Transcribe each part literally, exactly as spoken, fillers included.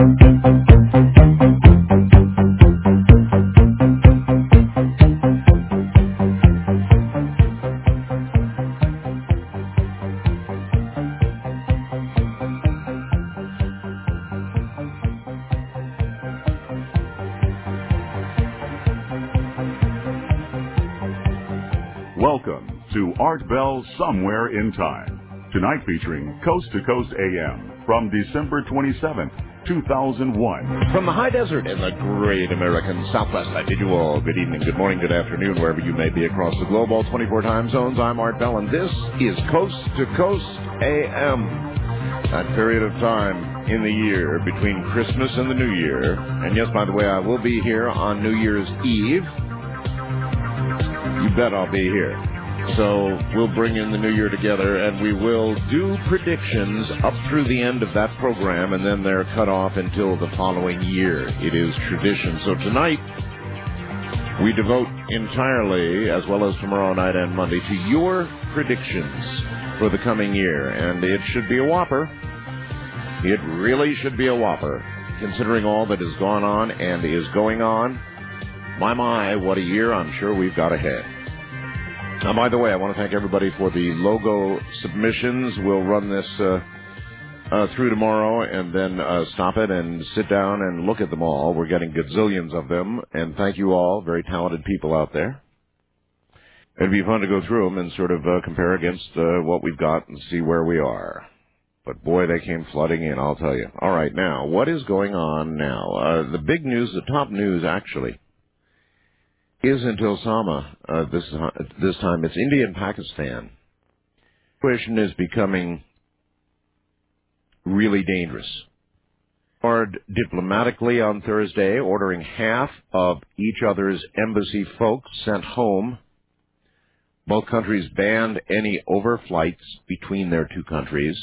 Welcome to Art Bell Somewhere in Time. Tonight featuring Coast to Coast A M from December twenty-seventh, two thousand one. From the high desert in the great American Southwest, I bid you all good evening, good morning, good afternoon, wherever you may be across the globe, all twenty-four time zones. I'm Art Bell, and this is Coast to Coast A M. That period of time in the year between Christmas and the New Year. And yes, by the way, I will be here on New Year's Eve. You bet I'll be here. So we'll bring in the new year together, and we will do predictions up through the end of that program, and then they're cut off until the following year. It is tradition. So tonight, we devote entirely, as well as tomorrow night and Monday, to your predictions for the coming year. And it should be a whopper. It really should be a whopper, considering all that has gone on and is going on. My, my, what a year I'm sure we've got ahead. Now, by the way, I want to thank everybody for the logo submissions. We'll run this uh, uh, through tomorrow and then uh, stop it and sit down and look at them all. We're getting gazillions of them, and thank you all, very talented people out there. It'd be fun to go through them and sort of uh, compare against uh, what we've got and see where we are. But, boy, they came flooding in, I'll tell you. All right, now, what is going on now? Uh, the big news, the top news, actually, isn't Osama uh, this, this time. It's India and Pakistan. The situation is becoming really dangerous. Hard diplomatically on Thursday, ordering half of each other's embassy folks sent home. Both countries banned any overflights between their two countries.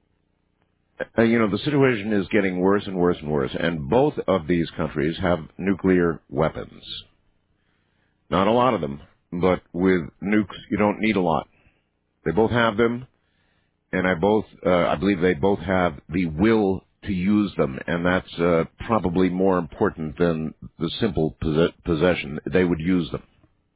Uh, you know, the situation is getting worse and worse and worse, and both of these countries have nuclear weapons. Not a lot of them, but with nukes, you don't need a lot. They both have them, and I both, uh, I believe they both have the will to use them, and that's uh, probably more important than the simple poss- possession. They would use them.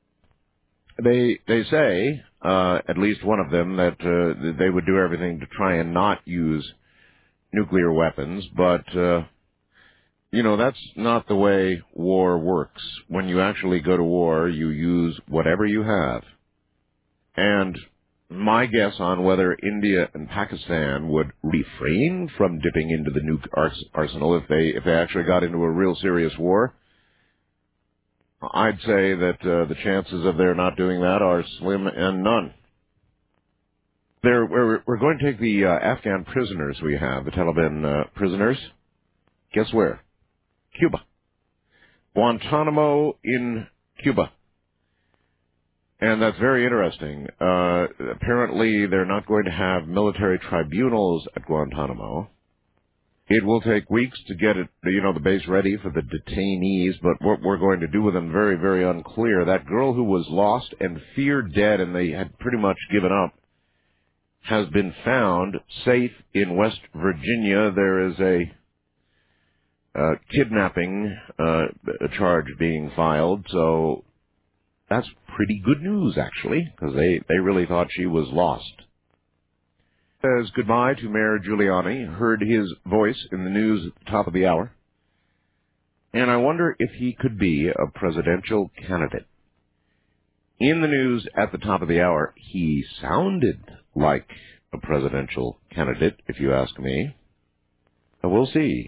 They they say, uh, at least one of them, that uh, they would do everything to try and not use nuclear weapons, but uh, you know, that's not the way war works. When you actually go to war, you use whatever you have. And my guess on whether India and Pakistan would refrain from dipping into the nuke ars- arsenal if they if they actually got into a real serious war, I'd say that uh, the chances of their not doing that are slim and none. They're, we're, we're going to take the uh, Afghan prisoners we have, the Taliban uh, prisoners. Guess where? Cuba. Guantanamo in Cuba. And that's very interesting. Uh, apparently, they're not going to have military tribunals at Guantanamo. It will take weeks to get it, you know, the base ready for the detainees, but what we're going to do with them, very, very unclear. That girl who was lost and feared dead, and they had pretty much given up, has been found safe in West Virginia. There is a Uh, kidnapping uh, a charge being filed, so that's pretty good news, actually, because they, they really thought she was lost. Says goodbye to Mayor Giuliani, heard his voice in the news at the top of the hour, and I wonder if he could be a presidential candidate. In the news at the top of the hour, he sounded like a presidential candidate, if you ask me. We'll see.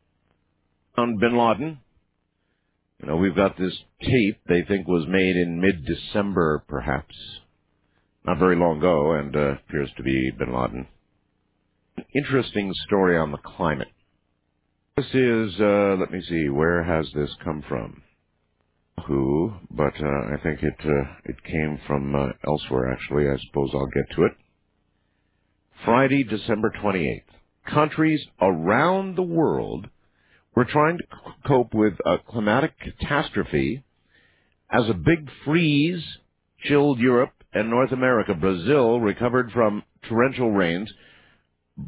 On Bin Laden, you know, we've got this tape they think was made in mid-December, perhaps. Not very long ago, and uh, appears to be Bin Laden. An interesting story on the climate. This is, uh, let me see, where has this come from? Who, but uh, I think it uh, it came from uh, elsewhere, actually. I suppose I'll get to it. Friday, December twenty-eighth. Countries around the world were trying to c- cope with a climatic catastrophe as a big freeze chilled Europe and North America. Brazil recovered from torrential rains,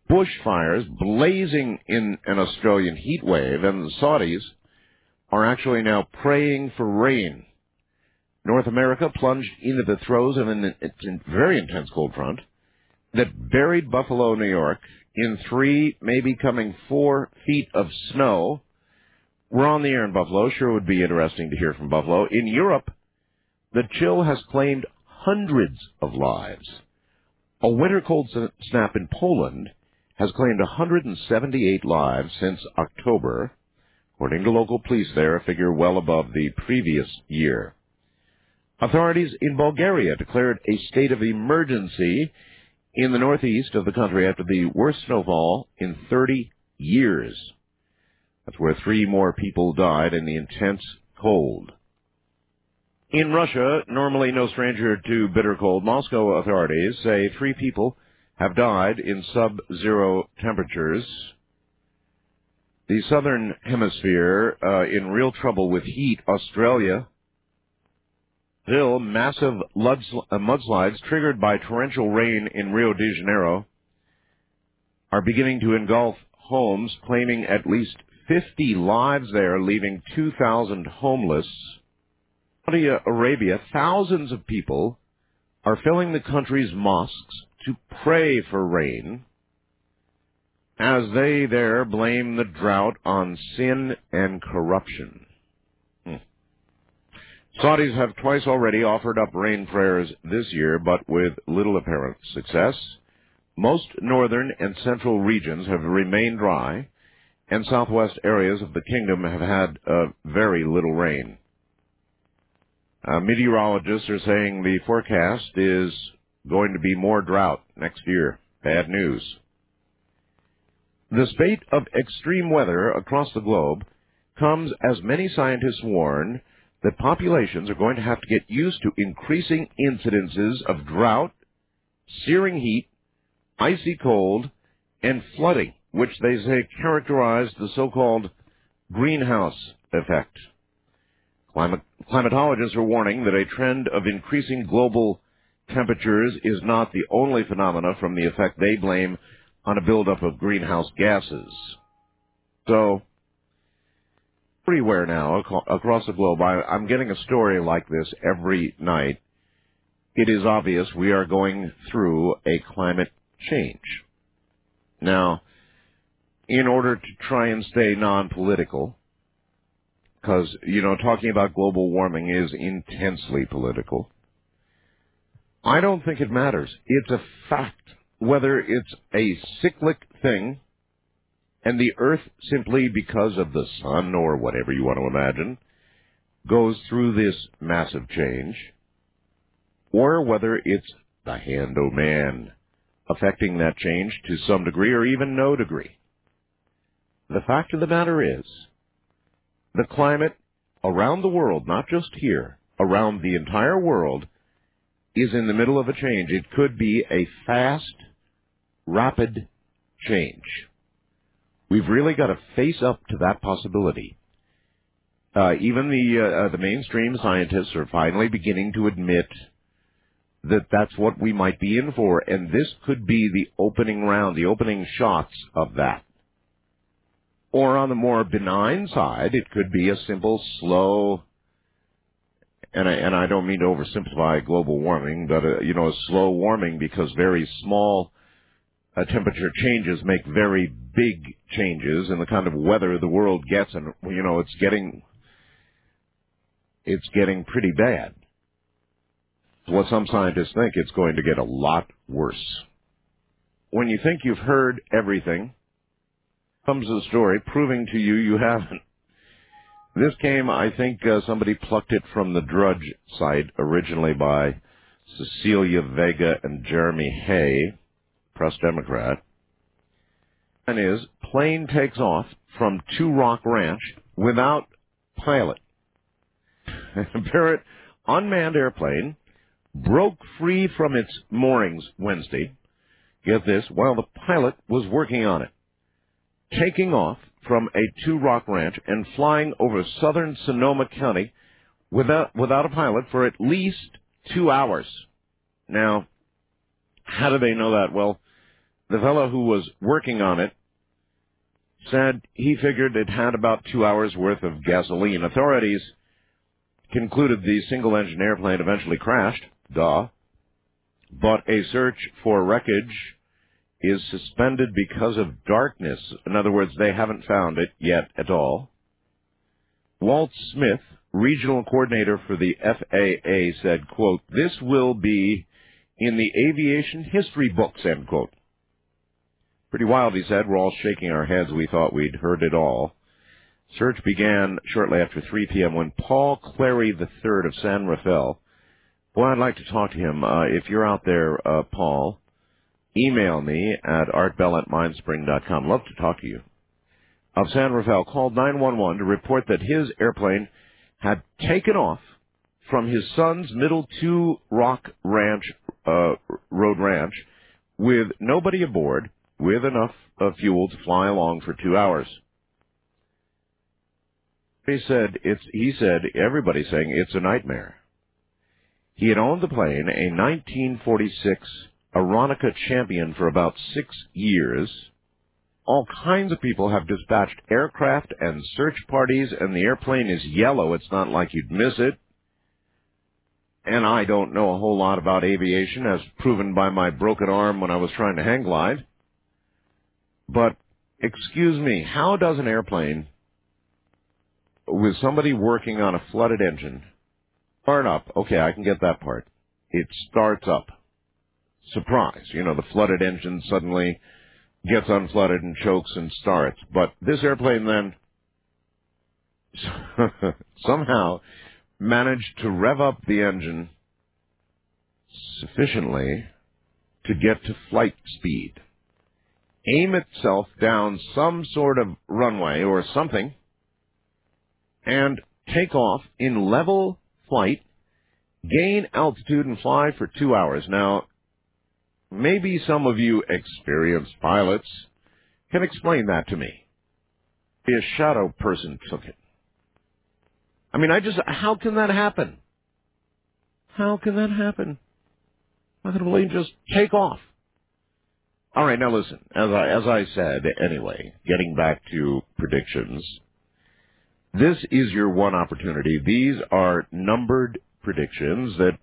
bushfires blazing in an Australian heat wave, and the Saudis are actually now praying for rain. North America plunged into the throes of an, a very intense cold front that buried Buffalo, New York, in three, maybe coming four feet of snow. We're on the air in Buffalo. Sure would be interesting to hear from Buffalo. In Europe, the chill has claimed hundreds of lives. A winter cold snap in Poland has claimed one hundred seventy-eight lives since October, according to local police there, a figure well above the previous year. Authorities in Bulgaria declared a state of emergency in the northeast of the country after the worst snowfall in thirty years. That's where three more people died in the intense cold. In Russia, normally no stranger to bitter cold, Moscow authorities say three people have died in sub-zero temperatures. The southern hemisphere uh, in real trouble with heat. Australia, still massive mudslides triggered by torrential rain in Rio de Janeiro are beginning to engulf homes, claiming at least fifty lives there, leaving two thousand homeless. Saudi Arabia, thousands of people are filling the country's mosques to pray for rain as they there blame the drought on sin and corruption. Hmm. Saudis have twice already offered up rain prayers this year, but with little apparent success. Most northern and central regions have remained dry, and southwest areas of the kingdom have had uh, very little rain. Uh, meteorologists are saying the forecast is going to be more drought next year. Bad news. The spate of extreme weather across the globe comes as many scientists warn that populations are going to have to get used to increasing incidences of drought, searing heat, icy cold, and flooding, which they say characterize the so-called greenhouse effect. Climat- climatologists are warning that a trend of increasing global temperatures is not the only phenomena from the effect they blame on a buildup of greenhouse gases. So, everywhere now ac- across the globe, I, I'm getting a story like this every night. It is obvious we are going through a climate change. Now, in order to try and stay non-political, because, you know, talking about global warming is intensely political, I don't think it matters. It's a fact. Whether it's a cyclic thing, and the Earth, simply because of the sun or whatever you want to imagine, goes through this massive change, or whether it's the hand of man affecting that change to some degree or even no degree. The fact of the matter is, the climate around the world, not just here, around the entire world, is in the middle of a change. It could be a fast, rapid change. We've really got to face up to that possibility. Uh, even the uh, uh, the mainstream scientists are finally beginning to admit that that's what we might be in for, and this could be the opening round, the opening shots of that. Or on the more benign side, it could be a simple, slow, and I, and I don't mean to oversimplify global warming, but, uh, you know, a slow warming because very small uh, temperature changes make very big changes in the kind of weather the world gets, and, you know, it's getting, it's getting pretty bad. What some scientists think, it's going to get a lot worse. When you think you've heard everything, comes a story proving to you you haven't. This came, I think, uh, somebody plucked it from the Drudge site, originally by Cecilia Vega and Jeremy Hay, press Democrat. And is, plane takes off from Two Rock Ranch without pilot. Barrett, unmanned airplane, broke free from its moorings Wednesday, get this, while the pilot was working on it, taking off from a Two Rock Ranch and flying over southern Sonoma County without without a pilot for at least two hours. Now, how do they know that? Well, the fellow who was working on it said he figured it had about two hours' worth of gasoline. Authorities concluded the single-engine airplane eventually crashed, duh, but a search for wreckage is suspended because of darkness. In other words, they haven't found it yet at all. Walt Smith, regional coordinator for the F A A, said, quote, "This will be in the aviation history books," end quote. Pretty wild, he said. We're all shaking our heads. We thought we'd heard it all. Search began shortly after three p.m. when Paul Clary the third of San Rafael, boy, I'd like to talk to him. Uh, if you're out there, uh, Paul, email me at artbell at mindspring dot com. Love to talk to you. Of San Rafael, called nine one one to report that his airplane had taken off from his son's Middle Two Rock Ranch, uh, Road Ranch, with nobody aboard, with enough uh, fuel to fly along for two hours. He said, it's, he said, everybody's saying it's a nightmare. He had owned the plane, a nineteen forty-six Aeronca Champion, for about six years. All kinds of people have dispatched aircraft and search parties, and the airplane is yellow. It's not like you'd miss it. And I don't know a whole lot about aviation, as proven by my broken arm when I was trying to hang glide. But, excuse me, how does an airplane with somebody working on a flooded engine start up? Okay, I can get that part. It starts up. Surprise. You know, the flooded engine suddenly gets unflooded and chokes and starts. But this airplane then somehow managed to rev up the engine sufficiently to get to flight speed, aim itself down some sort of runway or something, and take off in level flight, gain altitude, and fly for two hours. Now, maybe some of you experienced pilots can explain that to me. A shadow person took it. I mean, I just, how can that happen? How can that happen? How can a plane just take off? All right, now listen, as I, as I said, anyway, getting back to predictions, this is your one opportunity. These are numbered predictions that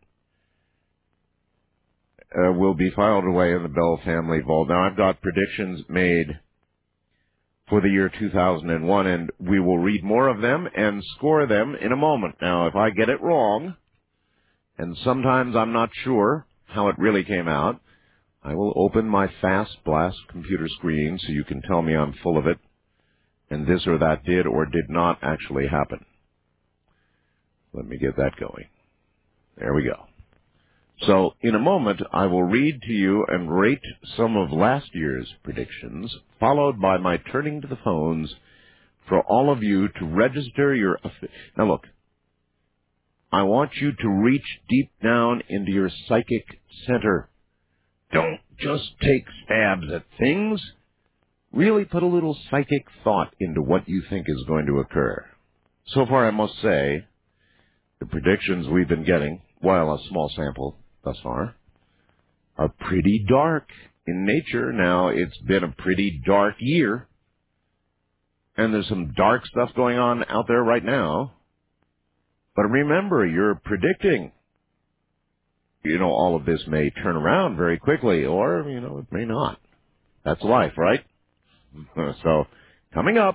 uh, will be filed away in the Bell family vault. Now, I've got predictions made for the year two thousand one, and we will read more of them and score them in a moment. Now, if I get it wrong, and sometimes I'm not sure how it really came out, I will open my fast blast computer screen so you can tell me I'm full of it, and this or that did or did not actually happen. Let me get that going. There we go. So, in a moment, I will read to you and rate some of last year's predictions, followed by my turning to the phones for all of you to register your... Now, look, I want you to reach deep down into your psychic center. Don't just take stabs at things. Really put a little psychic thought into what you think is going to occur. So far, I must say, the predictions we've been getting, while a small sample thus far, are pretty dark in nature. Now, it's been a pretty dark year, and there's some dark stuff going on out there right now. But remember, you're predicting. You know, all of this may turn around very quickly, or, you know, it may not. That's life, right? So, coming up.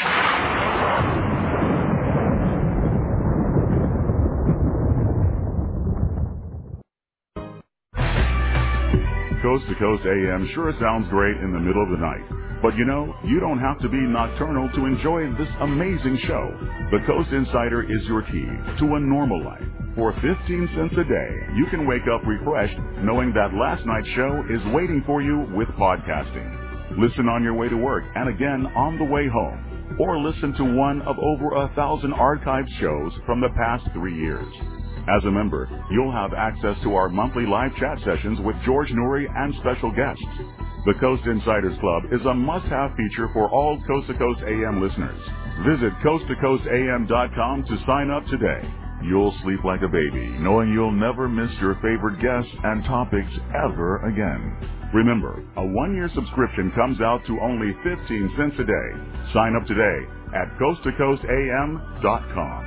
Coast to Coast A M sure sounds great in the middle of the night. But you know, you don't have to be nocturnal to enjoy this amazing show. The Coast Insider is your key to a normal life. For fifteen cents a day, you can wake up refreshed knowing that last night's show is waiting for you with podcasting. Listen on your way to work and again on the way home. Or listen to one of over a thousand archived shows from the past three years. As a member, you'll have access to our monthly live chat sessions with George Noory and special guests. The Coast Insiders Club is a must-have feature for all Coast to Coast A M listeners. Visit coast to coast a m dot com to sign up today. You'll sleep like a baby, knowing you'll never miss your favorite guests and topics ever again. Remember, a one-year subscription comes out to only fifteen cents a day. Sign up today at coast to coast a m dot com.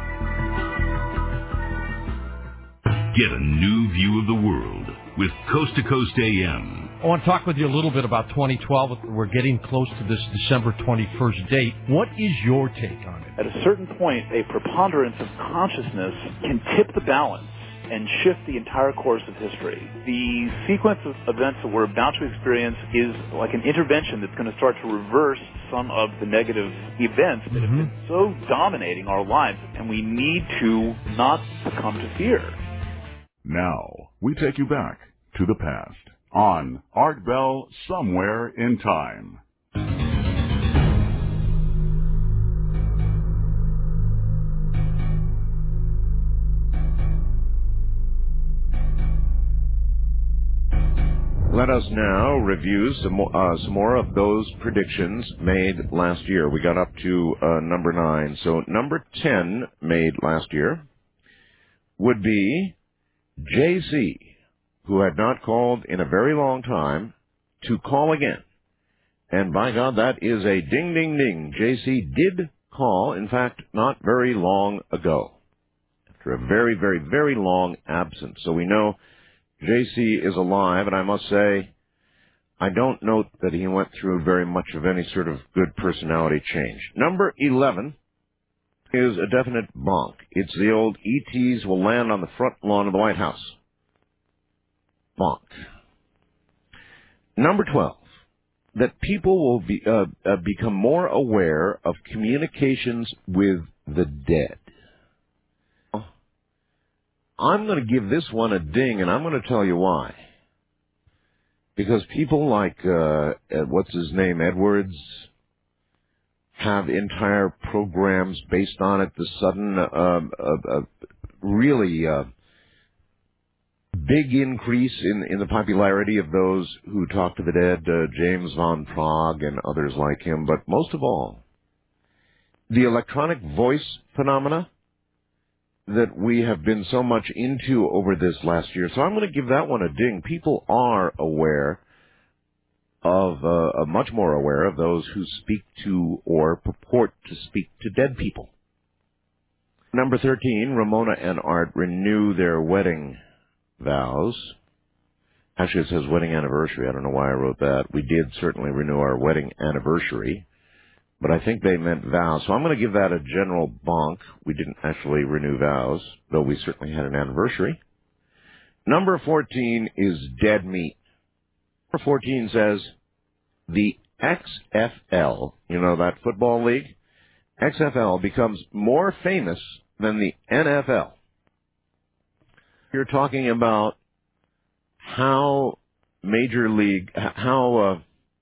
Get a new view of the world with Coast to Coast A M. I want to talk with you a little bit about twenty twelve. We're getting close to this December twenty-first date. What is your take on it? At a certain point, a preponderance of consciousness can tip the balance and shift the entire course of history. The sequence of events that we're about to experience is like an intervention that's going to start to reverse some of the negative events that mm-hmm. have been so dominating our lives, and we need to not succumb to fear. Now, we take you back to the past on Art Bell Somewhere in Time. Let us now review some more, uh, some more of those predictions made last year. We got up to uh, number nine. So number ten made last year would be J C, who had not called in a very long time, to call again. And by God, that is a ding, ding, ding. J C did call, in fact, not very long ago, after a very, very, very long absence. So we know J C is alive, and I must say, I don't note that he went through very much of any sort of good personality change. Number eleven is a definite bonk. It's the old E Ts will land on the front lawn of the White House. Bonk. Number twelve, that people will be, uh, uh, become more aware of communications with the dead. I'm going to give this one a ding, and I'm going to tell you why. Because people like, uh, what's his name, Edwards, have entire programs based on it. The sudden, uh, uh, uh, really uh, big increase in, in the popularity of those who talk to the dead, uh, James Van Praagh and others like him. But most of all, the electronic voice phenomena that we have been so much into over this last year. So I'm going to give that one a ding. People are aware of, uh, much more aware of those who speak to or purport to speak to dead people. Number thirteen, Ramona and Art renew their wedding vows. Actually, it says wedding anniversary. I don't know why I wrote that. We did certainly renew our wedding anniversary, but I think they meant vows. So I'm going to give that a general bonk. We didn't actually renew vows, though we certainly had an anniversary. Number fourteen is dead meat. Number fourteen says the X F L, you know that football league? X F L becomes more famous than the N F L. You're talking about how Major League, how... Uh,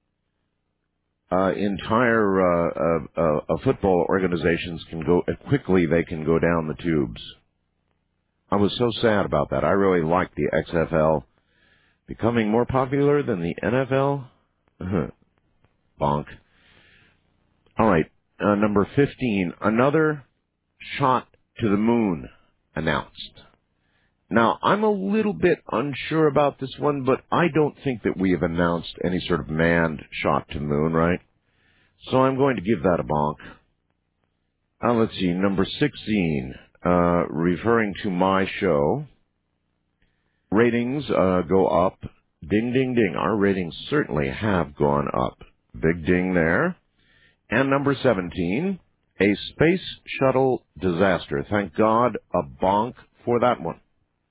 Uh, entire uh, uh, uh, football organizations can go uh, quickly. They can go down the tubes. I was so sad about that. I really liked the X F L becoming more popular than the N F L. Bonk. All right, uh, number fifteen. Another shot to the moon announced. Now, I'm a little bit unsure about this one, but I don't think that we have announced any sort of manned shot to moon, right? So I'm going to give that a bonk. Uh, let's see, number sixteen, uh, referring to my show. Ratings uh, go up. Ding, ding, ding. Our ratings certainly have gone up. Big ding there. And number seventeen, a space shuttle disaster. Thank God, a bonk for that one.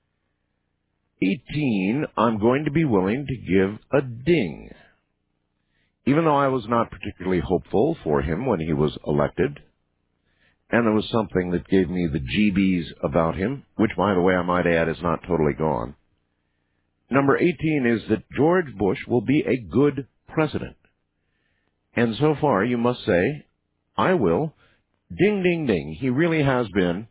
eighteen, I'm going to be willing to give a ding. Even though I was not particularly hopeful for him when he was elected, and there was something that gave me the G Bs about him, which, by the way, I might add, is not totally gone. Number eighteen is that George Bush will be a good president. And so far, you must say, I will. Ding, ding, ding. He really has been.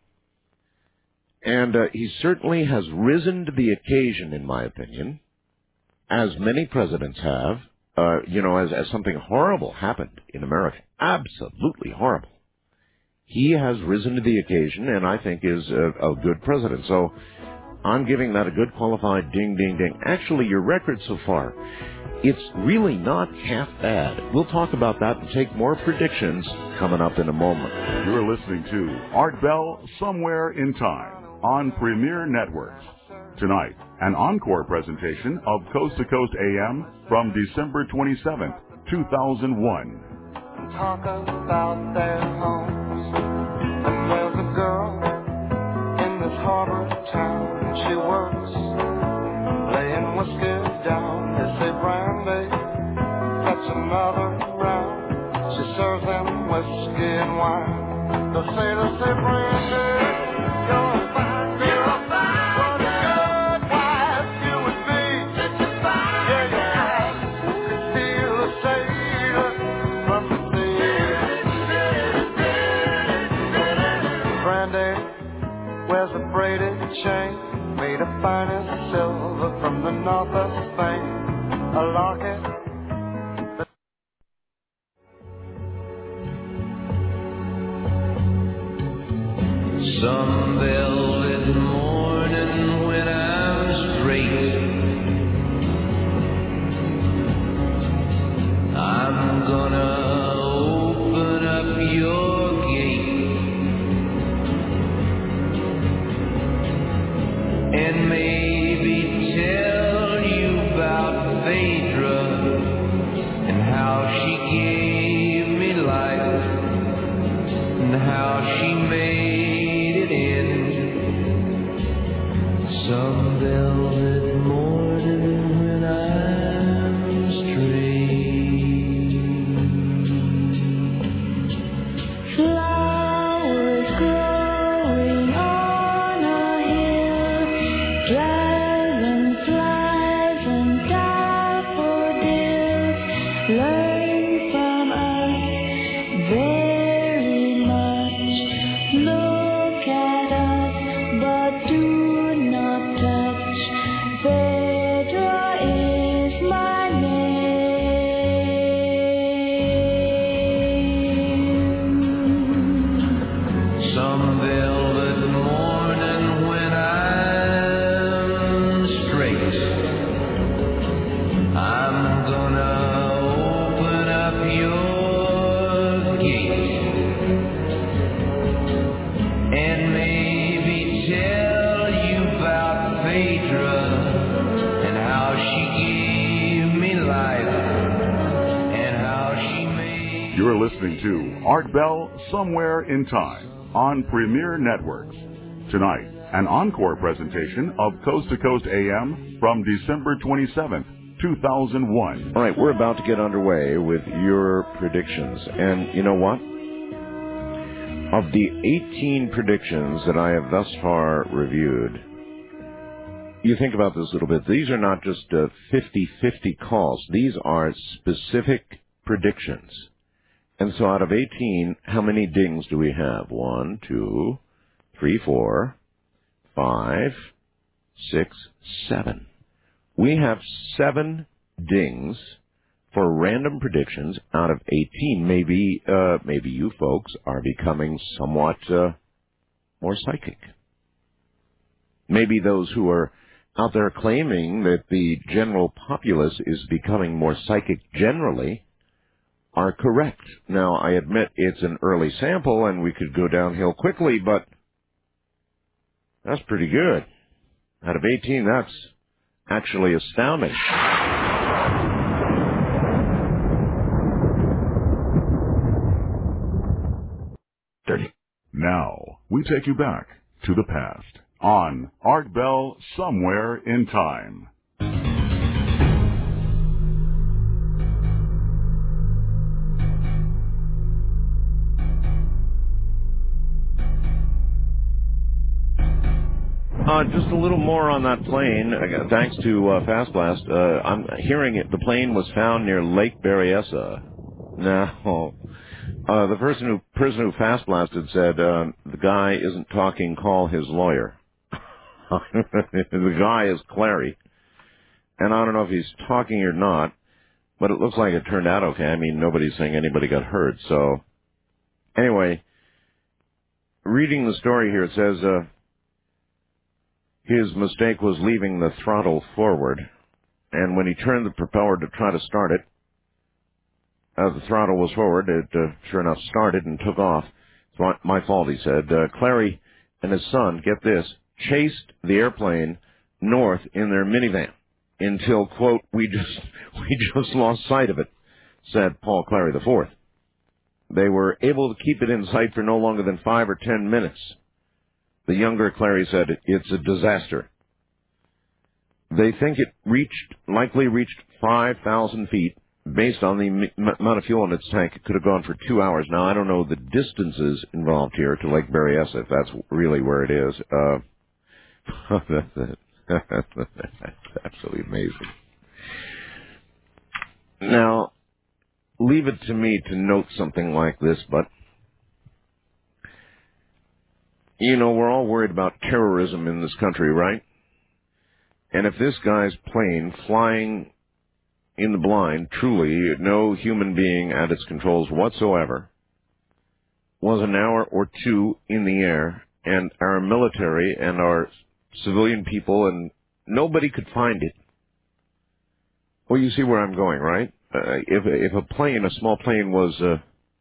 And uh, he certainly has risen to the occasion, in my opinion, as many presidents have, uh, you know, as, as something horrible happened in America. Absolutely horrible. He has risen to the occasion and I think is a, a good president. So I'm giving that a good qualified ding, ding, ding. Actually, your record so far, it's really not half bad. We'll talk about that and take more predictions coming up in a moment. You're listening to Art Bell, Somewhere in Time, on Premier Networks. Tonight, an encore presentation of Coast to Coast A M from December twenty-seventh, two thousand one. Talk about their homes. And there's a girl in this harbor town. She works laying whiskey down. They say, Brandy, that's another round. She serves them whiskey and wine. They'll say, they'll say, Brandy, you're a fine girl. You're a fine what a good wife you would be. Such a fine yeah, your eyes could steal a sailor from the sea. Brandy wears a braided chain made of finest silver from the north of Spain. A locket. Some velvet morning when I'm straight, I'm gonna open up your gate and maybe tell you about Phaedra and how she gave me life and how she made it in some velvet morning when I'm straight. Flowers growing on a hill, dragonflies and daffodils learn from us very much. Look at us, but do not touch. Phaedra is my name. Some velvet morning when I'm straight, I'm gonna open up your gate and maybe tell you about Phaedra and how she gave me life and how she made. You're listening to Art Bell, Somewhere in Time, on Premier Networks. Tonight, an encore presentation of Coast to Coast A M from December twenty-seventh, two thousand one. All right, we're about to get underway with your predictions. And you know what? Of the eighteen predictions that I have thus far reviewed, you think about this a little bit. These are not just uh, fifty-fifty calls. These are specific predictions. And so out of eighteen, how many dings do we have? One, two, three, four, five, six, seven. We have seven dings for random predictions out of eighteen. Maybe, uh, maybe you folks are becoming somewhat uh, more psychic. Maybe those who are out there claiming that the general populace is becoming more psychic generally are correct. Now, I admit it's an early sample and we could go downhill quickly, but that's pretty good. Out of eighteen, that's actually astounding. Now, we take you back to the past on Art Bell, Somewhere in Time. Uh, just a little more on that plane. Uh, thanks to uh, Fast Blast, uh, I'm hearing it. The plane was found near Lake Berryessa. Now, uh, the person who person who Fast Blasted said uh, the guy isn't talking. Call his lawyer. The guy is Clary, and I don't know if he's talking or not, but it looks like it turned out okay. I mean, nobody's saying anybody got hurt. So, anyway, reading the story here, it says. Uh, his mistake was leaving the throttle forward, and when he turned the propeller to try to start it, as the throttle was forward, it uh, sure enough started and took off. It's my, my fault, he said. Uh, Clary and his son, get this, chased the airplane north in their minivan until, quote, we just we just lost sight of it, said Paul Clary the fourth. They were able to keep it in sight for no longer than five or ten minutes. The younger Clary said, it's a disaster. They think it reached, likely reached five thousand feet. Based on the m- amount of fuel in its tank, it could have gone for two hours. Now, I don't know the distances involved here to Lake Berryessa, if that's really where it is. Uh, that's absolutely amazing. Now, leave it to me to note something like this, but, you know, we're all worried about terrorism in this country, right? And if this guy's plane flying in the blind, truly no human being at its controls whatsoever, was an hour or two in the air, and our military and our civilian people, and nobody could find it. Well, you see where I'm going, right? Uh, if, if a plane, a small plane, was uh,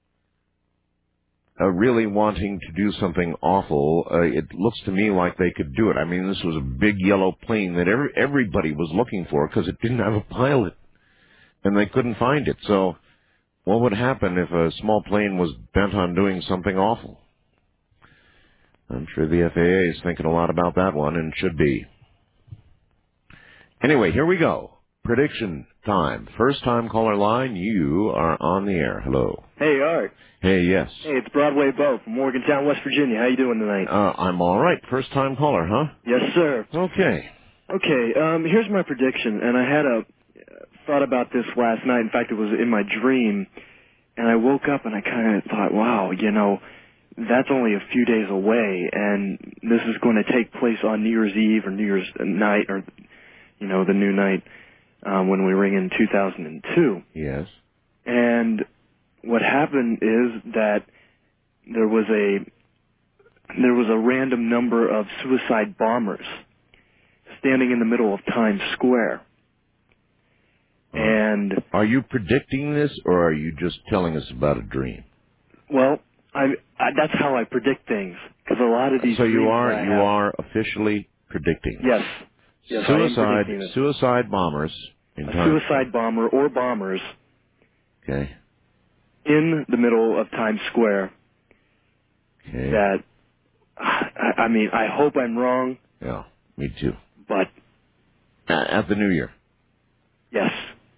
uh, really wanting to do something awful, uh, it looks to me like they could do it. I mean, this was a big yellow plane that every, everybody was looking for because it didn't have a pilot. And they couldn't find it. So what would happen if a small plane was bent on doing something awful? I'm sure the F A A is thinking a lot about that one, and should be. Anyway, here we go. Prediction time. First time caller line, you are on the air. Hello. Hey, Art. Hey, yes. Hey, it's Broadway Bo from Morgantown, West Virginia. How you doing tonight? Uh, I'm all right. First time caller, huh? Yes, sir. Okay. Okay, um, here's my prediction, and I had a thought about this last night. In fact, it was in my dream, and I woke up and I kind of thought, wow, you know, that's only a few days away, and this is going to take place on New Year's Eve or New Year's night, or, you know, the new night um, when we ring in two thousand two. Yes. And what happened is that there was a there was a random number of suicide bombers standing in the middle of Times Square. And are you predicting this, or are you just telling us about a dream? Well, I, I that's how I predict things, because a lot of these. So you are I you have, are officially predicting. Yes. Yes. Suicide predicting suicide bombers. In a time. suicide bomber or bombers. Okay. In the middle of Times Square. Okay. That. I, I mean, I hope I'm wrong. Yeah. Me too. But. At the New Year. Yes.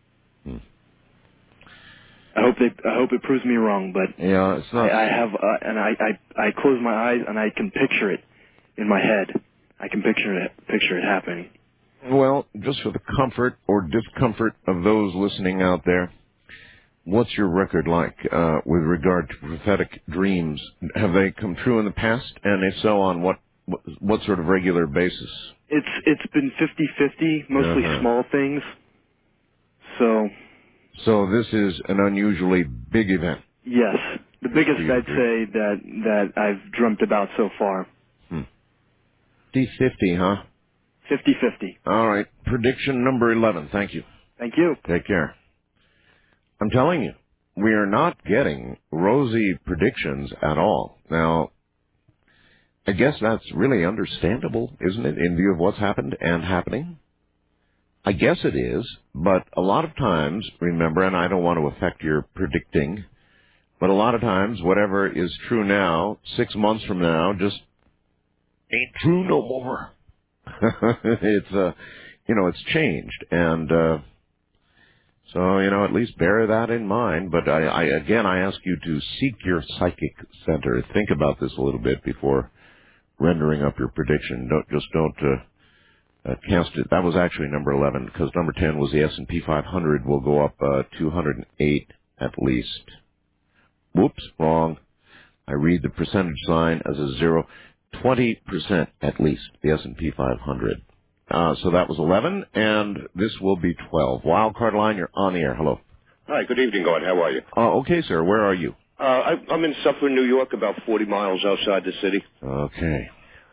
I hope they. I hope it proves me wrong, but yeah, it's not. I, I have, uh, and I, I, I close my eyes and I can picture it in my head. I can picture it, picture it happening. Well, just for the comfort or discomfort of those listening out there, what's your record like uh, with regard to prophetic dreams? Have they come true in the past, and if so, on what what, what sort of regular basis? It's it's been fifty-fifty, mostly uh-huh. small things. So. So this is an unusually big event. Yes, the biggest I'd say that that I've dreamt about so far. Hmm. fifty-fifty, huh? fifty-fifty. All right. Prediction number eleven. Thank you. Thank you. Take care. I'm telling you, we are not getting rosy predictions at all. Now, I guess that's really understandable, isn't it, in view of what's happened and happening? I guess it is, but a lot of times, remember, and I don't want to affect your predicting, but a lot of times, whatever is true now, six months from now, just ain't true no more. it's, uh, you know, it's changed, and uh, so, you know, at least bear that in mind. But I, I, again, I ask you to seek your psychic center. Think about this a little bit before rendering up your prediction. Don't just don't. Uh, Uh, cast it. That was actually number eleven, because number ten was the S and P five hundred will go up uh, two hundred eight at least. Whoops, wrong. I read the percentage sign as a zero. twenty percent at least, the S and P five hundred. Uh, so that was eleven, and this will be twelve. Wildcard line, you're on the air. Hello. Hi, good evening, Gord. How are you? Uh, okay, sir. Where are you? Uh, I, I'm in Suffolk, New York, about forty miles outside the city. Okay.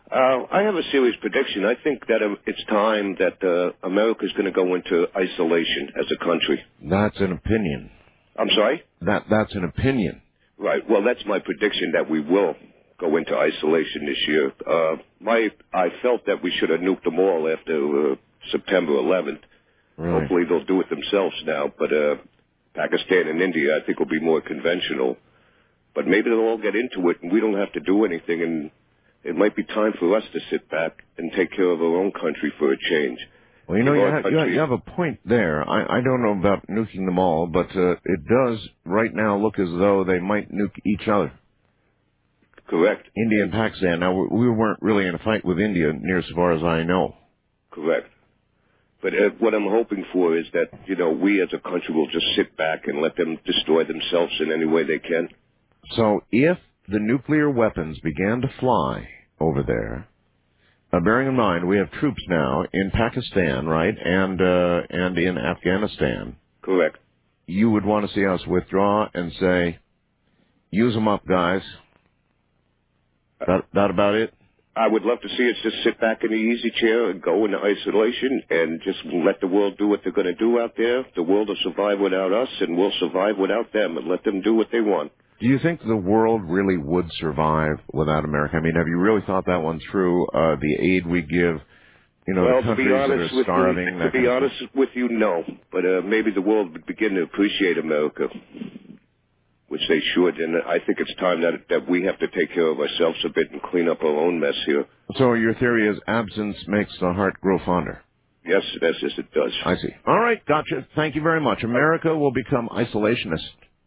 Uh, I have a serious prediction. I think that um, it's time that uh, America is going to go into isolation as a country. That's an opinion. I'm sorry? That That's an opinion. Right. Well, that's my prediction, that we will go into isolation this year. Uh, my, I felt that we should have nuked them all after uh, September eleventh. Really? Hopefully they'll do it themselves now. But uh, Pakistan and India, I think, will be more conventional. But maybe they'll all get into it, and we don't have to do anything, and it might be time for us to sit back and take care of our own country for a change. Well, you know, If you our have, you, country- have, you have a point there. I, I don't know about nuking them all, but uh, it does right now look as though they might nuke each other. Correct. India and Pakistan. Now, we we weren't really in a fight with India, near as far as I know. Correct. But uh, what I'm hoping for is that, you know, we as a country will just sit back and let them destroy themselves in any way they can. So if the nuclear weapons began to fly over there, uh, bearing in mind we have troops now in Pakistan, right, and uh, and in Afghanistan. Correct. You would want to see us withdraw and say, use them up, guys. That, that about it? I would love to see us just sit back in the easy chair and go into isolation and just let the world do what they're going to do out there. The world will survive without us, and we'll survive without them, and let them do what they want. Do you think the world really would survive without America? I mean, have you really thought that one through? Uh, the aid we give, you know, well, the countries to be that honest are with starving. you, that to be kind of honest with you, no. But uh, maybe the world would begin to appreciate America, which they should. And I think it's time that that we have to take care of ourselves a bit and clean up our own mess here. So your theory is absence makes the heart grow fonder. Yes, that's yes, it does. I see. All right, gotcha. Thank you very much. America will become isolationist.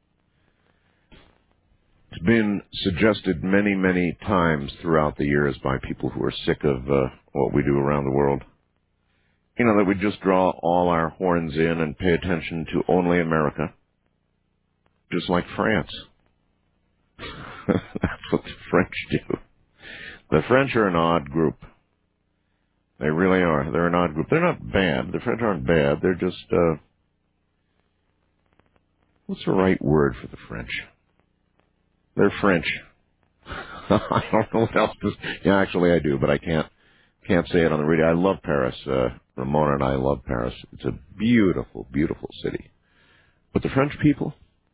It's been suggested many, many times throughout the years by people who are sick of uh, what we do around the world. You know, that we just draw all our horns in and pay attention to only America. Just like France. That's what the French do. The French are an odd group. They really are. They're an odd group. They're not bad. The French aren't bad. They're just, uh, what's the right word for the French? They're French. I don't know what else to say. Yeah, actually I do, but I can't can't say it on the radio. I love Paris. Uh, Ramona and I love Paris. It's a beautiful, beautiful city. But the French people,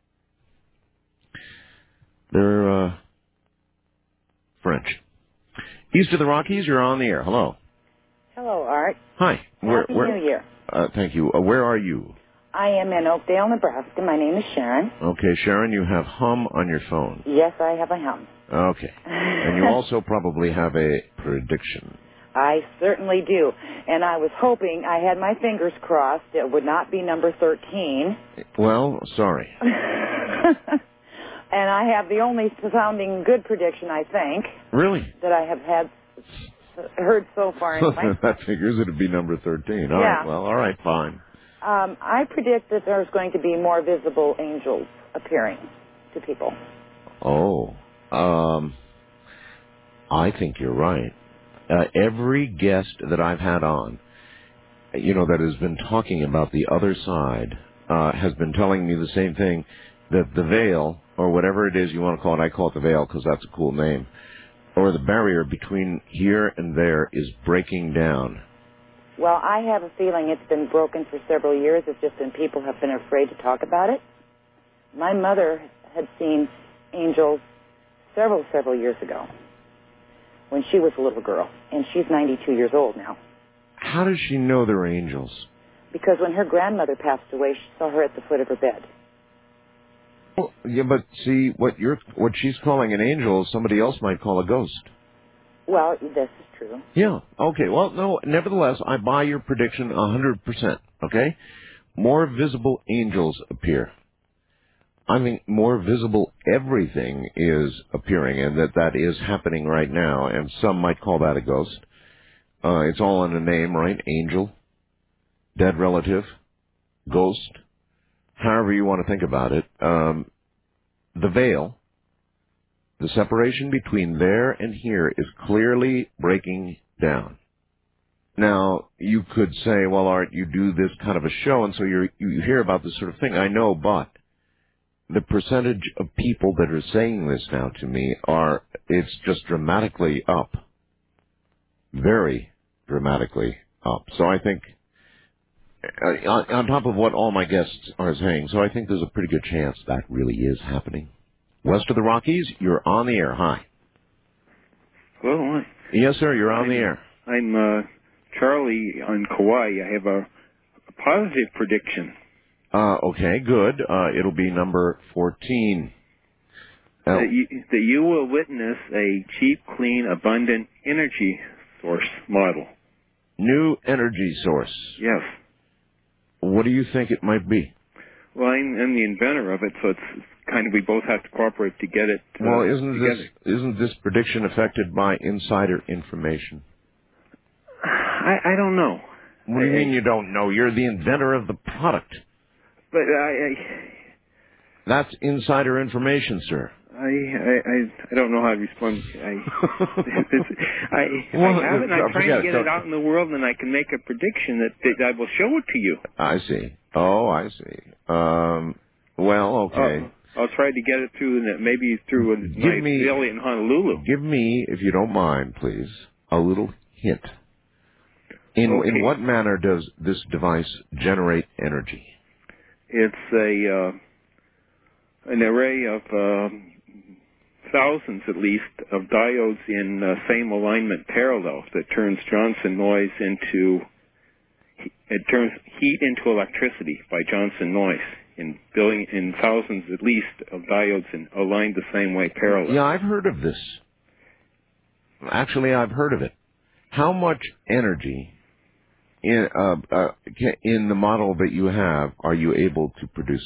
they're uh, French. East of the Rockies, you're on the air. Hello. Hello, Art. Hi. Where, Happy where, New Year. Uh, thank you. Uh, where are you? I am in Oakdale, Nebraska. My name is Sharon. Okay, Sharon, you have hum on your phone. Yes, I have a hum. Okay. And you also probably have a prediction. I certainly do. And I was hoping, I had my fingers crossed, it would not be number thirteen. Well, sorry. And I have the only sounding good prediction, I think. Really? That I have had heard so far anyway. That figures it'd be number thirteen. All yeah. right, well, all right, fine. Um, I predict that there's going to be more visible angels appearing to people. Oh, um, I think you're right. Uh, every guest that I've had on, you know, that has been talking about the other side, uh, has been telling me the same thing, that the veil, or whatever it is you want to call it, I call it the veil because that's a cool name, or the barrier between here and there is breaking down. Well, I have a feeling it's been broken for several years. It's just been people have been afraid to talk about it. My mother had seen angels several, several years ago when she was a little girl, and she's ninety-two years old now. How does she know they're angels? Because when her grandmother passed away, she saw her at the foot of her bed. Well, yeah, but see, what you're, what she's calling an angel, somebody else might call a ghost. Well, this is true. Yeah. Okay. Well, no, nevertheless, I buy your prediction one hundred percent. Okay? More visible angels appear. I mean, more visible everything is appearing, and that that is happening right now, and some might call that a ghost. Uh, it's all in a name, right? Angel, dead relative, ghost, however you want to think about it. Um, the veil, the separation between there and here is clearly breaking down. Now, you could say, well, Art, you do this kind of a show, and so you're, you hear about this sort of thing. I know, but the percentage of people that are saying this now to me are, it's just dramatically up. very dramatically up. So I think, uh, on, on top of what all my guests are saying, so I think there's a pretty good chance that really is happening. West of the Rockies, you're on the air. Hi. Hello, hi. Yes, sir, you're on I'm, the air. I'm uh, Charlie on Kauai. I have a, a positive prediction. Uh, okay, good. Uh, it'll be number fourteen. Uh, That you, that you will witness a cheap, clean, abundant energy source model. New energy source. Yes. What do you think it might be? Well, I'm, I'm the inventor of it, so it's kind of, we both have to cooperate to get it uh, Well, isn't together. this isn't this prediction affected by insider information? I, I don't know. What do you I, mean you don't know? You're the inventor of the product. But I, I, That's insider information, sir. I, I, I don't know how to respond. I, it's, I, if Well, I have it, and I'm trying forget to it. get it out in the world, and I can make a prediction that, that I will show it to you. I see. Oh, I see. Um, well, okay. Uh, I'll try to get it through, maybe through a Give nice me- affiliate in Honolulu. Give me, if you don't mind, please, a little hint. In Okay. in what manner does this device generate energy? It's a uh, an array of uh, thousands, at least, of diodes in uh, same alignment parallel that turns Johnson noise into it turns heat into electricity by Johnson noise in billion in thousands, at least, of diodes in, aligned the same way parallel. Yeah, I've heard of this. Actually, I've heard of it. How much energy in uh, uh, ca- in the model that you have are you able to produce?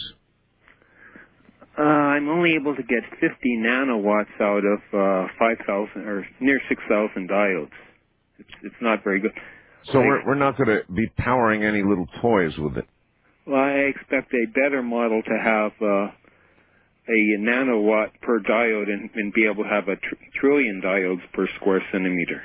Uh, I'm only able to get fifty nanowatts out of uh, five thousand or near six thousand diodes. It's it's not very good. So I, we're we're not going to be powering any little toys with it. Well, I expect a better model to have uh, a nanowatt per diode and, and be able to have a tr- trillion diodes per square centimeter.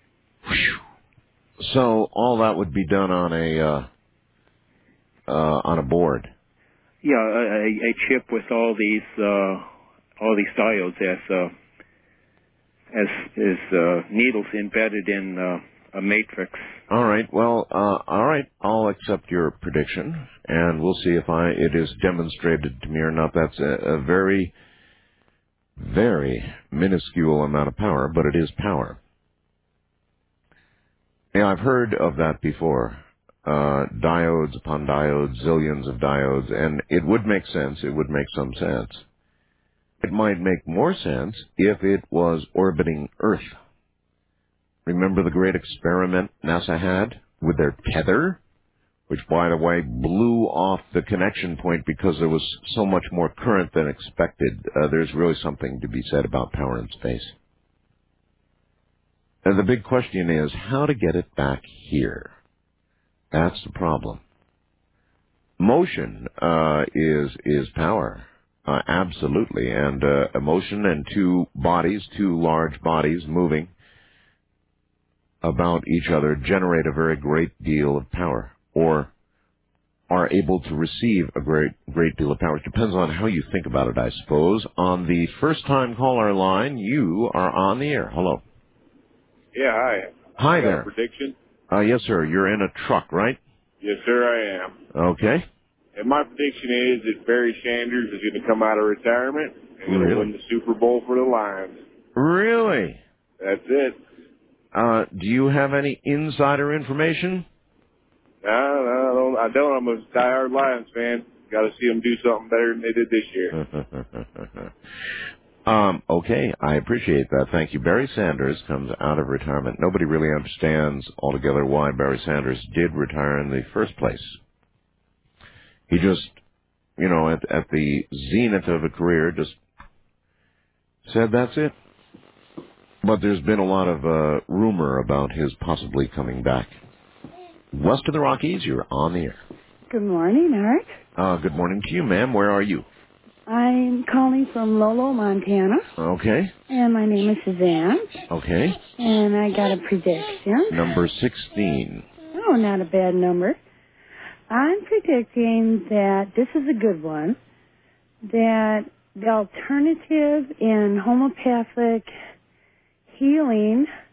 So all that would be done on a uh, uh, on a board. Yeah, a, a chip with all these uh, all these diodes as uh, as as uh, needles embedded in uh, a matrix. All right. Well, uh, all right. I'll accept your prediction, and we'll see if I it is demonstrated to me or not. That's a, a very, very minuscule amount of power, but it is power. Yeah, I've heard of that before. Uh, diodes upon diodes, zillions of diodes, and it would make sense. It would make some sense. It might make more sense if it was orbiting Earth. Remember the great experiment NASA had with their tether, which, by the way, blew off the connection point because there was so much more current than expected. Uh, there's really something to be said about power in space. And the big question is how to get it back here. That's the problem. Motion uh, is is power, uh, absolutely, and uh, emotion and two bodies, two large bodies moving about each other generate a very great deal of power, or are able to receive a great great deal of power. It depends on how you think about it, I suppose. On the first-time caller line, you are on the air. Hello. Yeah, hi. Hi I got there. a prediction? Uh, yes, sir. You're in a truck, right? Yes, sir, I am. Okay. And my prediction is that Barry Sanders is going to come out of retirement and going to Really? win the Super Bowl for the Lions. Really? That's it. Uh, do you have any insider information? No, no, I don't. I don't. I'm a diehard Lions fan. Got to see them do something better than they did this year. um, okay, I appreciate that. Thank you. Barry Sanders comes out of retirement. Nobody really understands altogether why Barry Sanders did retire in the first place. He just, you know, at, at the zenith of a career, just said that's it. But there's been a lot of uh, rumor about his possibly coming back. West of the Rockies, you're on the air. Good morning, Art. Uh, good morning to you, ma'am. Where are you? I'm calling from Lolo, Montana, Okay. and my name is Suzanne, Okay. and I got a prediction. Number sixteen. Oh, not a bad number. I'm predicting that, this is a good one, that the alternative in homeopathic healing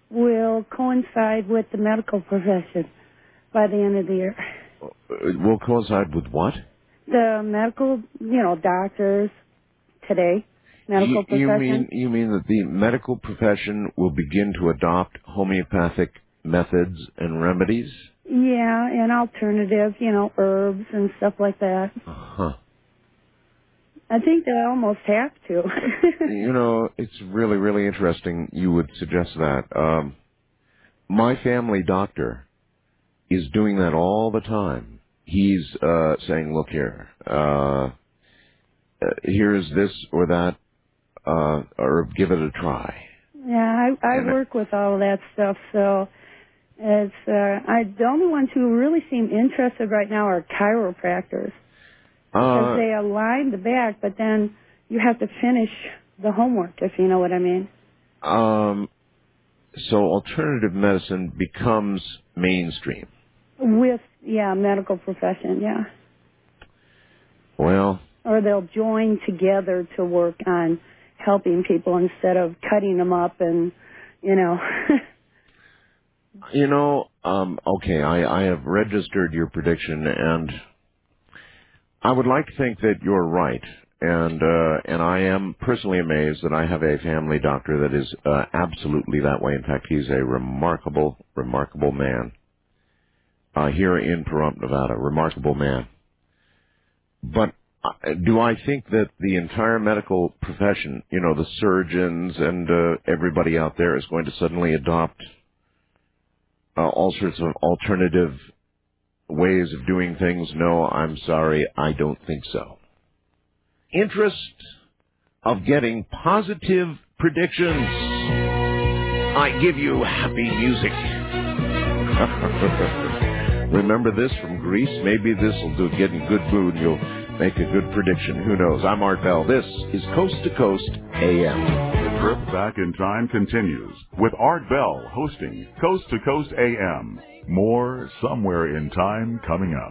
will coincide with the medical profession by the end of the year. It will coincide with what? The medical, you know, doctors today, medical you, you profession. mean you mean that the medical profession will begin to adopt homeopathic methods and remedies? Yeah, and alternative, you know, herbs and stuff like that. Huh. I think they almost have to. You know, it's really, really interesting you would suggest that. Um, my family doctor is doing that all the time. He's uh, saying, look here, uh, here's this or that, uh, or give it a try. Yeah, I, I And work with all of that stuff, so it's, uh, I, the only ones who really seem interested right now are chiropractors. Because Uh, they align the back, but then you have to finish the homework, if you know what I mean. um, so alternative medicine becomes mainstream. With, yeah, medical profession, yeah. Well, Or they'll join together to work on helping people instead of cutting them up and, you know. you know, um, okay, I, I have registered your prediction, and I would like to think that you're right, and uh, and I am personally amazed that I have a family doctor that is uh, absolutely that way. In fact, he's a remarkable, remarkable man uh, here in Pahrump, Nevada. Remarkable man. But uh, do I think that the entire medical profession, you know, the surgeons and uh, everybody out there is going to suddenly adopt uh, all sorts of alternative ways of doing things? No, I'm sorry, I don't think so. Interest of getting positive predictions. I give you happy music. Remember this from Greece? Maybe this will do get in good mood and you'll make a good prediction. Who knows? I'm Art Bell. This is Coast to Coast A M. The trip back in time continues with Art Bell hosting Coast to Coast A M. More somewhere in time coming up.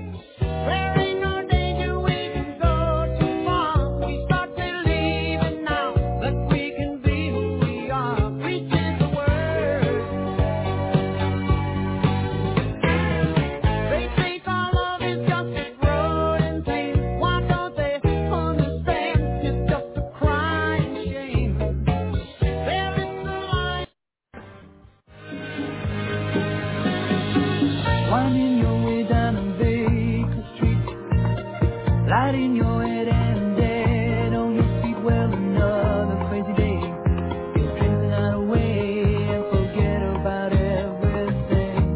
Winding your way down on Baker Street, lighting your head and dead on your feet. Well, another crazy day. You'll drink the night away and forget about everything.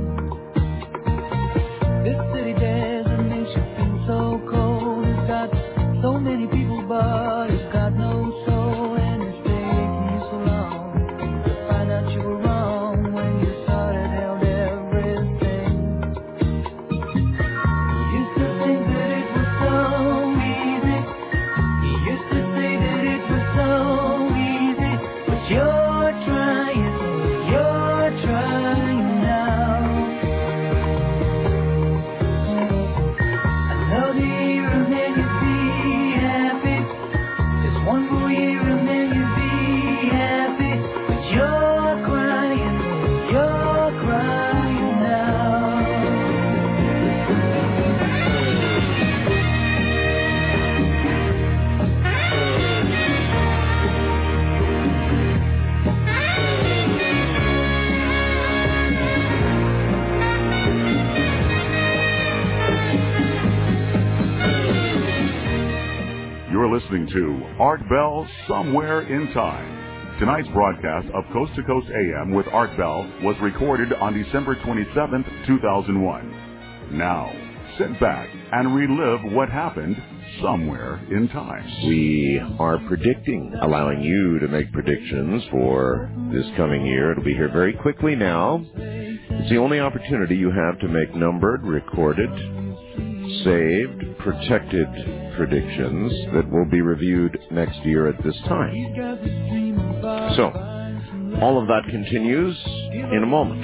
This city desert makes you feel so cold. It's got so many people, but it's got no soul, and it's taking you so long to find out you were wrong when you started held everything. You're listening to Art Bell Somewhere in Time. Tonight's broadcast of Coast to Coast A M with Art Bell was recorded on December twenty-seventh, two thousand one. Now, sit back and relive what happened somewhere in time. We are predicting, allowing you to make predictions for this coming year. It'll be here very quickly now. It's the only opportunity you have to make numbered, recorded, saved, protected predictions that will be reviewed next year at this time. So, all of that continues in a moment.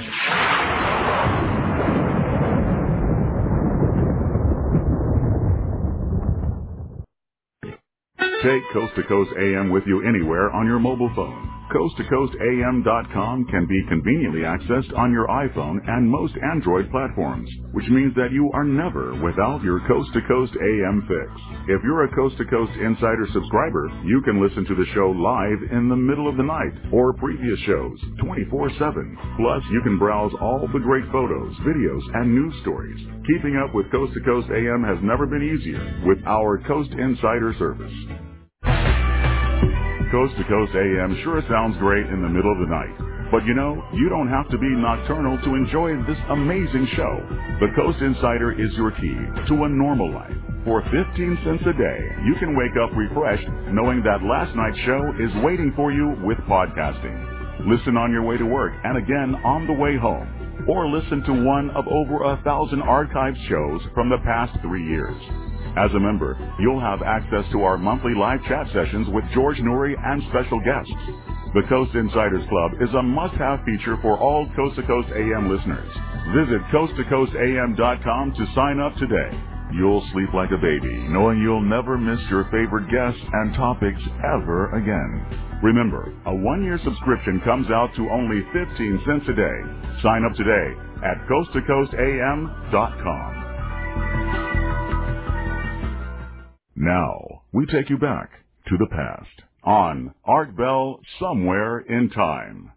Take Coast to Coast A M with you anywhere on your mobile phone. coast to coast A M dot com can be conveniently accessed on your iPhone and most Android platforms, which means that you are never without your Coast to Coast A M fix. If you're a Coast to Coast Insider subscriber, you can listen to the show live in the middle of the night or previous shows twenty-four seven. Plus, you can browse all the great photos, videos, and news stories. Keeping up with Coast to Coast A M has never been easier with our Coast Insider service. Coast to Coast A M sure sounds great in the middle of the night. But you know, you don't have to be nocturnal to enjoy this amazing show. The Coast Insider is your key to a normal life. For fifteen cents a day, you can wake up refreshed knowing that last night's show is waiting for you with podcasting. Listen on your way to work and again on the way home. Or listen to one of over a thousand archived shows from the past three years. As a member, you'll have access to our monthly live chat sessions with George Noory and special guests. The Coast Insiders Club is a must-have feature for all Coast to Coast A M listeners. Visit coast to coast A M dot com to sign up today. You'll sleep like a baby, knowing you'll never miss your favorite guests and topics ever again. Remember, a one-year subscription comes out to only fifteen cents a day. Sign up today at coast to coast A M dot com. Now, we take you back to the past on Art Bell Somewhere in Time.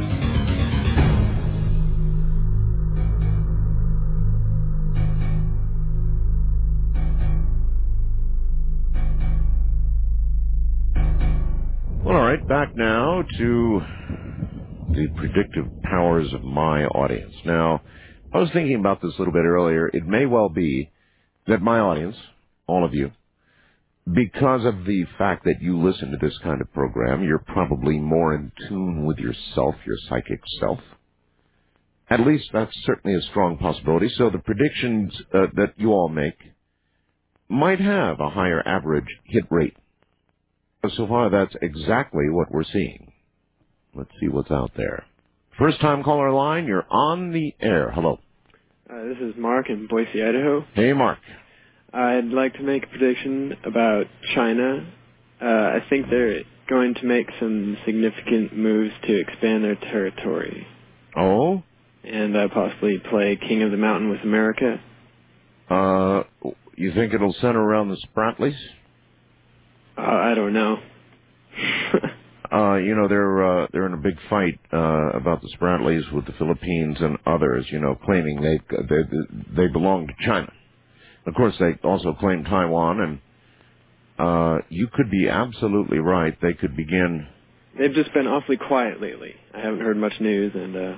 Well, all right, back now to the predictive powers of my audience. Now, I was thinking about this a little bit earlier. It may well be that my audience, all of you, because of the fact that you listen to this kind of program, you're probably more in tune with yourself, your psychic self. At least that's certainly a strong possibility. So the predictions uh, that you all make might have a higher average hit rate. So far, that's exactly what we're seeing. Let's see what's out there. First time caller line, you're on the air. Hello. Uh, this is Mark in Boise, Idaho. Hey, Mark. I'd like to make a prediction about China. Uh, I think they're going to make some significant moves to expand their territory. Oh? And uh, possibly play King of the Mountain with America. Uh, you think it'll center around the Spratlys? Uh, I don't know. uh, you know, they're uh, they're in a big fight uh, about the Spratlys with the Philippines and others, you know, claiming they they they belong to China. Of course, they also claim Taiwan, and uh, you could be absolutely right. They could begin. They've just been awfully quiet lately. I haven't heard much news, and uh...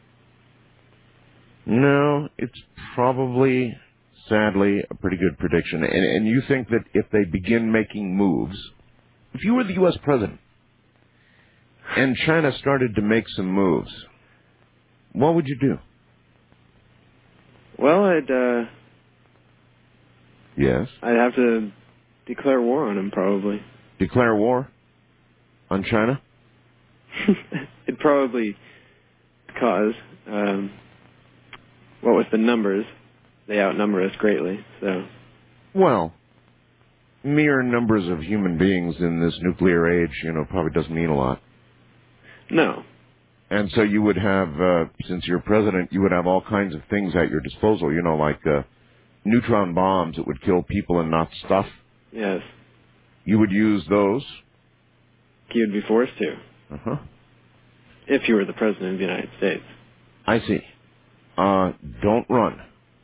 no, it's probably, sadly, a pretty good prediction. And, and you think that if they begin making moves, if you were the U S president and China started to make some moves, what would you do? Well, I'd. Uh... Yes. I'd have to declare war on him, probably. Declare war on China? It'd probably cause, um, what with the numbers, they outnumber us greatly, so. Well, mere numbers of human beings in this nuclear age, you know, probably doesn't mean a lot. No. And so you would have, uh, since you're president, you would have all kinds of things at your disposal, you know, like, uh, neutron bombs that would kill people and not stuff. Yes. You would use those? You'd be forced to. Uh-huh. If you were the president of the United States. I see. Uh, don't run.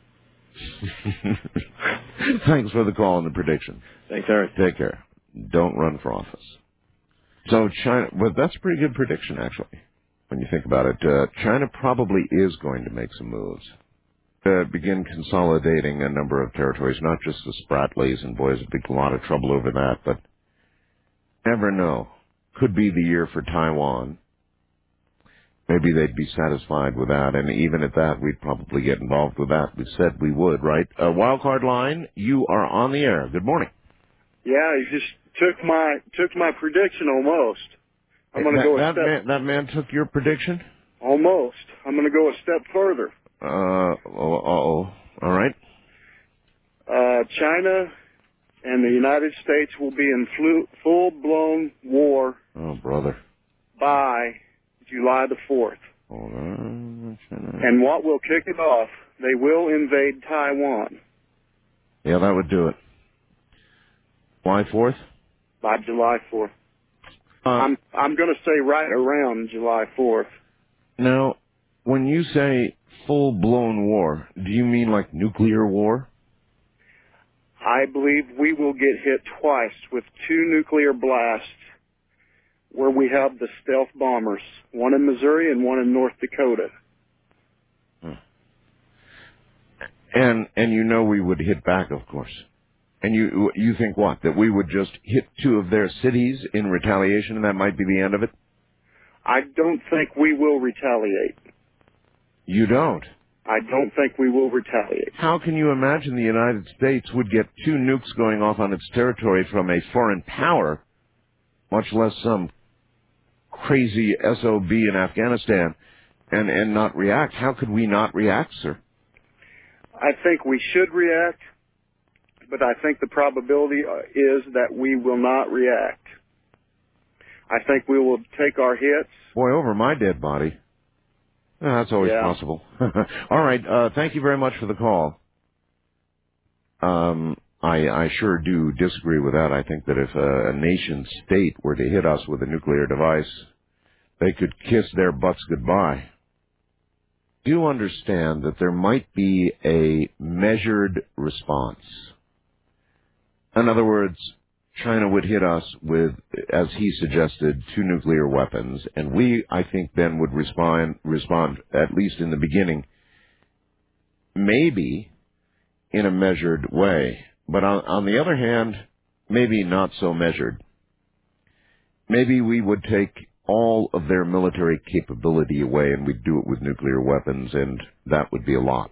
Thanks for the call and the prediction. Thanks, Eric. Take care. Don't run for office. So China, well, that's a pretty good prediction, actually, when you think about it. Uh, China probably is going to make some moves. Uh, begin consolidating a number of territories, not just the Spratlys, and boy, there's a big lot of trouble over that, but never know. Could be the year for Taiwan. Maybe they'd be satisfied with that, and even at that, we'd probably get involved with that. We said we would, right? Uh, Wildcard line, you are on the air. Good morning. Yeah, you just took my took my prediction almost. I'm going to that, go a that step. Man, that man took your prediction? Almost. I'm going to go a step further. Uh oh, uh-oh. All right. Uh, China and the United States will be in flu- full-blown war. Oh, brother. by July the fourth. Hold on. And what will kick it off? They will invade Taiwan. Yeah, that would do it. Why fourth? By July fourth. Uh, I'm I'm going to say right around July fourth. Now, when you say full-blown war, do you mean like nuclear war? I believe we will get hit twice with two nuclear blasts where we have the stealth bombers, one in Missouri and one in North Dakota. Hmm. And and you know we would hit back, of course. And you you think what? That we would just hit two of their cities in retaliation and that might be the end of it? I don't think we will retaliate. You don't? I don't think we will retaliate. How can you imagine the United States would get two nukes going off on its territory from a foreign power, much less some crazy S O B in Afghanistan, and, and not react? How could we not react, sir? I think we should react, but I think the probability is that we will not react. I think we will take our hits. Boy, over my dead body. Yeah, that's always yeah. possible. All right, uh, thank you very much for the call. Um, I, I sure do disagree with that. I think that if a, a nation state were to hit us with a nuclear device, they could kiss their butts goodbye. Do understand that there might be a measured response. In other words, China would hit us with, as he suggested, two nuclear weapons, and we, I think, then would respond, respond, at least in the beginning, maybe in a measured way. But on, on the other hand, maybe not so measured. Maybe we would take all of their military capability away and we'd do it with nuclear weapons, and that would be a lot.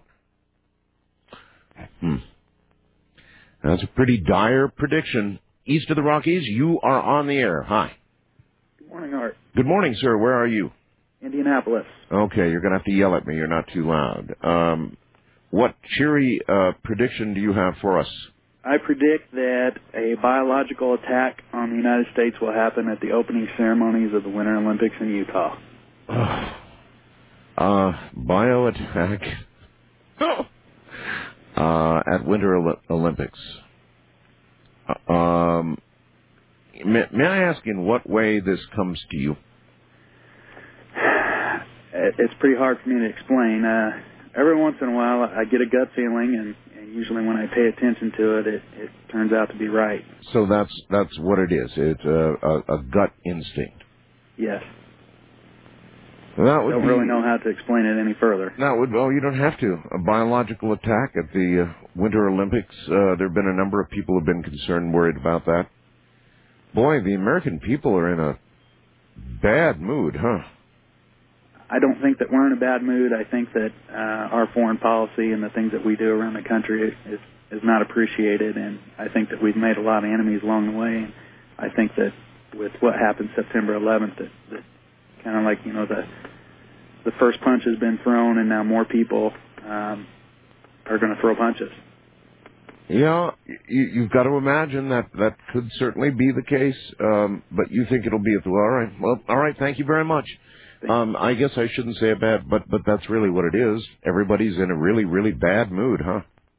Hmm. That's a pretty dire prediction. East of the Rockies, you are on the air. Hi. Good morning, Art. Good morning, sir. Where are you? Indianapolis. Okay, you're going to have to yell at me. You're not too loud. Um, what cheery uh, prediction do you have for us? I predict that a biological attack on the United States will happen at the opening ceremonies of the Winter Olympics in Utah. uh, bio attack uh, at Winter Olympics. Um, may, may I ask in what way this comes to you? It's pretty hard for me to explain. Uh, every once in a while, I get a gut feeling, and, and usually when I pay attention to it, it, it turns out to be right. So that's that's what it is. It's a, a, a gut instinct. Yes. That I would don't be, really know how to explain it any further. That would, well, you don't have to. A biological attack at the uh, Winter Olympics, uh, there have been a number of people who have been concerned, worried about that. Boy, the American people are in a bad mood, huh? I don't think that we're in a bad mood. I think that uh, our foreign policy and the things that we do around the country is, is not appreciated, and I think that we've made a lot of enemies along the way. And I think that with what happened September eleventh, that, that kind of like, you know, the the first punch has been thrown, and now more people um, are going to throw punches. Yeah, you, you've got to imagine that that could certainly be the case, um, but you think it'll be at the all right. Well, all right. Thank you very much. Um, I guess I shouldn't say a bad, but but that's really what it is. Everybody's in a really really bad mood, huh?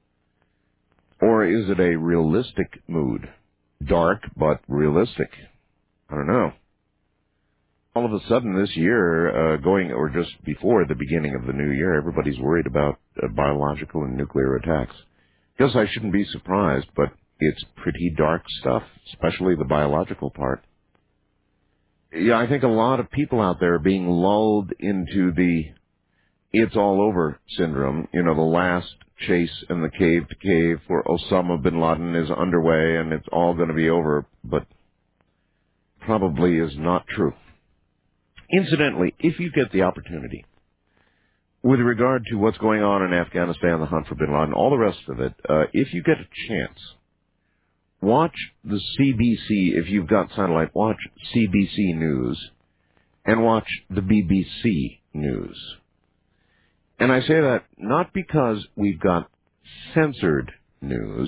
Or is it a realistic mood? Dark but realistic. I don't know. All of a sudden this year, uh, going, or just before the beginning of the new year, everybody's worried about uh, biological and nuclear attacks. Guess I shouldn't be surprised, but it's pretty dark stuff, especially the biological part. Yeah, I think a lot of people out there are being lulled into the it's all over syndrome. You know, the last chase in the cave to cave for Osama bin Laden is underway and it's all going to be over, but probably is not true. Incidentally, if you get the opportunity, with regard to what's going on in Afghanistan, the hunt for bin Laden, all the rest of it, uh, if you get a chance, watch the C B C, if you've got satellite, watch C B C News and watch the B B C News. And I say that not because we've got censored news,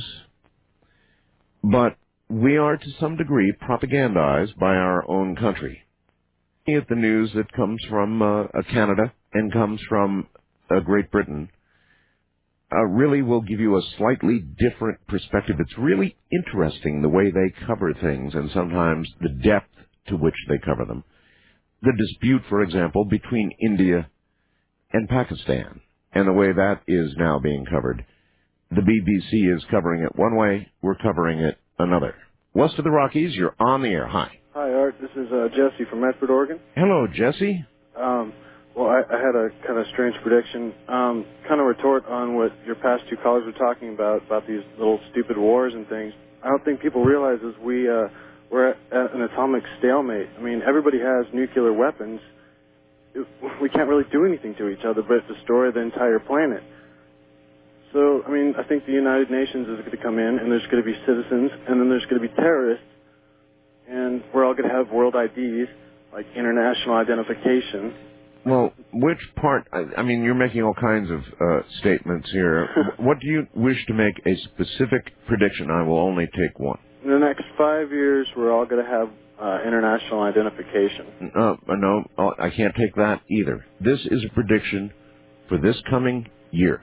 but we are to some degree propagandized by our own country. at the news that comes from uh, Canada and comes from uh, Great Britain uh, really will give you a slightly different perspective. It's really interesting the way they cover things and sometimes the depth to which they cover them. The dispute, for example, between India and Pakistan and the way that is now being covered. The B B C is covering it one way, we're covering it another. West of the Rockies, you're on the air. Hi. Hi, Art. This is uh, Jesse from Medford, Oregon. Hello, Jesse. Um, well, I, I had a kind of strange prediction. Um, kind of retort on what your past two callers were talking about, about these little stupid wars and things. I don't think people realize is we, uh, we're at, at an atomic stalemate. I mean, everybody has nuclear weapons. It, we can't really do anything to each other but destroy the entire planet. So, I mean, I think the United Nations is going to come in, and there's going to be citizens, and then there's going to be terrorists, and we're all going to have world I Ds, like international identification. Well, which part, I, I mean, you're making all kinds of uh, statements here. What do you wish to make a specific prediction? I will only take one. In the next five years, we're all going to have uh, international identification. Uh, no, I can't take that either. This is a prediction for this coming year.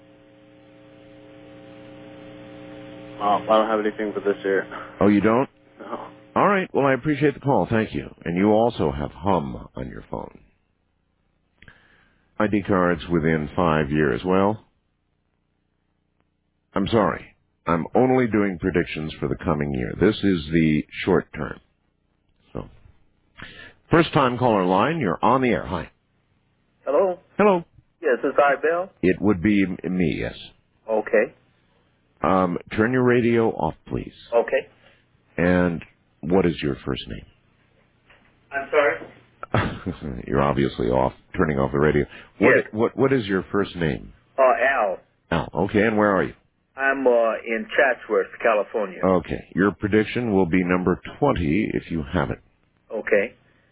Oh, I don't have anything for this year. Oh, you don't? No. All right. Well, I appreciate the call. Thank you. And you also have Hum on your phone. I D cards within five years. Well, I'm sorry. I'm only doing predictions for the coming year. This is the short term. So, first time caller line, you're on the air. Hi. Hello? Hello. Yes, is I Bill? It would be m- me, yes. Okay. Um, turn your radio off, please. Okay. And what is your first name? I'm sorry? You're obviously off, turning off the radio. What, Yes. what, what is your first name? Uh, Al. Al. Okay, and where are you? I'm uh, in Chatsworth, California. Okay. Your prediction will be number twenty if you have it. Okay.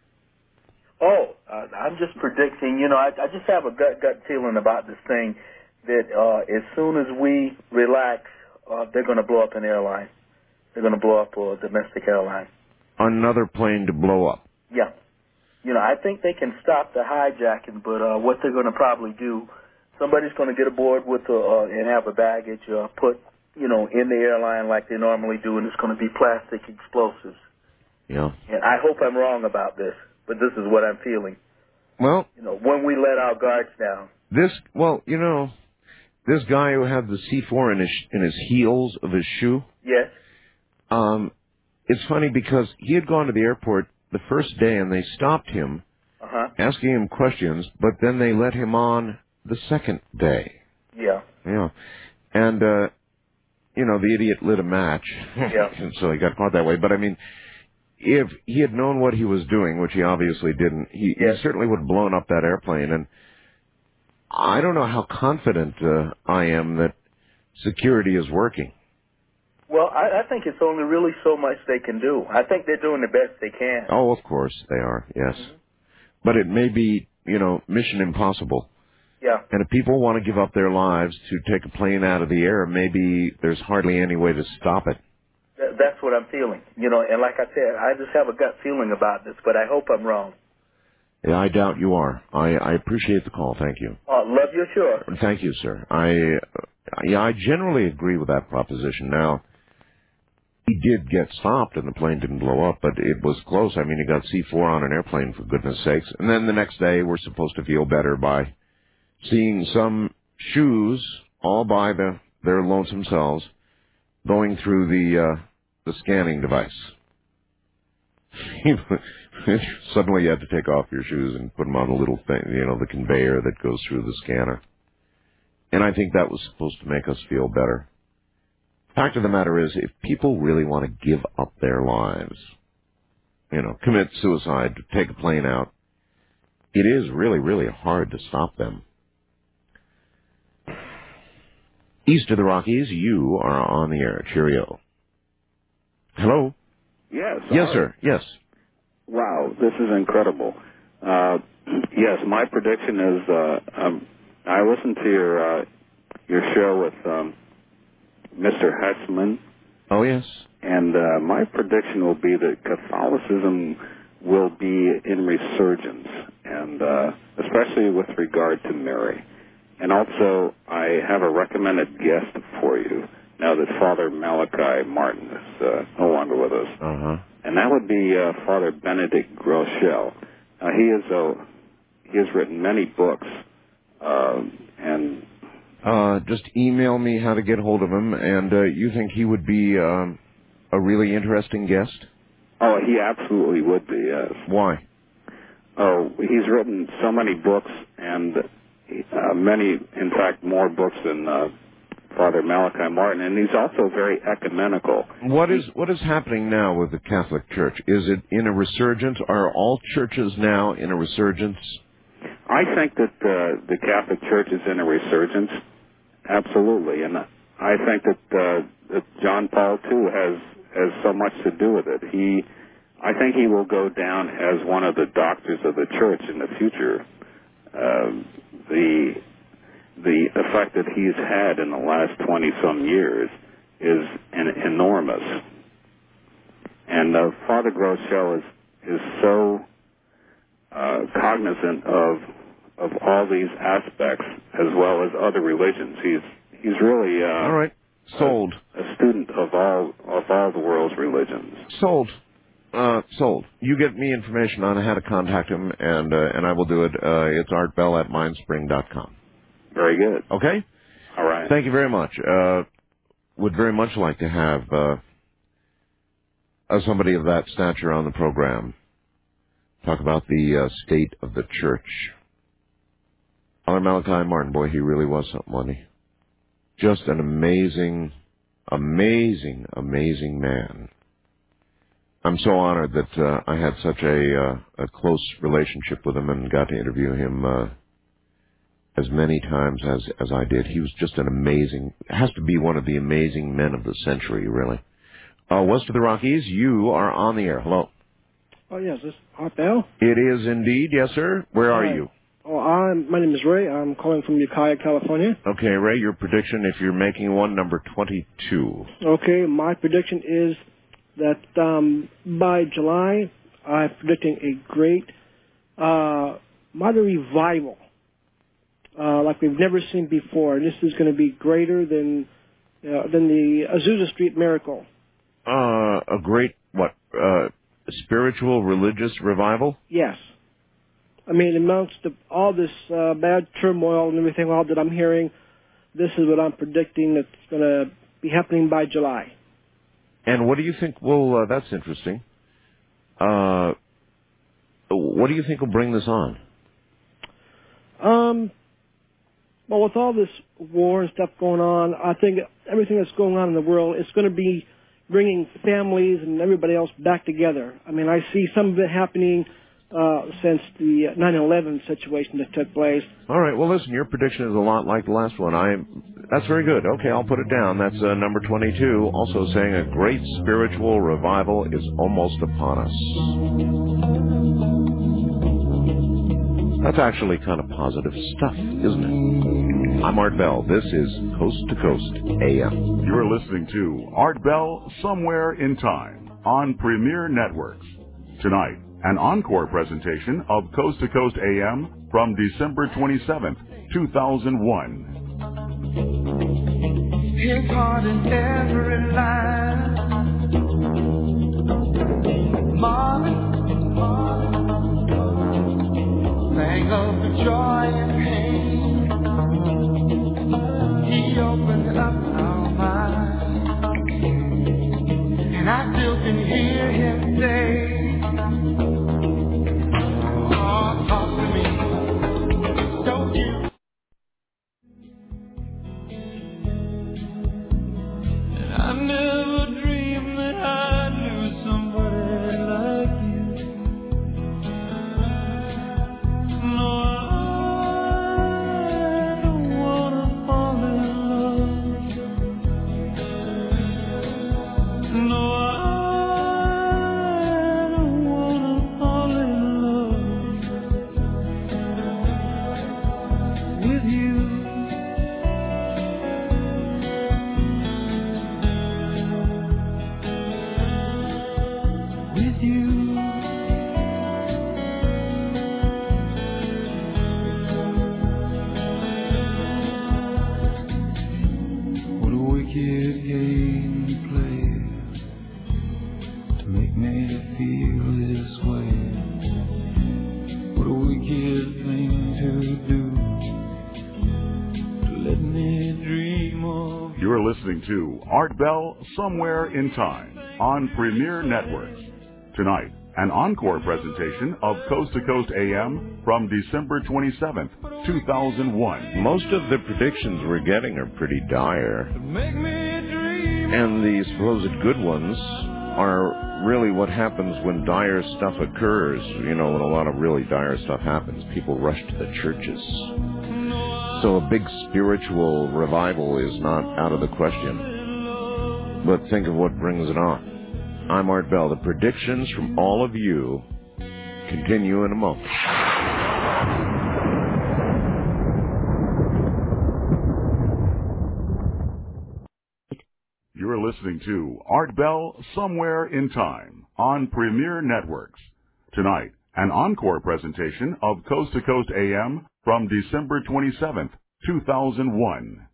Oh, uh, I'm just predicting, you know, I, I just have a gut gut feeling about this thing that uh, as soon as we relax, uh, they're going to blow up an airline. They're going to blow up a domestic airline. Another plane to blow up. Yeah. You know, I think they can stop the hijacking, but uh, what they're going to probably do, somebody's going to get aboard with a, uh, and have a baggage uh, put, you know, in the airline like they normally do, and it's going to be plastic explosives. Yeah. And I hope I'm wrong about this, but this is what I'm feeling. Well, You know, when we let our guards down. this, well, you know, this guy who had the C four in his, in his heels of his shoe, Yes. um, it's funny because he had gone to the airport the first day and they stopped him, Uh-huh. asking him questions, but then they let him on the second day. Yeah. Yeah. And, uh, you know, the idiot lit a match. Yeah. And so he got caught that way. But, I mean, if he had known what he was doing, which he obviously didn't, he, Yes. he certainly would have blown up that airplane. And I don't know how confident uh, I am that security is working. Well, I, I think it's only really so much they can do. I think they're doing the best they can. Oh, of course they are, yes. But it may be, you know, mission impossible. Yeah. And if people want to give up their lives to take a plane out of the air, maybe there's hardly any way to stop it. Th- that's what I'm feeling. You know, and like I said, I just have a gut feeling about this, but I hope I'm wrong. Yeah, I doubt you are. I, I appreciate the call. Thank you. Uh, love you, sure. Thank you, sir. I, yeah, I generally agree with that proposition. Now, he did get stopped and the plane didn't blow up, but it was close. I mean, he got C four on an airplane, for goodness sakes. And then the next day, we're supposed to feel better by seeing some shoes all by the, their lonesome selves going through the, uh, the scanning device. Suddenly you had to take off your shoes and put them on a little thing, you know, the conveyor that goes through the scanner. And I think that was supposed to make us feel better. Fact of the matter is, if people really want to give up their lives, you know, commit suicide, take a plane out, it is really, really hard to stop them. East of the Rockies, you are on the air. Cheerio. Hello? Yes. Yes, Art. sir. Yes. Wow, this is incredible. Uh, yes, my prediction is uh, um, I listened to your uh, your show with um, Mister Hetzman. Oh, yes. And uh, my prediction will be that Catholicism will be in resurgence, and uh, especially with regard to Mary. And also, I have a recommended guest for you now that Father Malachi Martin is uh, no longer with us. Uh-huh. And that would be uh, Father Benedict Groeschel. Uh, he is a he has written many books, uh, and uh, just email me how to get hold of him. And uh, you think he would be um, a really interesting guest? Oh, he absolutely would be. Yes. Why? Oh, he's written so many books, and uh, many, in fact, more books than uh, Father Malachi Martin, and he's also very ecumenical. What is what is happening now with the Catholic Church? Is it in a resurgence? Are all churches now in a resurgence? I think that uh, the Catholic Church is in a resurgence, absolutely, and I think that, uh, that John Paul too has has so much to do with it. He, I think he will go down as one of the doctors of the Church in the future. Uh, the the effect that he's had in the last twenty some years is an, enormous, and uh, Father Groeschel is is so uh, cognizant of of all these aspects as well as other religions. He's he's really uh, all right. Sold. A, a student of all of all the world's religions. Sold. Uh, sold. You get me information on how to contact him, and uh, and I will do it. Uh, it's art bell at mindspring dot com. Very good. Okay? All right. Thank you very much. Uh, would very much like to have uh, uh, somebody of that stature on the program. Talk about the uh, state of the church. Father Malachi Martin, boy, he really was something, wasn't he? Just an amazing, amazing, amazing man. I'm so honored that uh, I had such a, uh, a close relationship with him and got to interview him uh, as many times as, as I did. He was just an amazing, has to be one of the amazing men of the century, really. Uh, west of the Rockies, you are on the air. Hello. Oh, yes, this is Art Bell. It is indeed, yes, sir. Where are Hi. you? Oh, I'm, my name is Ray. I'm calling from Ukiah, California. Okay, Ray, your prediction, if you're making one, number twenty-two. Okay, my prediction is that um, by July, I'm predicting a great uh, mother revival uh, like we've never seen before. This is going to be greater than uh, than the Azusa Street miracle. Uh, a great, what, uh, spiritual, religious revival? Yes. I mean, amongst the, all this uh, bad turmoil and everything all that I'm hearing, this is what I'm predicting that's going to be happening by July. And what do you think will, uh, that's interesting. Uh, what do you think will bring this on? Um, well, with all this war and stuff going on, I think everything that's going on in the world, it's going to be bringing families and everybody else back together. I mean, I see some of it happening uh, since the nine eleven situation that took place. All right. Well, listen, your prediction is a lot like the last one. I, that's very good. Okay, I'll put it down. That's uh, number twenty-two, also saying a great spiritual revival is almost upon us. That's actually kind of positive stuff, isn't it? I'm Art Bell. This is Coast to Coast A M. You're listening to Art Bell Somewhere in Time on Premier Networks. Tonight, an encore presentation of Coast to Coast A M from December twenty-seventh, two thousand one. His heart in every line. Marvin, Marvin, sang of the joy and pain. He opened up our minds, and I still can hear him say, oh, talk to me, don't you? And I never dreamed that I'd lose somebody like you. No, I listening to Art Bell Somewhere in Time on Premier Networks. Tonight, an encore presentation of Coast to Coast A M from December twenty-seventh, two thousand one. Most of the predictions we're getting are pretty dire. And the supposed good ones are really what happens when dire stuff occurs. You know, when a lot of really dire stuff happens, people rush to the churches. So a big spiritual revival is not out of the question. But think of what brings it on. I'm Art Bell. The predictions from all of you continue in a moment. You're listening to Art Bell Somewhere in Time on Premier Networks. Tonight, an encore presentation of Coast to Coast A M from December twenty-seventh, two thousand one.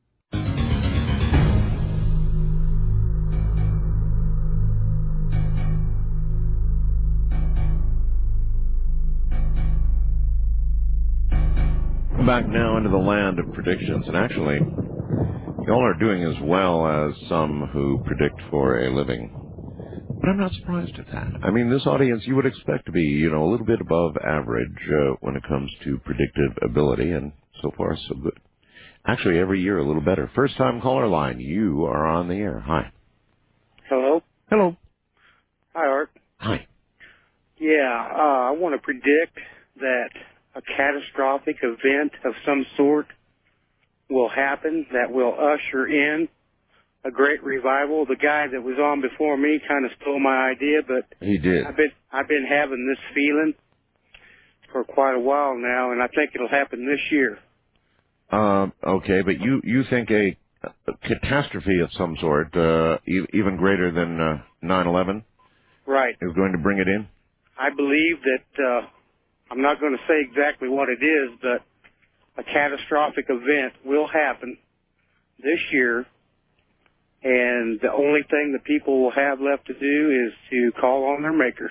Back now into the land of predictions, and actually, y'all are doing as well as some who predict for a living. But I'm not surprised at that. I mean, this audience you would expect to be, you know, a little bit above average uh, when it comes to predictive ability, and so far, so good. Actually, every year a little better. First-time caller line, you are on the air. Hi. Hello? Hello. Hi, Art. Hi. Yeah, uh, I want to predict that a catastrophic event of some sort will happen that will usher in a great revival. The guy that was on before me kind of stole my idea, but he did. I've been I've been having this feeling for quite a while now, and I think it'll happen this year. Uh, okay, but you you think a, a catastrophe of some sort, uh, e- even greater than uh, nine eleven, right, is going to bring it in? I believe that. Uh, I'm not going to say exactly what it is, but a catastrophic event will happen this year, and the only thing that people will have left to do is to call on their maker.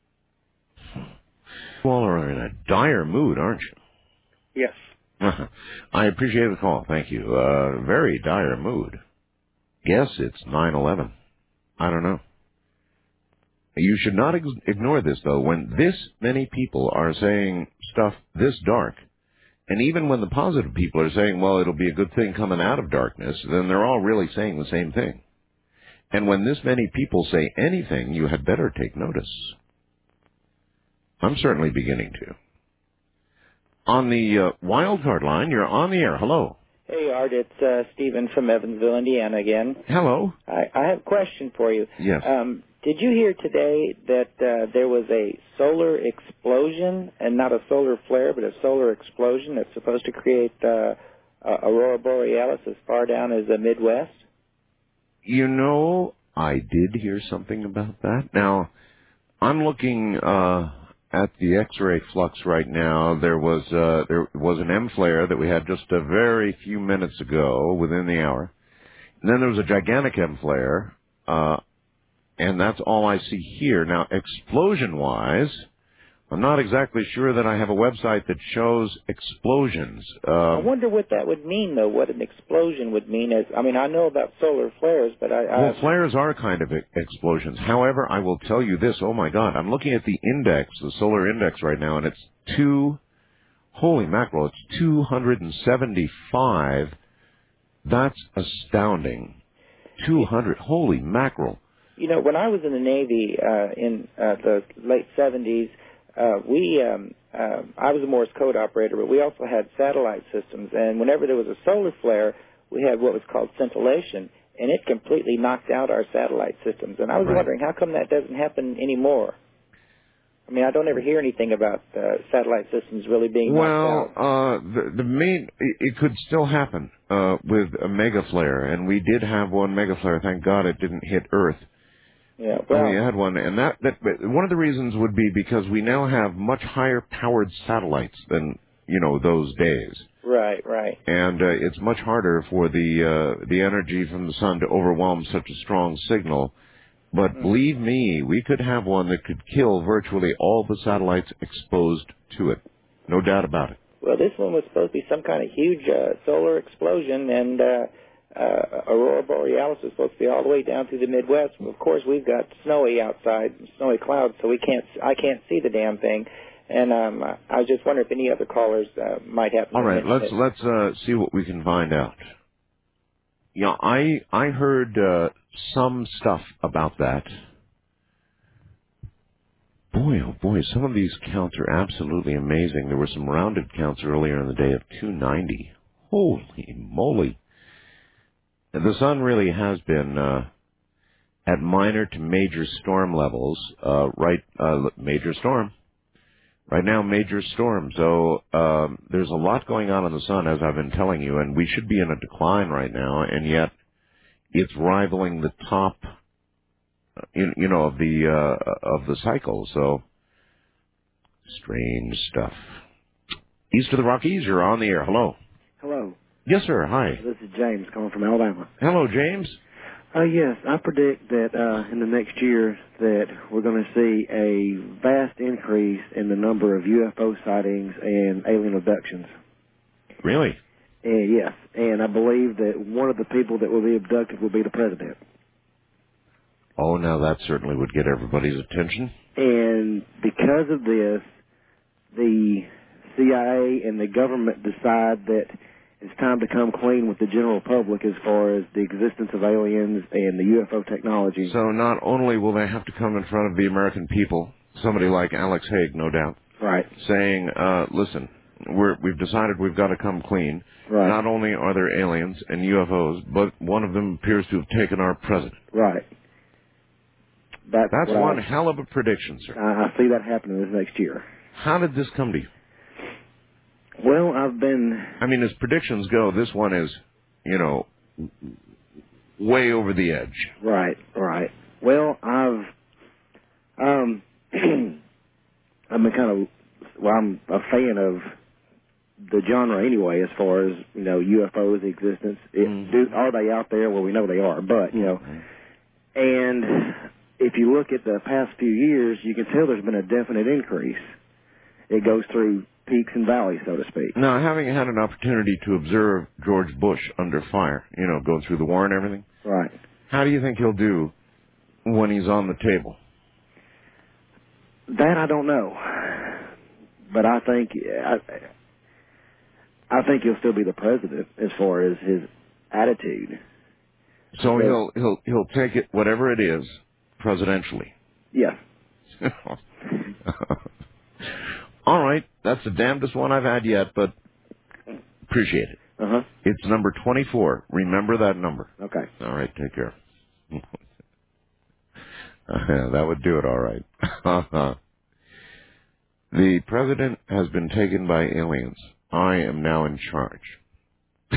You all are in a dire mood, aren't you? Yes. I appreciate the call. Thank you. Uh, very dire mood. Guess it's nine eleven. I don't know. You should not ex- ignore this, though. When this many people are saying stuff this dark, and even when the positive people are saying, well, it'll be a good thing coming out of darkness, then they're all really saying the same thing. And when this many people say anything, you had better take notice. I'm certainly beginning to. On the uh, wild card line, you're on the air. Hello. Hey, Art, it's uh, Stephen from Evansville, Indiana again. Hello. I, I have a question for you. Yes. Um, did you hear today that uh, there was a solar explosion, and not a solar flare, but a solar explosion that's supposed to create uh, uh, Aurora Borealis as far down as the Midwest? You know, I did hear something about that. Now, I'm looking uh, at the X-ray flux right now. There was uh, there was an M flare that we had just a very few minutes ago, within the hour. And then there was a gigantic M flare, uh, and that's all I see here. Now, explosion-wise, I'm not exactly sure that I have a website that shows explosions. Um, I wonder what that would mean, though, what an explosion would mean. As I mean, I know about solar flares, but I... I Well, flares are kind of explosions. However, I will tell you this. Oh, my God. I'm looking at the index, the solar index right now, and it's two... Holy mackerel, it's two hundred seventy-five. That's astounding. two hundred. Holy mackerel. You know, when I was in the Navy uh, in uh, the late seventies, uh, we... Um, Uh, I was a Morse code operator, but we also had satellite systems. And whenever there was a solar flare, we had what was called scintillation, and it completely knocked out our satellite systems. And I was Right. wondering, how come that doesn't happen anymore? I mean, I don't ever hear anything about uh, satellite systems really being knocked out. Well, uh, the, the main, it, it could still happen uh, with a mega flare, and we did have one mega flare. Thank God it didn't hit Earth. Yeah, well, we had one, and that, that one of the reasons would be because we now have much higher powered satellites than, you know, those days. Right, right. And uh, it's much harder for the uh, the energy from the sun to overwhelm such a strong signal. But mm. believe me, we could have one that could kill virtually all the satellites exposed to it. No doubt about it. Well, this one was supposed to be some kind of huge uh, solar explosion, and uh, uh, aurora borealis is supposed to be all the way down through the Midwest. Of course, we've got snowy outside, snowy clouds, so we can't. I can't see the damn thing. And um, I was just wondering if any other callers uh, might have. All right, let's let's uh, see what we can find out. Yeah, I I heard uh, some stuff about that. Boy, oh boy, some of these counts are absolutely amazing. There were some rounded counts earlier in the day of two ninety. Holy moly. The sun really has been uh, at minor to major storm levels. Uh, right, uh, major storm. Right now, major storm. So um, there's a lot going on in the sun, as I've been telling you, and we should be in a decline right now, and yet it's rivaling the top, you, you know, of the uh, of the cycle. So strange stuff. East of the Rockies, you're on the air. Hello. Hello. Yes, sir. Hi. This is James calling from Alabama. Hello, James. Uh, yes, I predict that uh, in the next year that we're going to see a vast increase in the number of U F O sightings and alien abductions. Really? And yes, and I believe that one of the people that will be abducted will be the president. Oh, now that certainly would get everybody's attention. And because of this, the C I A and the government decide that it's time to come clean with the general public as far as the existence of aliens and the U F O technology. So not only will they have to come in front of the American people, somebody like Alex Haig, no doubt, right, saying, uh, listen, we're, we've decided we've got to come clean. Right. Not only are there aliens and U F Os, but one of them appears to have taken our president. Right. That's, That's what one I, hell of a prediction, sir. I, I see that happening this next year. How did this come to you? Well, I've been... I mean, as predictions go, this one is, you know, way over the edge. Right, right. Well, I've... Um, I've been kind of... Well, I'm a fan of the genre anyway, as far as, you know, U F Os, existence. It, Mm-hmm. do, are they out there? Well, we know they are, but, you know... And if you look at the past few years, you can tell there's been a definite increase. It goes through peaks and valleys, so to speak. Now, having had an opportunity to observe George Bush under fire, you know, go through the war and everything, right? How do you think he'll do when he's on the table? That I don't know, but I think I, I think he'll still be the president as far as his attitude. So he'll he'll he'll take it, whatever it is, presidentially. Yeah. All right, that's the damnedest one I've had yet, but appreciate it. Uh-huh. It's number twenty-four. Remember that number. Okay. All right, take care. uh, that would do it, all right. The president has been taken by aliens. I am now in charge.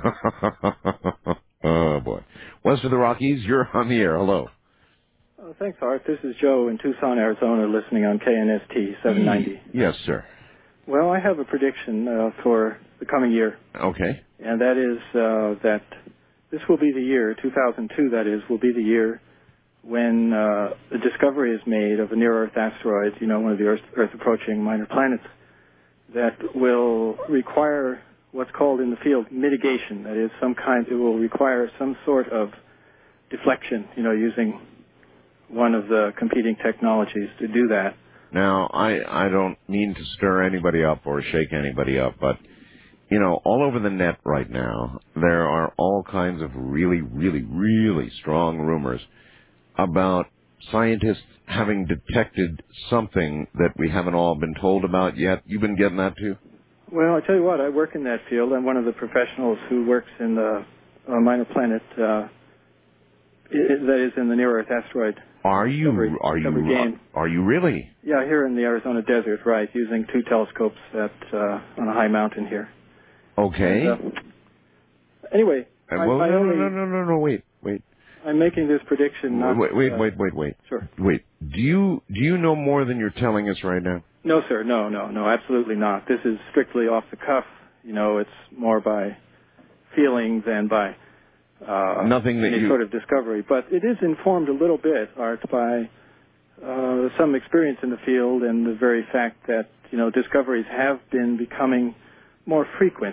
Oh, boy. West of the Rockies, you're on the air. Hello. Uh, thanks, Art. This is Joe in Tucson, Arizona, listening on K N S T seven ninety. Yes, sir. Well, I have a prediction uh, for the coming year, Okay. and that is uh, that this will be the year, two thousand two, that is, will be the year when uh, the discovery is made of a near-Earth asteroid, you know, one of the Earth, Earth-approaching minor planets, that will require what's called in the field mitigation. That is, some kind, it will require some sort of deflection, you know, using one of the competing technologies to do that. Now, I, I don't mean to stir anybody up or shake anybody up, but, you know, all over the net right now, there are all kinds of really, really, really strong rumors about scientists having detected something that we haven't all been told about yet. You've been getting that too? Well, I tell you what, I work in that field. I'm one of the professionals who works in the uh, minor planet, uh, i- that is in the near-Earth asteroid. Are you, Discovery- are you, Discovery game. are you really? Yeah, here in the Arizona desert, right, using two telescopes at uh, on a high mountain here. Okay. And, uh, anyway, Uh, I, well, I no, only, no, no, no, no, wait, wait. I'm making this prediction not... Wait, wait, uh, wait, wait, wait. Sure. Wait. Do you, do you know more than you're telling us right now? No, sir, no, no, no, absolutely not. This is strictly off the cuff. You know, it's more by feeling than by uh, Nothing that any you... sort of discovery. But it is informed a little bit, Art, by uh, some experience in the field and the very fact that, you know, discoveries have been becoming more frequent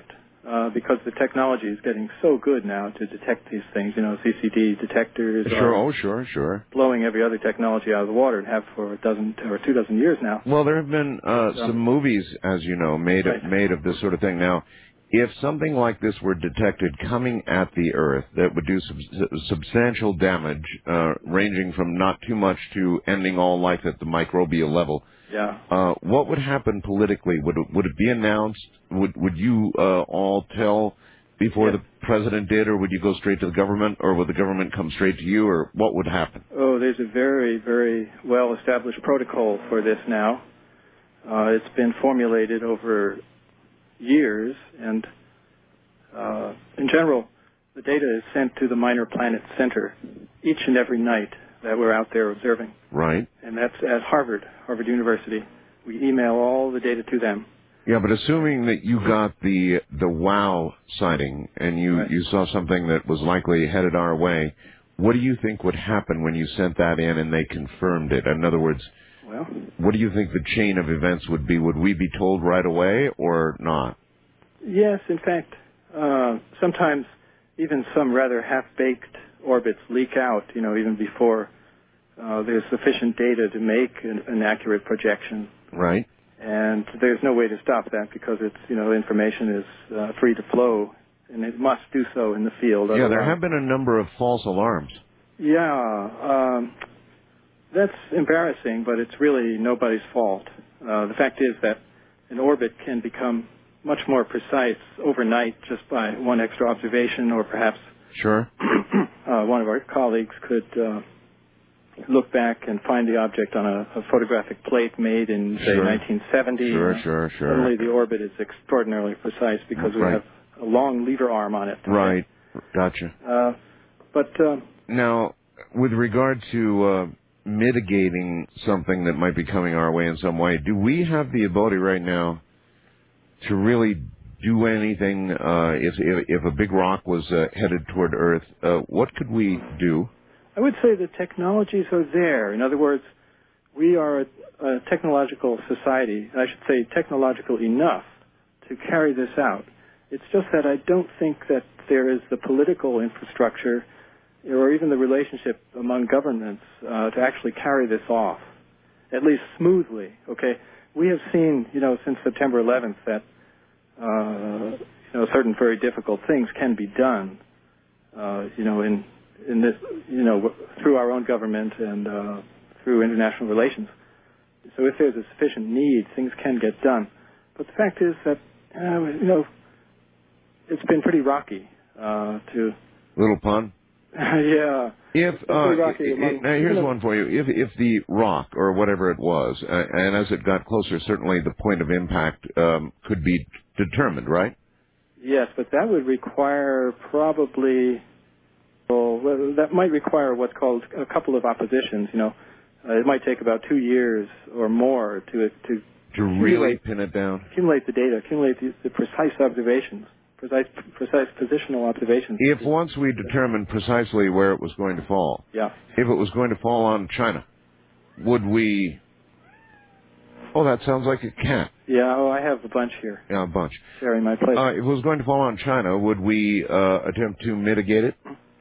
uh, because the technology is getting so good now to detect these things. You know, C C D detectors Sure, are oh, sure, sure. blowing every other technology out of the water and have for a dozen or two dozen years now. Well, there have been uh, So- some movies, as you know, made Right. of, made of this sort of thing. Now, if something like this were detected coming at the Earth that would do sub- substantial damage, uh, ranging from not too much to ending all life at the microbial level, Yeah. uh, what would happen politically? Would it, would it be announced? Would would you uh, all tell before the president did, or would you go straight to the government, or would the government come straight to you, or what would happen? Oh, there's a very, very well-established protocol for this now. Uh, it's been formulated over years, and uh, in general, the data is sent to the Minor Planet Center each and every night that we're out there observing. Right. And that's at Harvard, Harvard University. We email all the data to them. Yeah, but assuming that you got the the WOW sighting and you, Right. you saw something that was likely headed our way, what do you think would happen when you sent that in and they confirmed it? In other words, Well, what do you think the chain of events would be? Would we be told right away or not? yes, in fact, uh, sometimes even some rather half-baked orbits leak out, you know, even before uh, there's sufficient data to make an, an accurate projection. Right. And there's no way to stop that because it's, you know, information is uh, free to flow, and it must do so in the field. Yeah, there otherwise- have been a number of false alarms. Yeah, um, that's embarrassing, but it's really nobody's fault. Uh, the fact is that an orbit can become much more precise overnight just by one extra observation, or perhaps Sure. uh, one of our colleagues could uh, look back and find the object on a, a photographic plate made in, say, Sure. nineteen seventy. Sure, and sure, sure. Suddenly the orbit is extraordinarily precise because we Right. have a long lever arm on it. Right. Gotcha. Uh, but uh, Now, with regard to uh, mitigating something that might be coming our way in some way, do we have the ability right now to really do anything uh, if, if if a big rock was uh, headed toward Earth? Uh, what could we do? I would say the technologies are there. In other words, we are a, a technological society, I should say technological enough to carry this out. It's just that I don't think that there is the political infrastructure or even the relationship among governments uh, to actually carry this off, at least smoothly. Okay, we have seen, you know, since September eleventh that uh, you know certain very difficult things can be done, uh, you know, in in this, you know, through our own government and uh, through international relations. So if there's a sufficient need, things can get done. But the fact is that, uh, you know, it's been pretty rocky uh, to. Little pun. yeah. If It's uh, pretty rocky i- i- among- now here's you know, one for you. If if the rock or whatever it was, uh, and as it got closer, certainly the point of impact um, could be determined, right? Yes, but that would require probably. Well, well, that might require what's called a couple of oppositions. You know, uh, it might take about two years or more to to To really pin it down. accumulate the data, accumulate the, the precise observations, precise precise positional observations. If once we determined precisely where it was going to fall, Yeah. if it was going to fall on China, would we? Oh, that sounds like a cat. Yeah. Oh, I have a bunch here Yeah, a bunch. sharing my plate. Uh, if it was going to fall on China, would we uh, attempt to mitigate it?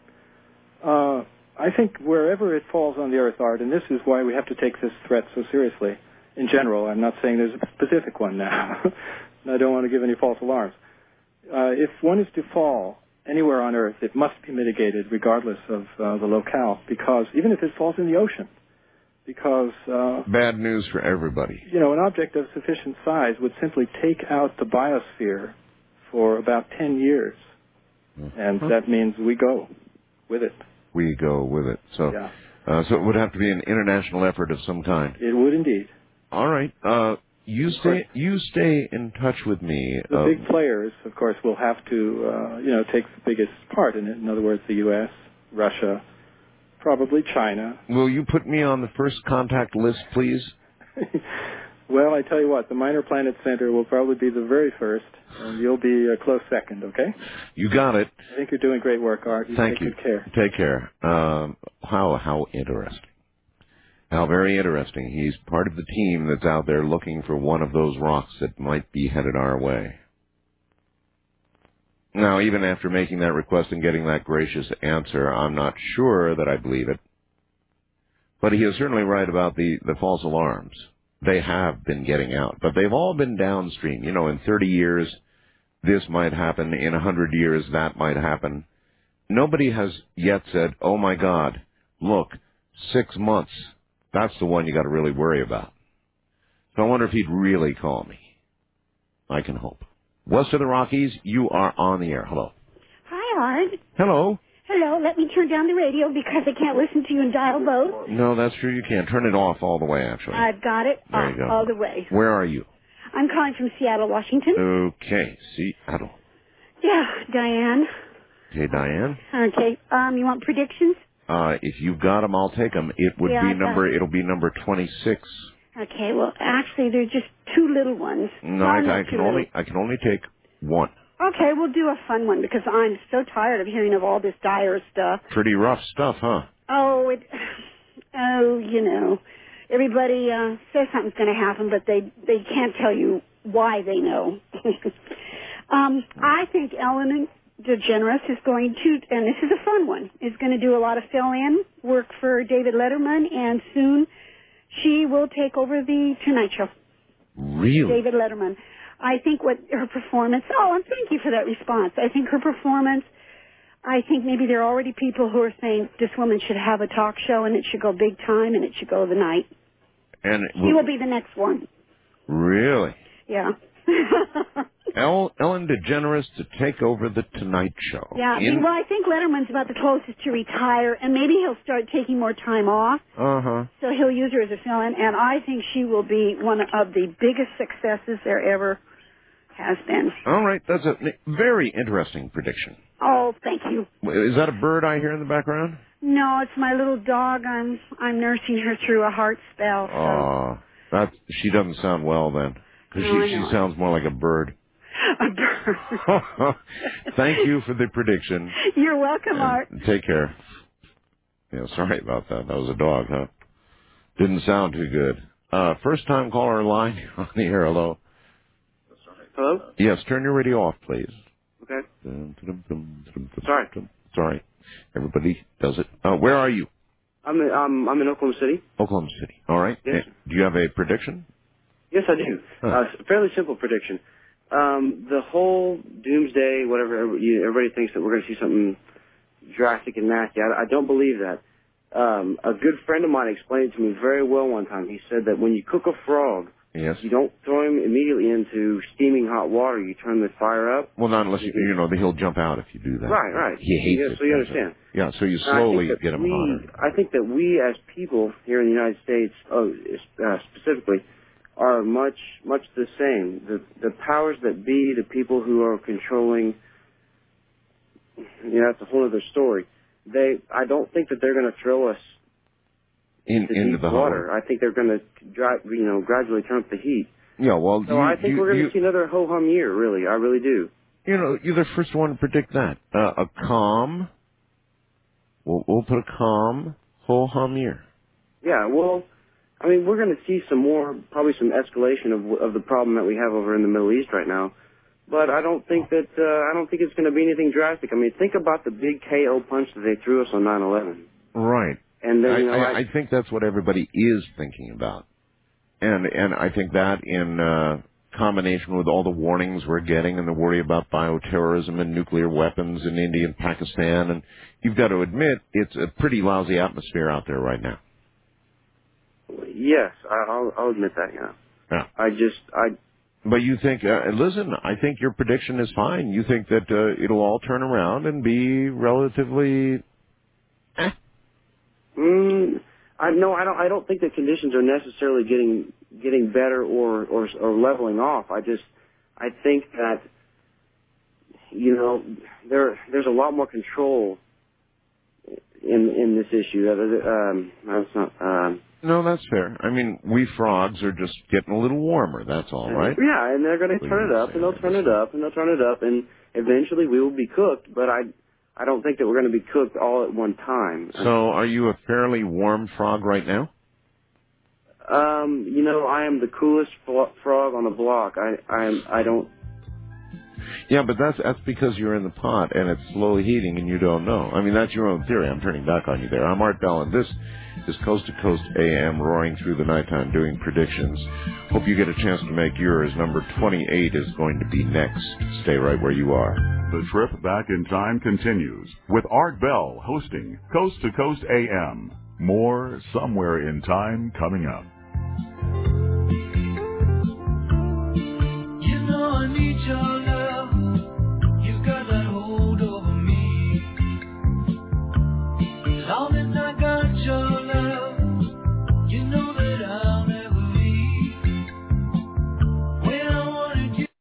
Uh, I think wherever it falls on the Earth, Art, and this is why we have to take this threat so seriously. In general, I'm not saying there's a specific one now. I don't want to give any false alarms. Uh, if one is to fall anywhere on Earth, it must be mitigated regardless of uh, the locale, because even if it falls in the ocean, because uh, Bad news for everybody. you know, an object of sufficient size would simply take out the biosphere for about ten years, and that means we go with it. We go with it. So, Yeah. uh, so it would have to be an international effort of some kind. It would indeed. All right. Uh, you stay. You stay in touch with me. The Uh, big players, of course, will have to, uh, you know, take the biggest part in it. In other words, the U S, Russia, probably China. will you put me on the first contact list, please? Well, I tell you what, the Minor Planet Center will probably be the very first, and you'll be a close second, okay? You got it. I think you're doing great work, Art. You Thank take you. good care. Take care. Um, how how interesting. How very interesting. He's part of the team that's out there looking for one of those rocks that might be headed our way. Now, even after making that request and getting that gracious answer, I'm not sure that I believe it. But he is certainly right about the, the false alarms. They have been getting out, but they've all been downstream. You know, in thirty years, this might happen. In one hundred years, that might happen. Nobody has yet said, oh, my God, look, six months, that's the one you got to really worry about. So I wonder if he'd really call me. I can hope. West of the Rockies, you are on the air. Hello. Hi, Art. Hello. Hello. Let me turn down the radio because I can't listen to you and dial both. No, that's true. You can't. Turn it off all the way, actually. I've got it There off you go. all the way. Where are you? I'm calling from Seattle, Washington. Okay. Seattle. Yeah, Diane. Okay, Diane. Okay. Um, you want predictions? Uh, if you've got them, I'll take them. It would Yeah, be I got number, it. it'll be number twenty-six. Okay. Well, actually, they're just two little ones. No, Well, I, not I too can little. only, I can only take one. Okay, we'll do a fun one because I'm so tired of hearing of all this dire stuff. Pretty rough stuff, huh? Oh, it, oh, you know, everybody uh, says something's going to happen, but they they can't tell you why they know. um, I think Ellen DeGeneres is going to, and this is a fun one, is going to do a lot of fill-in work for David Letterman, and soon she will take over the Tonight Show. Really? David Letterman. I think what her performance, oh, and thank you for that response. I think her performance, I think maybe there are already people who are saying this woman should have a talk show and it should go big time and it should go the night. And it She will be the next one. Really? Yeah. El, Ellen DeGeneres to take over the Tonight Show. Yeah, In, well, I think Letterman's about the closest to retire, and maybe he'll start taking more time off. Uh-huh. So he'll use her as a fill-in, and I think she will be one of the biggest successes there ever has been. All right, that's a very interesting prediction. Oh, thank you. Is that a bird I hear in the background? No, it's my little dog. I'm I'm nursing her through a heart spell. So. Oh, that she doesn't sound well then, because No, I she she know. sounds more like a bird. A bird. Thank you for the prediction. You're welcome, And Art. take care. Yeah, sorry about that. That was a dog, huh? Didn't sound too good. Uh, first time caller line on the air. Hello. Hello? Yes, turn your radio off, please. Okay. Dum, dum, dum, dum, dum, Sorry. dum. Sorry. Everybody does it. Uh, where are you? I'm in, um, I'm in Oklahoma City. Oklahoma City. All right. Yes. Uh, Do you have a prediction? Yes, I do. Huh. Uh, s- fairly simple prediction. Um, the whole doomsday, whatever, every- you- everybody thinks that we're going to see something drastic and nasty. I, I don't believe that. Um, a good friend of mine explained it to me very well one time. He said that when you cook a frog, Yes. you don't throw him immediately into steaming hot water. You turn the fire up. Well, not unless you, you know, he'll jump out if you do that. Right, right. He hates Yeah, it. so you doesn't he? understand. Yeah, so you And I slowly think that get him we, hotter. I think that we as people here in the United States, oh, uh, specifically, are much, much the same. The the powers that be, the people who are controlling, you know, that's a whole other story. They, I don't think that they're going to throw us In, into into deep the water. hot I think they're going to, dri- you know, gradually turn up the heat. Yeah, well, So you, I think you, we're going you, to see another ho hum year. Really, I really do. you know, you're the first one to predict that. Uh, a calm, we'll, we'll put a calm, ho hum year. Yeah, well, I mean, we're going to see some more, probably some escalation of of the problem that we have over in the Middle East right now. But I don't think that uh, I don't think it's going to be anything drastic. I mean, think about the big K O punch that they threw us on nine eleven. Right. And then, I, you know, I, I, I think that's what everybody is thinking about. And and I think that in uh, combination with all the warnings we're getting and the worry about bioterrorism and nuclear weapons in India and Pakistan, and you've got to admit it's a pretty lousy atmosphere out there right now. yes, I, I'll, I'll admit that. Yeah. Yeah. I just I But you think, uh, listen, I think your prediction is fine. You think that uh, it'll all turn around and be relatively. Eh. Mm, I no, I don't. I don't think the conditions are necessarily getting getting better or, or or leveling off. I just, I think that, you know, there there's a lot more control in in this issue. Uh, Um, that's not. Um, No, that's fair. I mean, we frogs are just getting a little warmer. That's all, right? Yeah, and they're going to turn it up, and they'll turn it up, and they'll turn it up, and eventually we will be cooked. But I, I don't think that we're going to be cooked all at one time. So, are you a fairly warm frog right now? Um, you know, I am the coolest flo- frog on the block. I, I am. I don't. Yeah, but that's that's because you're in the pot and it's slowly heating and you don't know. I mean, that's your own theory. I'm turning back on you there. I'm Art Bell, and this is Coast to Coast A M, roaring through the nighttime doing predictions. Hope you get a chance to make yours. Number twenty-eight is going to be next. Stay right where you are. The trip back in time continues with Art Bell hosting Coast to Coast A M. More Somewhere in Time coming up. You know I need your love. You got that hold over me. Long as I got your love, you know that I'll never leave. When I wanted you.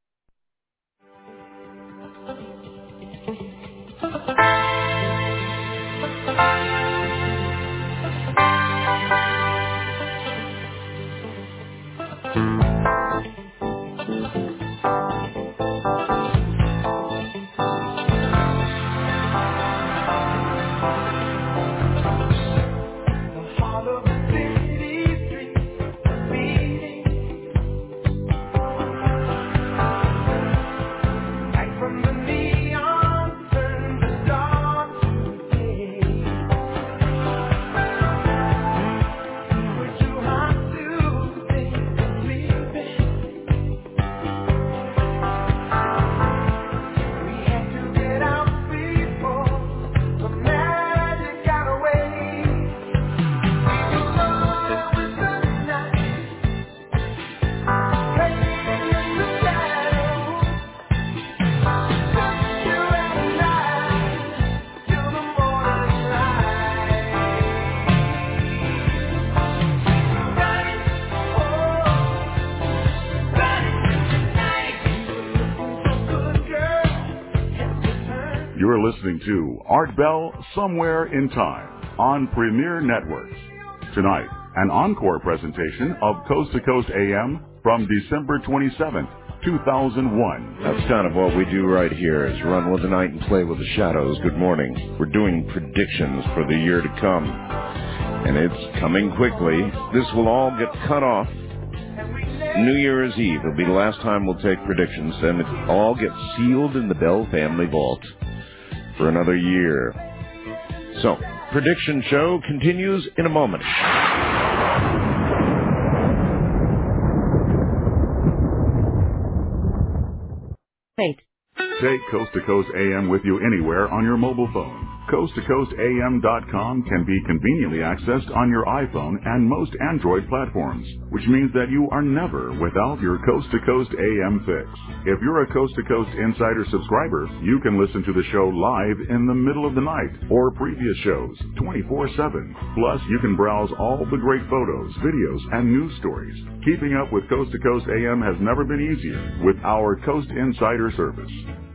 You're listening to Art Bell Somewhere in Time on Premier Networks. Tonight, an encore presentation of Coast to Coast A M from December twenty-seventh, two thousand one. That's kind of what we do right here, is run with the night and play with the shadows. Good morning. We're doing predictions for the year to come, and it's coming quickly. This will all get cut off New Year's Eve. It'll be the last time we'll take predictions, and it all gets sealed in the Bell family vault for another year. So, prediction show continues in a moment. Wait. Take Coast to Coast A M with you anywhere on your mobile phone. coast to coast A M dot com can be conveniently accessed on your iPhone and most Android platforms, which means that you are never without your Coast to Coast A M fix. If you're a Coast to Coast Insider subscriber, you can listen to the show live in the middle of the night or previous shows twenty-four seven. Plus, you can browse all the great photos, videos, and news stories. Keeping up with Coast to Coast A M has never been easier with our Coast Insider service.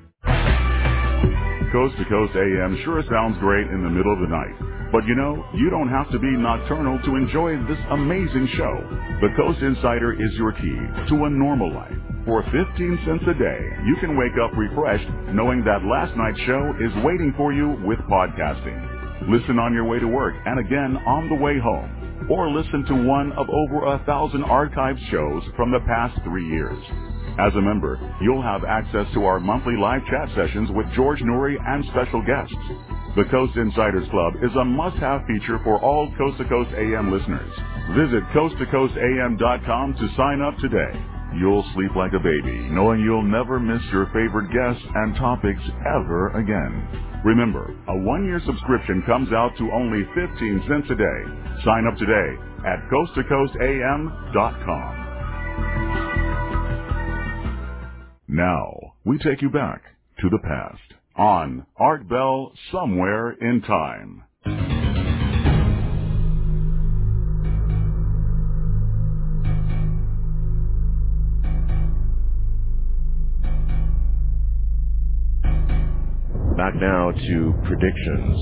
Coast to Coast A M sure sounds great in the middle of the night. But you know, you don't have to be nocturnal to enjoy this amazing show. The Coast Insider is your key to a normal life. For fifteen cents a day, you can wake up refreshed knowing that last night's show is waiting for you with podcasting. Listen on your way to work and again on the way home. Or listen to one of over a thousand archived shows from the past three years. As a member, you'll have access to our monthly live chat sessions with George Noory and special guests. The Coast Insiders Club is a must-have feature for all Coast to Coast A M listeners. Visit coast to coast A M dot com to sign up today. You'll sleep like a baby, knowing you'll never miss your favorite guests and topics ever again. Remember, a one-year subscription comes out to only fifteen cents a day. Sign up today at coast to coast A M dot com. Now, we take you back to the past on Art Bell Somewhere in Time. Back now to predictions.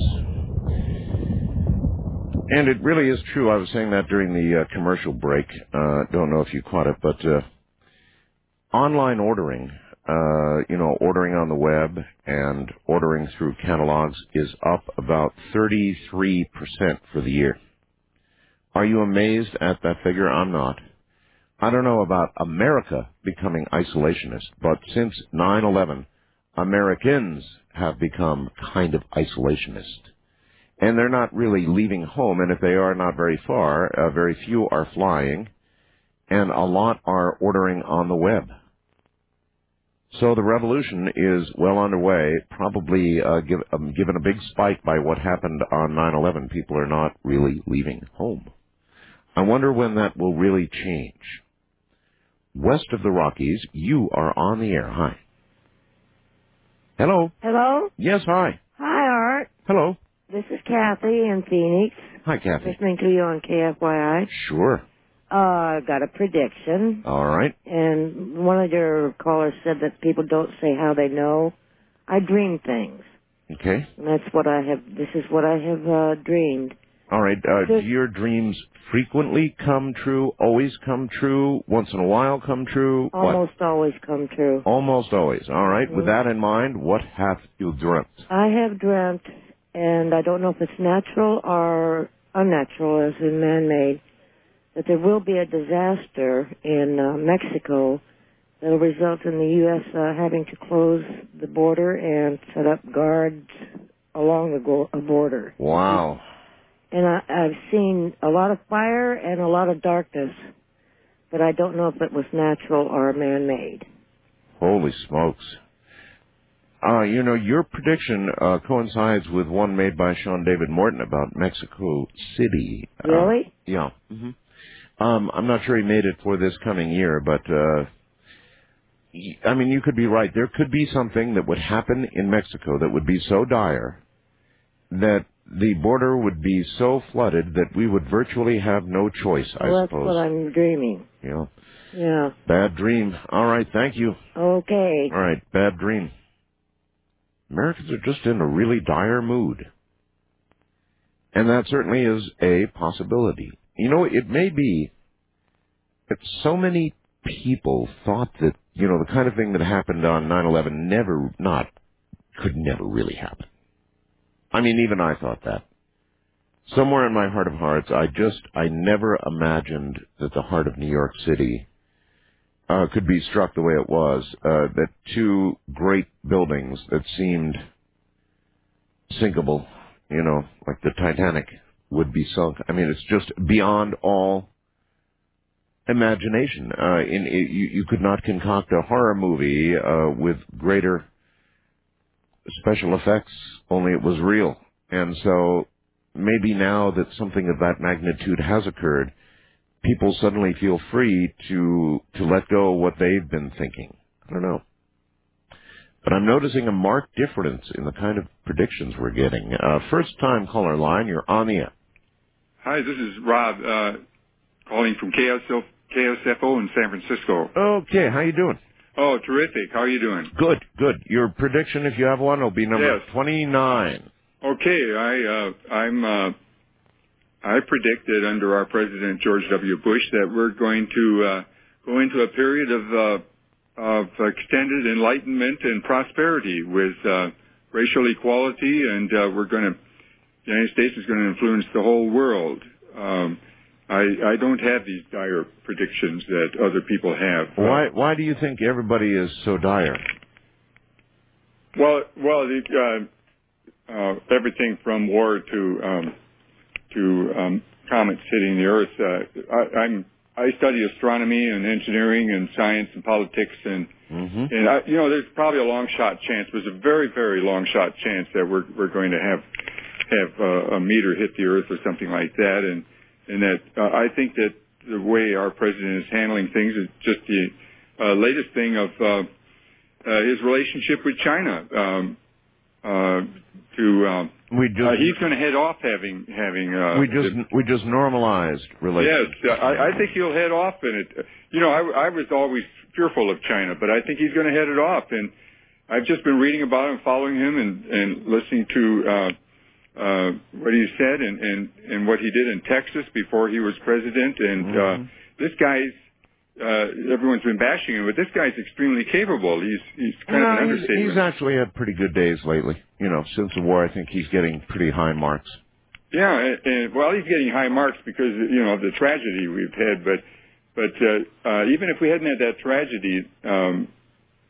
And it really is true. I was saying that during the uh, commercial break. Uh, don't know if you caught it, but uh, online ordering, uh, you know, ordering on the web and ordering through catalogs is up about thirty-three percent for the year. Are you amazed at that figure? I'm not. I don't know about America becoming isolationist, but since nine eleven, Americans have become kind of isolationist. And they're not really leaving home, and if they are, not very far. Uh, very few are flying, and a lot are ordering on the web. So the revolution is well underway, probably uh, give, um, given a big spike by what happened on nine eleven. People are not really leaving home. I wonder when that will really change. West of the Rockies, you are on the air. Hi. Hello. Hello? Yes, hi. Hi, Art. Hello. This is Kathy in Phoenix. Hi, Kathy. Listening to you on K F Y I. Sure. Uh, I've got a prediction. All right. And one of your callers said that people don't say how they know. I dream things. Okay. And that's what I have, this is what I have uh, dreamed. All right. Uh, Just, do your dreams frequently come true, always come true, once in a while come true? almost What? always come true. Almost always. All right. Mhm. With that in mind, what have you dreamt? I have dreamt, and I don't know if it's natural or unnatural, as in man-made, that there will be a disaster in uh, Mexico that will result in the U S uh, having to close the border and set up guards along the go- border. Wow. And I, I've seen a lot of fire and a lot of darkness, but I don't know if it was natural or man-made. Holy smokes. Uh, you know, your prediction uh, coincides with one made by Sean David Morton about Mexico City. Really? Uh, yeah. Mm-hmm. Um, I'm not sure he made it for this coming year, but, uh, y- I mean, you could be right. There could be something that would happen in Mexico that would be so dire that the border would be so flooded that we would virtually have no choice, I Well, that's suppose. what I'm dreaming. Yeah. Yeah. Bad dream. All right, thank you. Okay. All right, bad dream. Americans are just in a really dire mood. And that certainly is a possibility. You know, it may be that so many people thought that, you know, the kind of thing that happened on nine eleven never, not, could never really happen. I mean, even I thought that. Somewhere in my heart of hearts, I just, I never imagined that the heart of New York City uh, could be struck the way it was, uh, that two great buildings that seemed sinkable, you know, like the Titanic, would be sunk. I mean, it's just beyond all imagination. Uh, in, it, you, you could not concoct a horror movie uh, with greater special effects, only it was real. And so maybe now that something of that magnitude has occurred, people suddenly feel free to to let go of what they've been thinking. I don't know. But I'm noticing a marked difference in the kind of predictions we're getting. Uh, first-time caller line, you're on the air. Hi, this is Rob, uh, calling from K S F O in San Francisco. Okay, how you doing? Oh, terrific. How are you doing? Good, good. Your prediction, if you have one, will be number Yes. twenty-nine. Okay, I, uh, I'm, uh, I predicted under our President George W. Bush that we're going to, uh, go into a period of, uh, of extended enlightenment and prosperity with, uh, racial equality, and, uh, we're going to, the United States is going to influence the whole world. Um, I, I don't have these dire predictions that other people have. Why Why do you think everybody is so dire? Well, well, the, uh, uh, everything from war to um, to um, comets hitting the Earth. Uh, I, I'm I study astronomy and engineering and science and politics, and mm-hmm. and I, you know, there's probably a long shot chance. There's a very very long shot chance that we're we're going to have have uh, a meteor hit the Earth or something like that, and and that uh, I think that the way our president is handling things is just the uh, latest thing of uh, uh, his relationship with China. Um, uh, to um, we just uh, he's going to head off having having uh, we just the, we just normalized relations. Yes, I, I think he'll head off, and it. You know, I, I was always fearful of China, but I think he's going to head it off, and I've just been reading about him, following him, and and listening to. Uh, Uh, what he said and, and, and what he did in Texas before he was president. And mm-hmm. uh, this guy's, uh, everyone's been bashing him, but this guy's extremely capable. He's he's kind no, of an he's, understatement. he's actually had pretty good days lately. You know, since the war, I think he's getting pretty high marks. Yeah, and, and, well, he's getting high marks because, you know, of the tragedy we've had. But but uh, uh, even if we hadn't had that tragedy, um,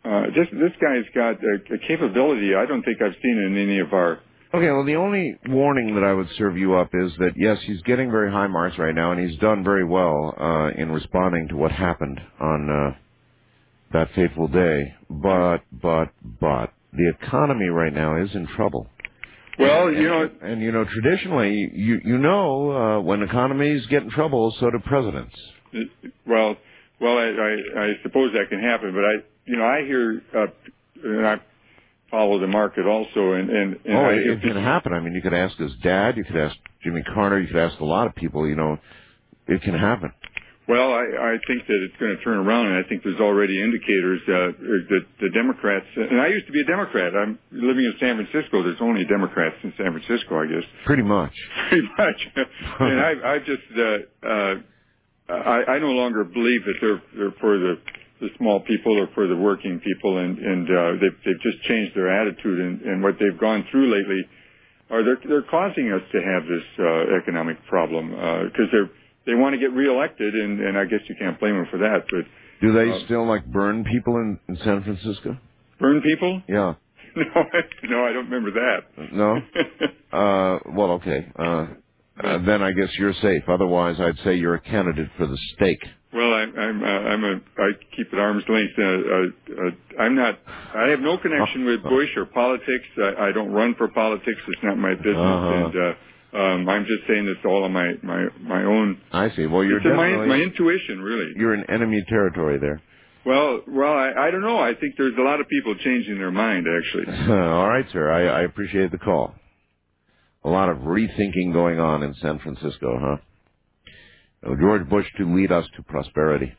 uh, just this guy's got a, a capability I don't think I've seen in any of our. Okay, well, the only warning that I would serve you up is that, yes, he's getting very high marks right now, and he's done very well uh, in responding to what happened on uh, that fateful day. But, but, but, the economy right now is in trouble. Well, and, you know... And, and, you know, traditionally, you, you know, uh, when economies get in trouble, so do presidents. Well, well, I, I, I suppose that can happen, but I, you know, I hear, uh, and I follow the market also, and, and, and oh, I, it, it can happen. I mean, you could ask his dad, you could ask Jimmy Carter, you could ask a lot of people, you know, it can happen. Well, I, I think that it's going to turn around, and I think there's already indicators uh, that the Democrats, and I used to be a Democrat. I'm living in San Francisco. There's only Democrats in San Francisco, I guess. Pretty much. Pretty much. And I, I just, uh, uh, I, I no longer believe that they're, they're for the the small people or for the working people, and, and uh, they've, they've just changed their attitude, and, and what they've gone through lately, are they're, they're causing us to have this uh, economic problem because uh, they're they want to get reelected, and, and I guess you can't blame them for that. But do they uh, still like burn people in, in San Francisco? Burn people? Yeah. No, no, I don't remember that. No. uh, well, okay. Uh, uh, then I guess you're safe. Otherwise, I'd say you're a candidate for the stake. Well, I'm I'm uh, I'm a I keep at arm's length. Uh, uh, uh, I'm not. I have no connection with Bush or politics. I, I don't run for politics. It's not my business. Uh-huh. And uh, um, I'm just saying this all on my my my own. I see. Well, you're it's in my definitely my intuition, really. You're in enemy territory there. Well, well, I, I don't know. I think there's a lot of people changing their mind, actually. All right, sir. I, I appreciate the call. A lot of rethinking going on in San Francisco, huh? George Bush to lead us to prosperity.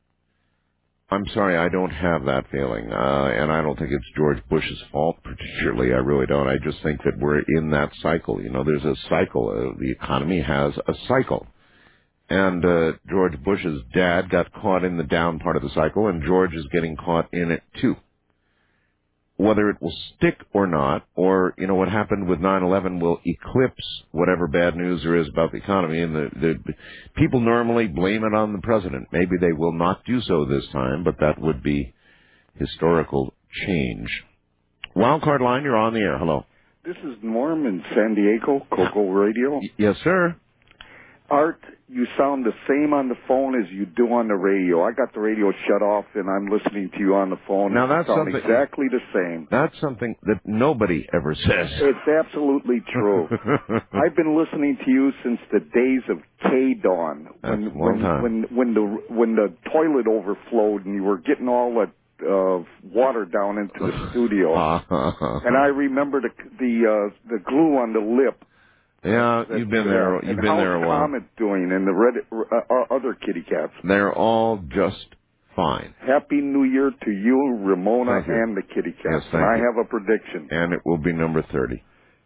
I'm sorry, I don't have that feeling, uh, and I don't think it's George Bush's fault particularly. I really don't. I just think that we're in that cycle. You know, there's a cycle. Uh, the economy has a cycle. And uh, George Bush's dad got caught in the down part of the cycle, and George is getting caught in it too. Whether it will stick or not, or, you know, what happened with nine eleven will eclipse whatever bad news there is about the economy. And the, the people normally blame it on the president. Maybe they will not do so this time, but that would be historical change. Wildcard line, you're on the air. Hello. This is Norm in San Diego, Coco Radio. Yes, sir. Art, you sound the same on the phone as you do on the radio. I got the radio shut off, and I'm listening to you on the phone. Now that's you sound something exactly the same. That's something that nobody ever says. It's absolutely true. I've been listening to you since the days of K-Dawn, when That's a long when, time. when when the when the toilet overflowed and you were getting all that uh, water down into the studio. And I remember the the uh, the glue on the lip. Yeah, That, you've been uh, there. You've and been how's there a while. Comet doing, and the red uh, uh, other kitty cats? They're all just fine. Happy New Year to you, Ramona, Thank you. and the kitty cats. Yes, thank and I you. have a prediction. And it will be number thirty.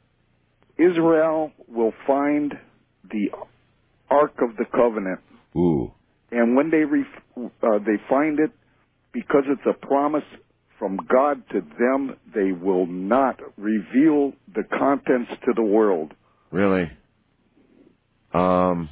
Israel will find the Ark of the Covenant. Ooh. And when they ref- uh, they find it, because it's a promise from God to them, they will not reveal the contents to the world. Really? Um,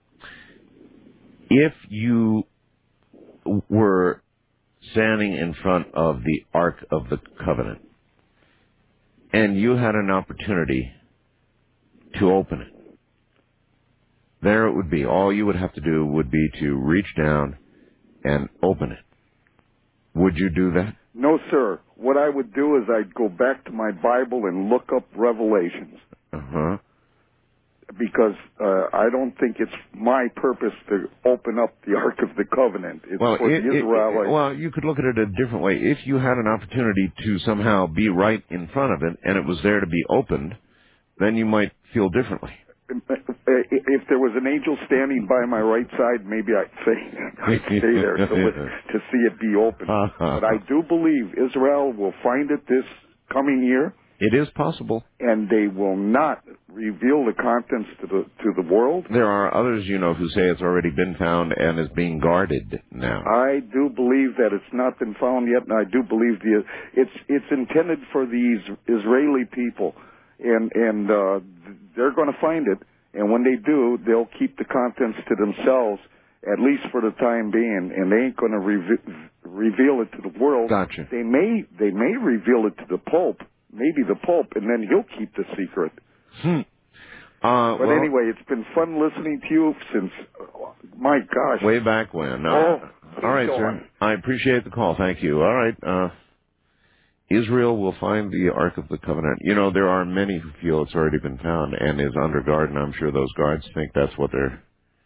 if you were standing in front of the Ark of the Covenant and you had an opportunity to open it, there it would be. All you would have to do would be to reach down and open it. Would you do that? No, sir. What I would do is I'd go back to my Bible and look up Revelations. Uh-huh. Because uh, I don't think it's my purpose to open up the Ark of the Covenant. It's Well, for it, the it, Israelites. it, well, you could look at it a different way. If you had an opportunity to somehow be right in front of it and it was there to be opened, then you might feel differently. If there was an angel standing by my right side, maybe I'd say I'd stay there to, to see it be opened. But I do believe Israel will find it this coming year. It is possible. And they will not reveal the contents to the to the world. There are others, you know, who say it's already been found and is being guarded now. I do believe that it's not been found yet, and I do believe the it's it's intended for these Israeli people, and and uh, they're going to find it. And when they do, they'll keep the contents to themselves, at least for the time being, and they ain't going to re- reveal it to the world. Gotcha. They may they may reveal it to the Pope, maybe the Pope, and then he'll keep the secret. Hmm. Uh, but well, anyway, it's been fun listening to you since, my gosh. way back when. Uh, Oh, all right, go sir. on. I appreciate the call. Thank you. All right. Uh, Israel will find the Ark of the Covenant. You know, there are many who feel it's already been found and is under guard, and I'm sure those guards think that's what they're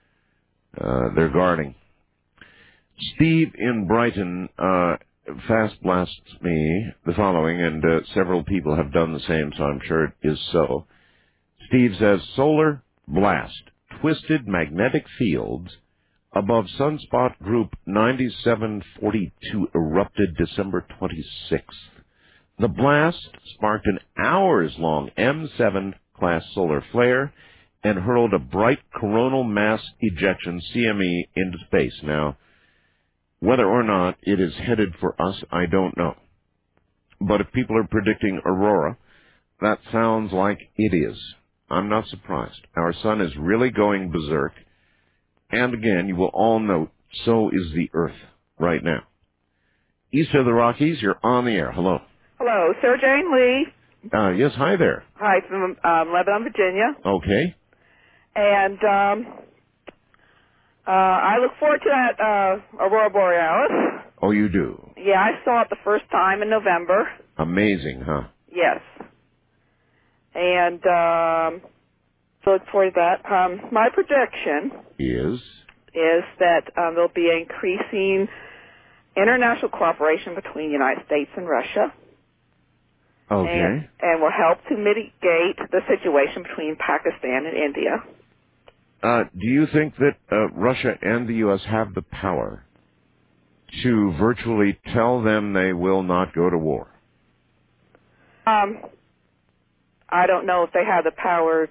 uh, they're guarding. Steve in Brighton uh, fast blasts me the following, and uh, several people have done the same, so I'm sure it is so. Steve says, solar blast, twisted magnetic fields above sunspot group ninety-seven forty-two erupted December twenty-sixth. The blast sparked an hours-long M seven class solar flare and hurled a bright coronal mass ejection, C M E, into space. Now, whether or not it is headed for us, I don't know. But if people are predicting aurora, that sounds like it is. I'm not surprised. Our sun is really going berserk. And again, you will all note, so is the Earth right now. East of the Rockies, you're on the air. Hello. Hello, Sarah Jane Lee. Uh, yes, hi there. Hi, from um, Lebanon, Virginia. Okay. And um, uh, I look forward to that uh, Aurora Borealis. Oh, you do? Yeah, I saw it the first time in November. Amazing, huh? Yes. And um, so look forward to that. Um, my prediction Is? is that um, there'll be increasing international cooperation between the United States and Russia. Okay. And, and will help to mitigate the situation between Pakistan and India. Uh, do you think that uh, Russia and the U S have the power to virtually tell them they will not go to war? Um, I don't know if they have the power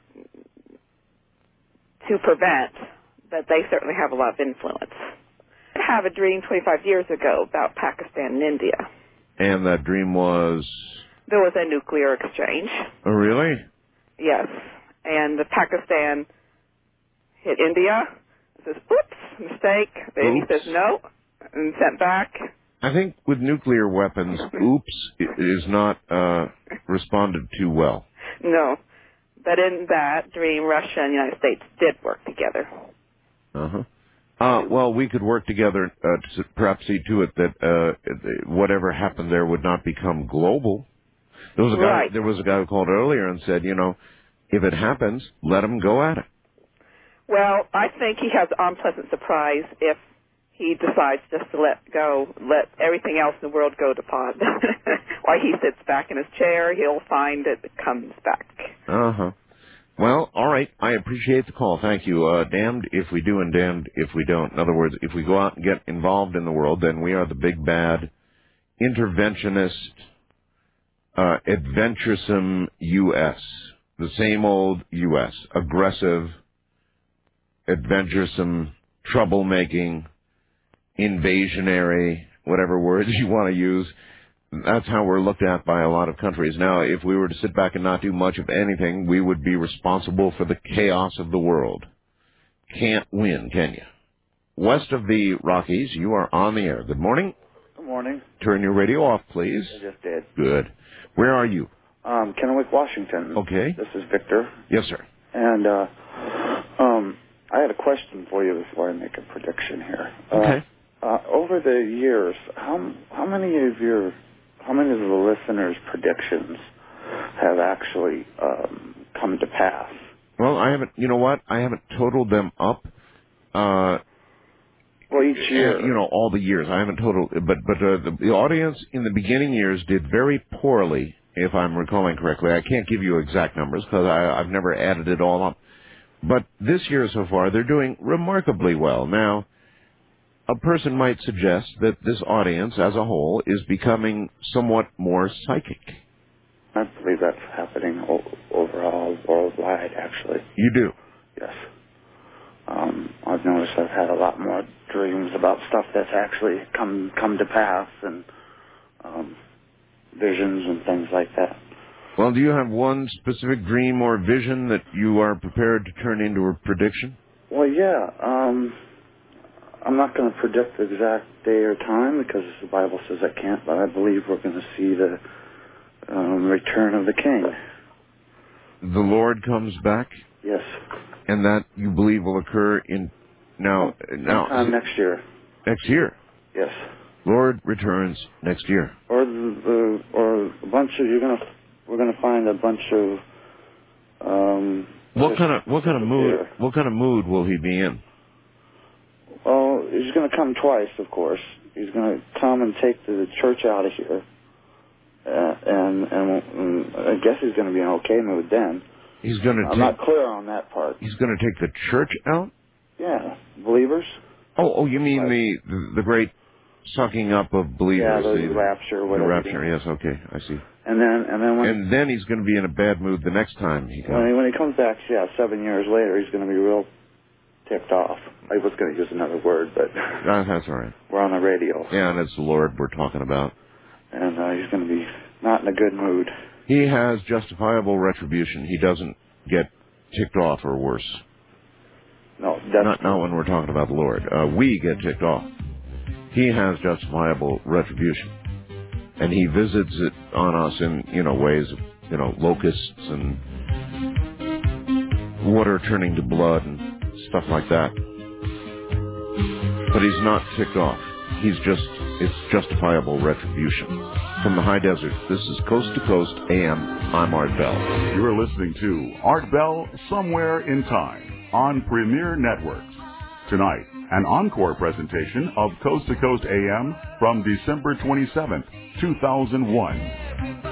to prevent, but they certainly have a lot of influence. I have a dream twenty-five years ago about Pakistan and India. And that dream was... There was a nuclear exchange. Oh, really? Yes. And the Pakistan hit India. It says, oops, mistake. The India says no, and sent back. I think with nuclear weapons, oops i- is not uh, responded to well. No. But in that dream, Russia and the United States did work together. Uh-huh. Uh, well, we could work together uh, to perhaps see to it that uh, whatever happened there would not become global. There was a guy. Right. There was a guy who called earlier and said, you know, if it happens, let them go at it. Well, I think he has an unpleasant surprise if he decides just to let go, let everything else in the world go to pot. While he sits back in his chair, he'll find it comes back. Uh-huh. Well, all right. I appreciate the call. Thank you. Uh, damned if we do and damned if we don't. In other words, if we go out and get involved in the world, then we are the big bad interventionist, uh, adventuresome U S The same old U S Aggressive, adventuresome, troublemaking, invasionary, whatever words you want to use. That's how we're looked at by a lot of countries. Now, if we were to sit back and not do much of anything, we would be responsible for the chaos of the world. Can't win, can you? West of the Rockies, you are on the air. Good morning. Good morning. Turn your radio off, please. I just did. Good. Where are you? Um, Kennewick, Washington. Okay. This is Victor. Yes, sir. And uh, um, I had a question for you before I make a prediction here. Uh, Okay. Uh, over the years, how how many of your how many of the listeners' predictions have actually um, come to pass? Well, I haven't, you know what? I haven't totaled them up. Uh, well, each year. You know, all the years. I haven't totaled, but, but uh, the, the audience in the beginning years did very poorly, if I'm recalling correctly. I can't give you exact numbers because I've never added it all up. But this year so far, they're doing remarkably well. Now, a person might suggest that this audience as a whole is becoming somewhat more psychic. I believe that's happening o- overall worldwide, actually. You do? Yes. Um, I've noticed I've had a lot more dreams about stuff that's actually come come to pass, and um, visions and things like that. Well, do you have one specific dream or vision that you are prepared to turn into a prediction? Well, yeah. Um, I'm not going to predict the exact day or time because the Bible says I can't, but I believe we're going to see the um, return of the King. The Lord comes back? Yes. And that you believe will occur in now now sometime next year. Next year? Yes. Lord returns next year. Or the, the or a bunch of you're gonna we're gonna find a bunch of um. What kind of what kind of mood what kind of mood will he be in? Well, he's going to come twice, of course. He's going to come and take the church out of here, uh, and, and and I guess he's going to be in okay mood then. He's going to. I'm take, not clear on that part. He's going to take the church out. Yeah, believers. Oh, oh, you mean the, the the great sucking up of believers? Yeah, the, the rapture, whatever. The rapture. Yes, okay, I see. And then and then when and then he's going to be in a bad mood the next time he comes. When he, when he comes back, yeah, seven years later, he's going to be real ticked off. I was going to use another word, but uh, that's all right. We're on the radio. Yeah, and it's the Lord we're talking about. And uh, he's going to be not in a good mood. He has justifiable retribution. He doesn't get ticked off or worse. No, that's not not when we're talking about the Lord. Uh, we get ticked off. He has justifiable retribution, and he visits it on us in you know ways of you know locusts and water turning to blood and stuff like that. But he's not ticked off. He's just, it's justifiable retribution. From the high desert, this is Coast to Coast A M. I'm Art Bell. You're listening to Art Bell, Somewhere in Time, on Premier Networks. Tonight, an encore presentation of Coast to Coast A M from December twenty-seventh, two thousand one.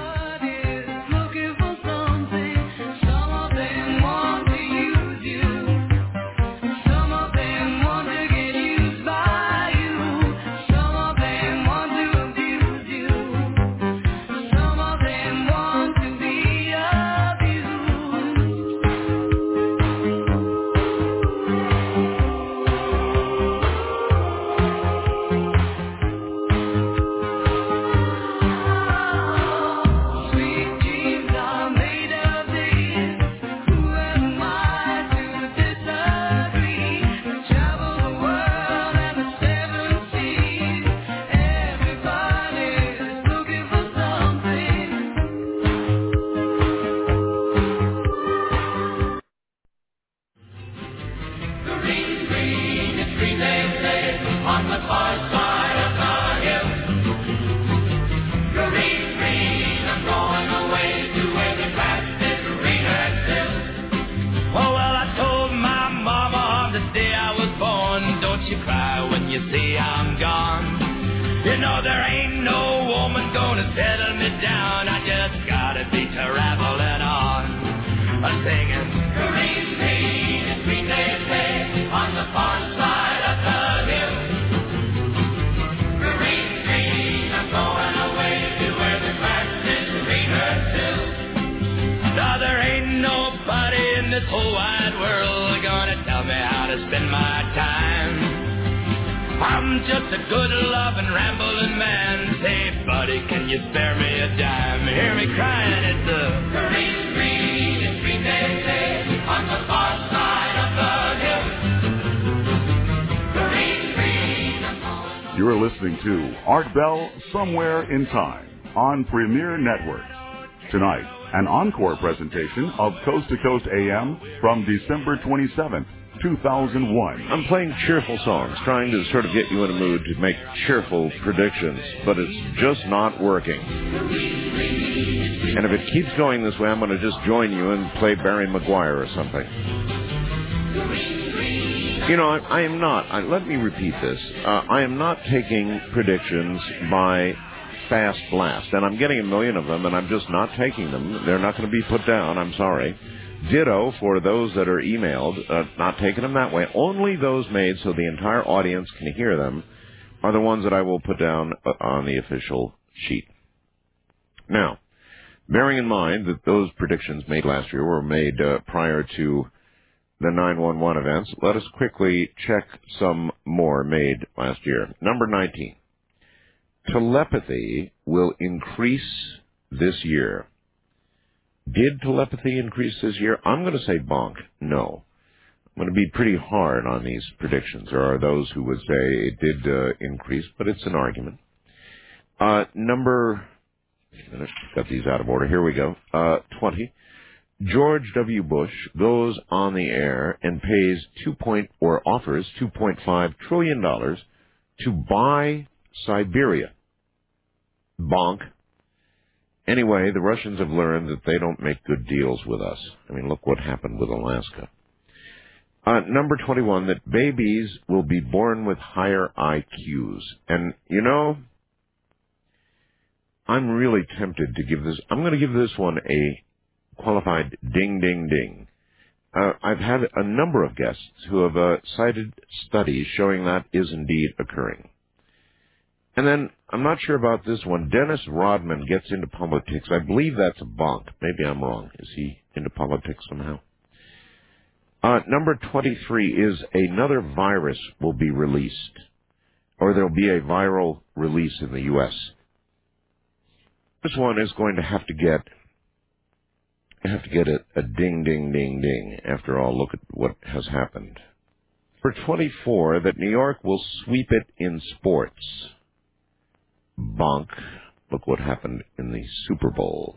You're listening to Art Bell, Somewhere in Time, on Premier Networks. Tonight, an encore presentation of Coast to Coast A M from December twenty-seventh, two thousand one. I'm playing cheerful songs, trying to sort of get you in a mood to make cheerful predictions, but it's just not working. And if it keeps going this way, I'm going to just join you and play Barry Maguire or something. You know, I, I am not, I, let me repeat this, uh, I am not taking predictions by fast blast, and I'm getting a million of them, and I'm just not taking them. They're not going to be put down, I'm sorry. Ditto for those that are emailed, uh, not taking them that way. Only those made so the entire audience can hear them are the ones that I will put down uh, on the official sheet. Now, bearing in mind that those predictions made last year were made uh, prior to the nine one one events, let us quickly check some more made last year. Number nineteen. Telepathy will increase this year. Did telepathy increase this year? I'm going to say bonk. No. I'm going to be pretty hard on these predictions. There are those who would say it did uh, increase, but it's an argument. Uh, number, wait a minute, got these out of order. Here we go. Uh, twenty. George W. Bush goes on the air and pays two point or offers two point five trillion dollars to buy Siberia. Bonk. Anyway, the Russians have learned that they don't make good deals with us. I mean, look what happened with Alaska. Uh, number twenty-one, that babies will be born with higher I Qs. And, you know, I'm really tempted to give this, I'm going to give this one a qualified ding, ding, ding. Uh, I've had a number of guests who have uh, cited studies showing that is indeed occurring. And then, I'm not sure about this one. Dennis Rodman gets into politics. I believe that's a bonk. Maybe I'm wrong. Is he into politics somehow? Uh, number twenty-three is another virus will be released, or there'll be a viral release in the U S This one is going to have to get, have to get a, a ding, ding, ding, ding. After all, look at what has happened. For twenty-four, that New York will sweep it in sports. Bonk. Look what happened in the Super Bowl.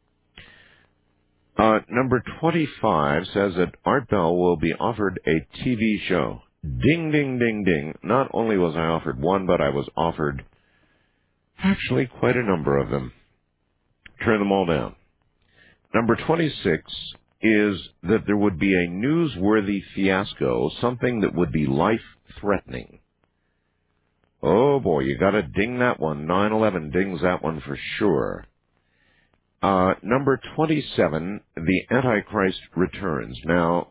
Uh, number twenty-five says that Art Bell will be offered a T V show. Ding, ding, ding, ding. Not only was I offered one, but I was offered actually quite a number of them. Turn them all down. Number twenty-six is that there would be a newsworthy fiasco, something that would be life-threatening. Oh, boy, you got to ding that one. nine eleven dings that one for sure. Uh, number twenty-seven, the Antichrist returns. Now,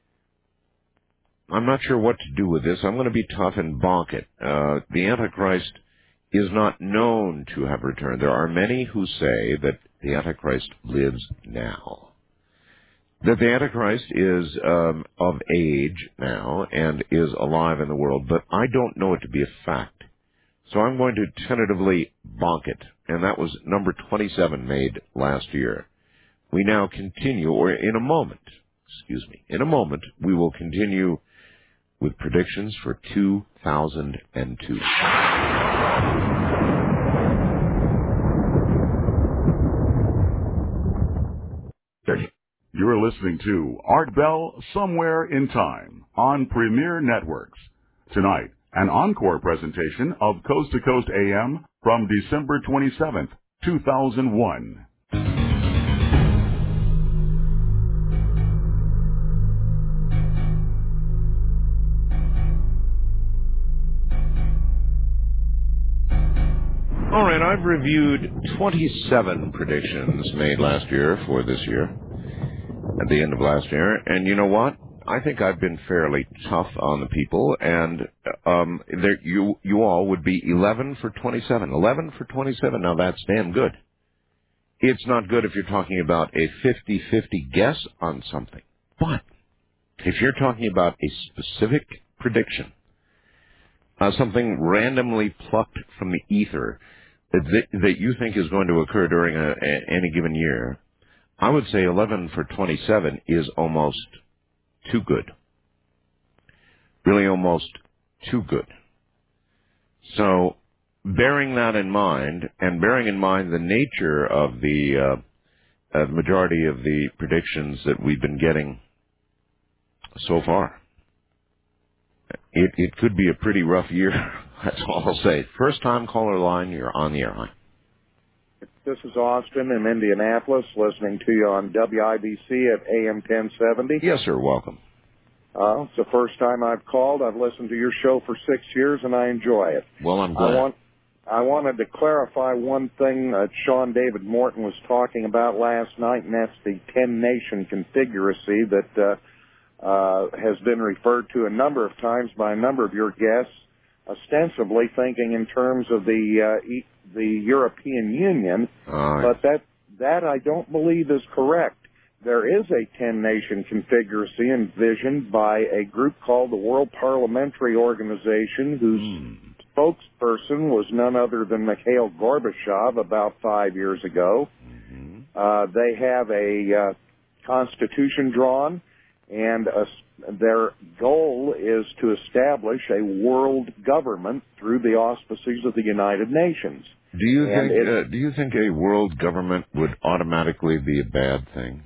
I'm not sure what to do with this. I'm going to be tough and bonk it. Uh, the Antichrist is not known to have returned. There are many who say that the Antichrist lives now. That the Antichrist is um, of age now and is alive in the world, but I don't know it to be a fact. So I'm going to tentatively bonk it, and that was number twenty-seven made last year. We now continue, or in a moment, excuse me, in a moment, we will continue with predictions for two thousand two. You're listening to Art Bell Somewhere in Time on Premier Networks. Tonight, an encore presentation of Coast to Coast A M from December twenty-seventh, two thousand one. All right, I've reviewed twenty-seven predictions made last year for this year, at the end of last year, and you know what? I think I've been fairly tough on the people, and um, there, you you all would be eleven for twenty-seven. eleven for twenty-seven, now that's damn good. It's not good if you're talking about a fifty-fifty guess on something, but if you're talking about a specific prediction, uh, something randomly plucked from the ether that, that you think is going to occur during a, a, any given year, I would say eleven for twenty-seven is almost too good. Really almost too good. So, bearing that in mind, and bearing in mind the nature of the uh, uh, majority of the predictions that we've been getting so far, it, it could be a pretty rough year. That's all I'll say. First time caller line, you're on the airline. This is Austin in Indianapolis, listening to you on W I B C at A M ten seventy. Yes, sir. Welcome. Uh, it's the first time I've called. I've listened to your show for six years, and I enjoy it. Well, I'm glad. I, want, I wanted to clarify one thing that Sean David Morton was talking about last night, and that's the ten-nation configuracy that uh, uh, has been referred to a number of times by a number of your guests, ostensibly thinking in terms of the uh, e- the European Union, uh, but that that I don't believe is correct. There is a ten-nation configuracy envisioned by a group called the World Parliamentary Organization, whose mm. spokesperson was none other than Mikhail Gorbachev about five years ago. Mm-hmm. Uh, they have a uh, constitution drawn, and uh, their goal is to establish a world government through the auspices of the United Nations. Do you And think it, uh, do you think a world government would automatically be a bad thing?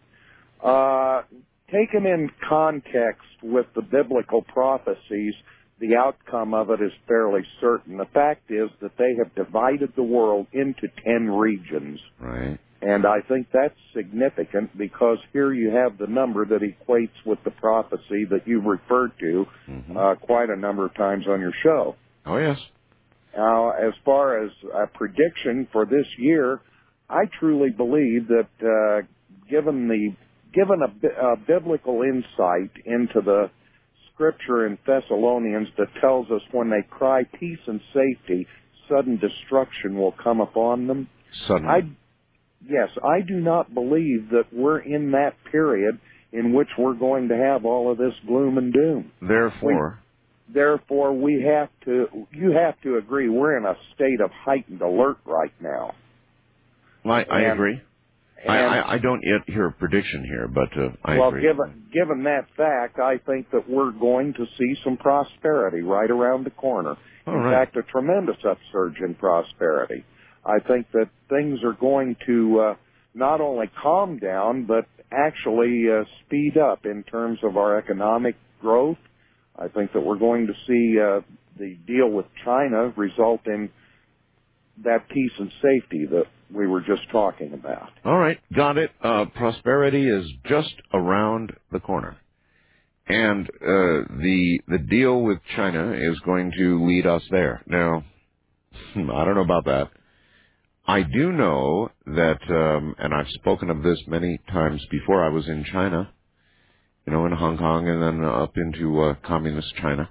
uh, taken in context with the biblical prophecies, the outcome of it is fairly certain. The fact is that they have divided the world into ten regions. Right. And I think that's significant because here you have the number that equates with the prophecy that you referred to mm-hmm. uh, quite a number of times on your show. Oh, yes. Now, as far as a prediction for this year, I truly believe that uh, given the given a, a biblical insight into the scripture in Thessalonians that tells us when they cry peace and safety, sudden destruction will come upon them. Suddenly. I, yes, I do not believe that we're in that period in which we're going to have all of this gloom and doom. Therefore, we, therefore, we have to. You have to agree we're in a state of heightened alert right now. I, I and, agree. And, I, I, I don't yet hear a prediction here, but uh, I well, agree. given given that fact, I think that we're going to see some prosperity right around the corner. All in right. fact, a tremendous upsurge in prosperity. I think that things are going to uh, not only calm down, but actually uh, speed up in terms of our economic growth. I think that we're going to see uh, the deal with China result in that peace and safety that we were just talking about. All right, got it. Uh, prosperity is just around the corner. And uh, the the deal with China is going to lead us there. Now, I don't know about that. I do know that, um, and I've spoken of this many times before. I was in China, you know, in Hong Kong, and then up into uh, communist China.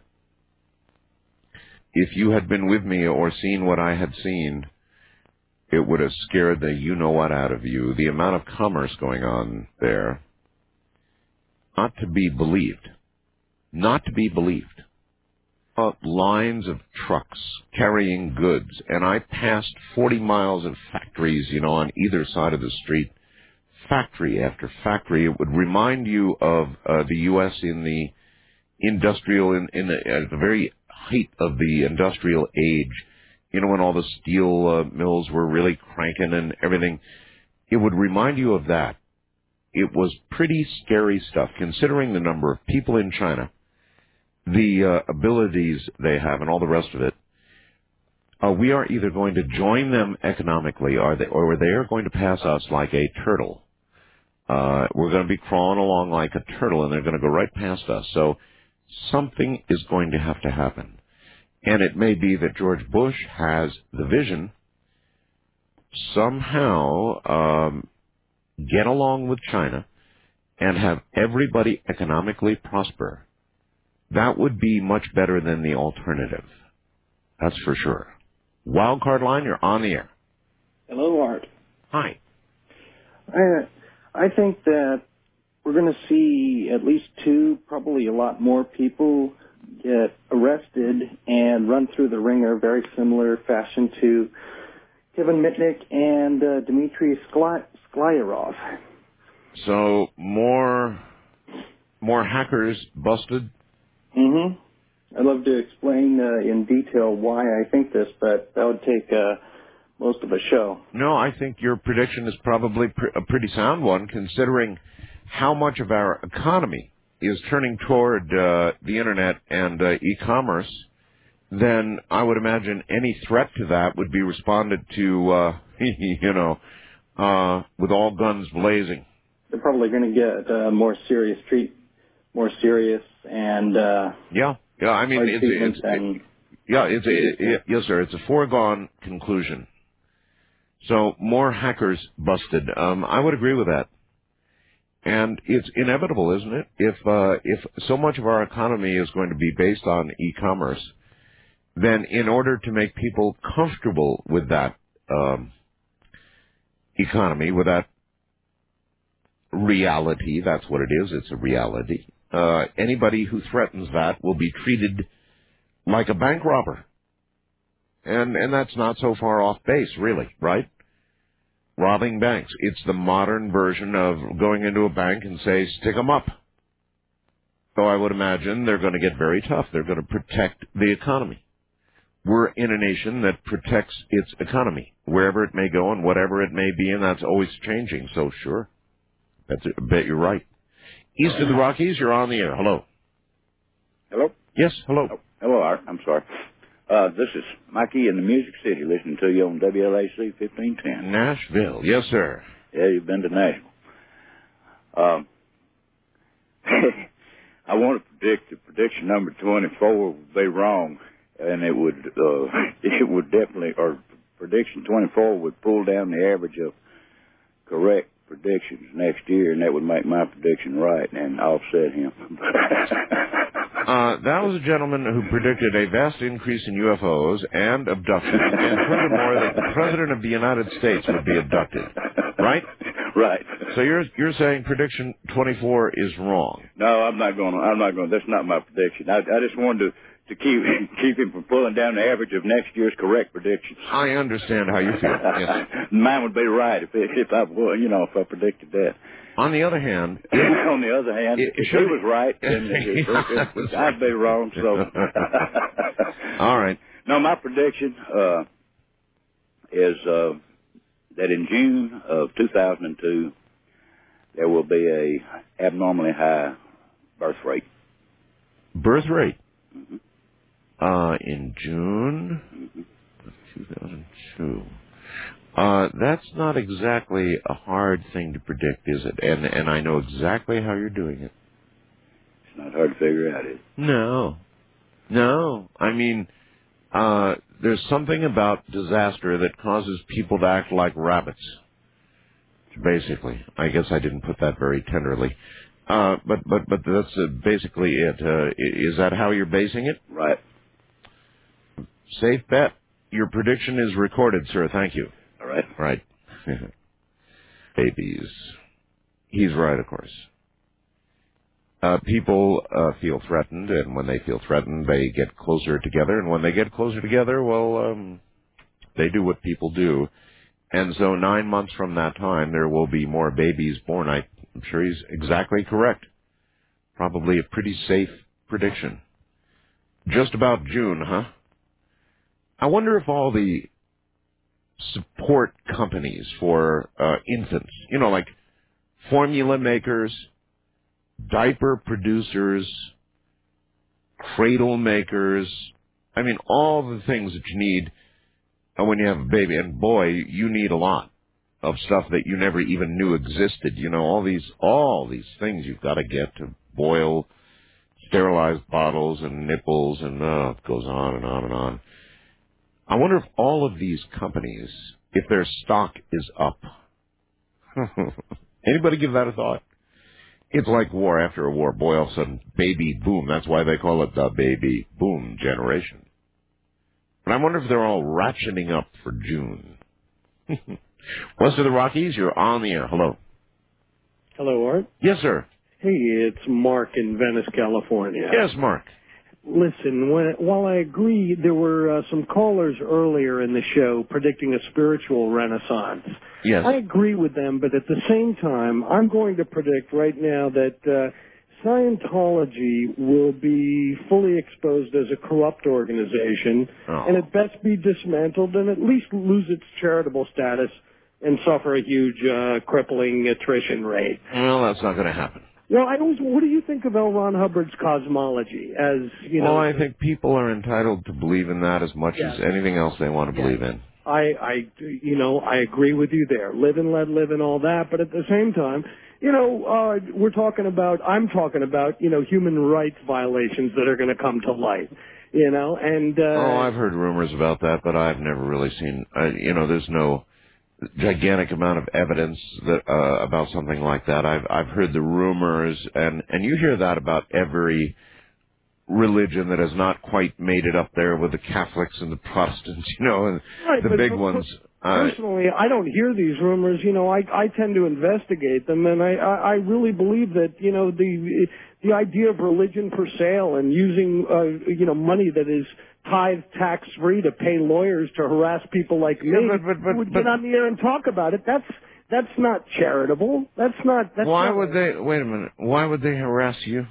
If you had been with me or seen what I had seen, it would have scared the you-know-what out of you. The amount of commerce going on there, not to be believed. Not to be believed. Uh, lines of trucks carrying goods, and I passed forty miles of factories, you know, on either side of the street, factory after factory. It would remind you of uh, the U S in the industrial, in, in the, at the very height of the industrial age, you know, when all the steel uh, mills were really cranking and everything. It would remind you of that. It was pretty scary stuff, considering the number of people in China, the uh, abilities they have, and all the rest of it. Uh, we are either going to join them economically, or they, or they are going to pass us like a turtle. Uh, we're going to be crawling along like a turtle, and they're going to go right past us. So something is going to have to happen. And it may be that George Bush has the vision somehow um, get along with China and have everybody economically prosper. That would be much better than the alternative. That's for sure. Wildcard line, you're on the air. Hello, Art. Hi. I, I think that we're going to see at least two, probably a lot more people get arrested and run through the ringer, very similar fashion to Kevin Mitnick and uh, Dmitry Skly- Sklyarov. So more, more hackers busted? Mm-hmm. I'd love to explain uh, in detail why I think this, but that would take uh, most of a show. No, I think your prediction is probably pr- a pretty sound one, considering how much of our economy is turning toward uh, the Internet and uh, e-commerce. Then I would imagine any threat to that would be responded to, uh, you know, uh, with all guns blazing. They're probably going to get uh, more serious treat, more serious and uh, yeah, yeah. I mean, it's, it's, and, it, yeah, it's it, it, yes, sir. It's a foregone conclusion. So more hackers busted. Um, I would agree with that. And it's inevitable, isn't it? If uh, if so much of our economy is going to be based on e-commerce, then in order to make people comfortable with that um, economy, with that reality, that's what it is. It's a reality. Uh, anybody who threatens that will be treated like a bank robber, and and that's not so far off base, really, right? Robbing banks. It's the modern version of going into a bank and say, stick 'em up. So I would imagine they're going to get very tough. They're going to protect the economy. We're in a nation that protects its economy, wherever it may go and whatever it may be, and that's always changing. So sure, bet, bet you're right. East of the Rockies, you're on the air. Hello. Hello? Yes, hello. Oh, hello, Art. I'm sorry. Uh, this is Mikey in the Music City listening to you on W L A C fifteen ten. Nashville. Yes, sir. Yeah, you've been to Nashville. Um, I want to predict the prediction number twenty-four would be wrong, and it would, uh, it would definitely, or prediction twenty-four would pull down the average of correct predictions next year, and that would make my prediction right and offset him. Uh, that was a gentleman who predicted a vast increase in U F Os and abductions, and furthermore that the President of the United States would be abducted. Right? Right. So you're you're saying prediction twenty-four is wrong? No, I'm not going to. I'm not going. That's not my prediction. I, I just wanted to to keep keep him from pulling down the average of next year's correct predictions. I understand how you feel. Yes. Mine would be right if it, if I would, you know, if I predicted that. On the other hand, on the other hand, it, if he was right, then it, it, it, I'd be wrong. So, all right. No, my prediction uh, is uh, that in June of two thousand two, there will be a abnormally high birth rate. Birth rate. Mm-hmm. Uh, in June mm-hmm. of two thousand two. Uh, that's not exactly a hard thing to predict, is it? And and I know exactly how you're doing it. It's not hard to figure out, is it? No. No. I mean, uh, there's something about disaster that causes people to act like rabbits. Basically. I guess I didn't put that very tenderly. Uh, but, but, but that's uh, basically it. Uh, is that how you're basing it? Right. Safe bet. Your prediction is recorded, sir. Thank you. All right. Right. Babies. He's right, of course. Uh, people uh, feel threatened, and when they feel threatened, they get closer together, and when they get closer together, well, um, they do what people do. And so nine months from that time, there will be more babies born. I, I'm sure he's exactly correct. Probably a pretty safe prediction. Just about June, huh? I wonder if all the support companies for uh, infants, you know, like formula makers, diaper producers, cradle makers, I mean, all the things that you need when you have a baby. And boy, you need a lot of stuff that you never even knew existed. You know, all these, all these things you've got to get to boil sterilized bottles and nipples, and uh, it goes on and on and on. I wonder if all of these companies, if their stock is up. Anybody give that a thought? It's like war after a war. Boy, all of a sudden, baby boom. That's why they call it the baby boom generation. But I wonder if they're all ratcheting up for June. West of the Rockies, you're on the air. Hello. Hello, Art. Yes, sir. Hey, it's Mark in Venice, California. Yes, Mark. Listen, when, while I agree there were uh, some callers earlier in the show predicting a spiritual renaissance, yes. I agree with them, but at the same time, I'm going to predict right now that uh, Scientology will be fully exposed as a corrupt organization, oh. and at best be dismantled and at least lose its charitable status and suffer a huge uh, crippling attrition rate. Well, that's not going to happen. Well, I always, what do you think of L. Ron Hubbard's cosmology? As you know, well, I think people are entitled to believe in that as much yes. as anything else they want to yes. believe in. I, I, you know, I agree with you there. Live and let live and all that, but at the same time, you know, uh, we're talking about, I'm talking about, you know, human rights violations that are going to come to light. You know, and uh, oh, I've heard rumors about that, but I've never really seen. Uh, you know, there's no gigantic amount of evidence that uh, about something like that. I've I've heard the rumors, and and you hear that about every religion that has not quite made it up there with the Catholics and the Protestants, you know, and right, the but, big but, ones. Personally, I don't hear these rumors. You know, I I tend to investigate them, and I I, I really believe that you know the the idea of religion for sale and using uh, you know money that is tithe tax free to pay lawyers to harass people like me yeah, but, but, but, would but, get on the air and talk about it. That's that's not charitable. That's not. That's why not, would they? Wait a minute. Why would they harass you?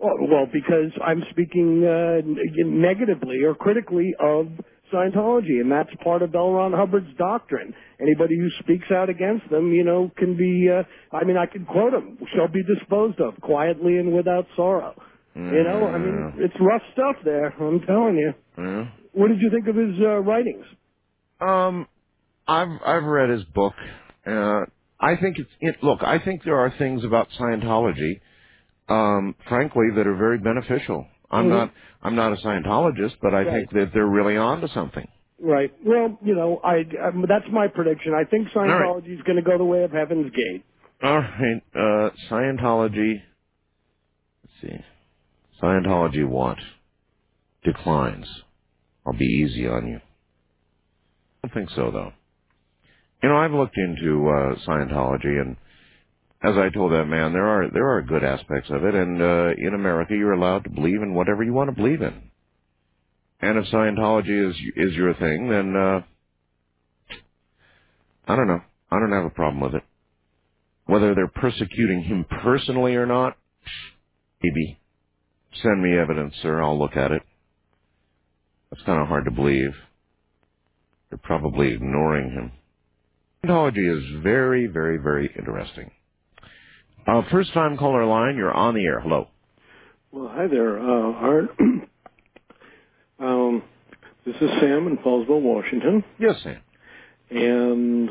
Oh, well, because I'm speaking uh, negatively or critically of Scientology, and that's part of L. Ron Hubbard's doctrine. Anybody who speaks out against them, you know, can be, uh, I mean, I can quote him, shall be disposed of quietly and without sorrow. Mm. You know, I mean, it's rough stuff there, I'm telling you. Mm. What did you think of his uh, writings? Um, I've I've read his book. Uh, I think it's it, look. I think there are things about Scientology, um, frankly, that are very beneficial. I'm Mm-hmm. not I'm not a Scientologist, but I Right. think that they're really onto something. Right. Well, you know, I um, that's my prediction. I think Scientology is going to go the way of Heaven's Gate. All right, uh, Scientology. Let's see, Scientology what? Declines. I'll be easy on you. I don't think so, though. You know, I've looked into uh, Scientology, and as I told that man, there are there are good aspects of it, and uh, in America, you're allowed to believe in whatever you want to believe in. And if Scientology is is your thing, then uh, I don't know. I don't have a problem with it. Whether they're persecuting him personally or not, maybe. Send me evidence, sir. I'll look at it. That's kind of hard to believe. They're probably ignoring him. Scientology is very, very, very interesting. Uh, first time caller line, you're on the air. Hello. Well, hi there, uh, Art. um, this is Sam in Fallsville, Washington. Yes, Sam. And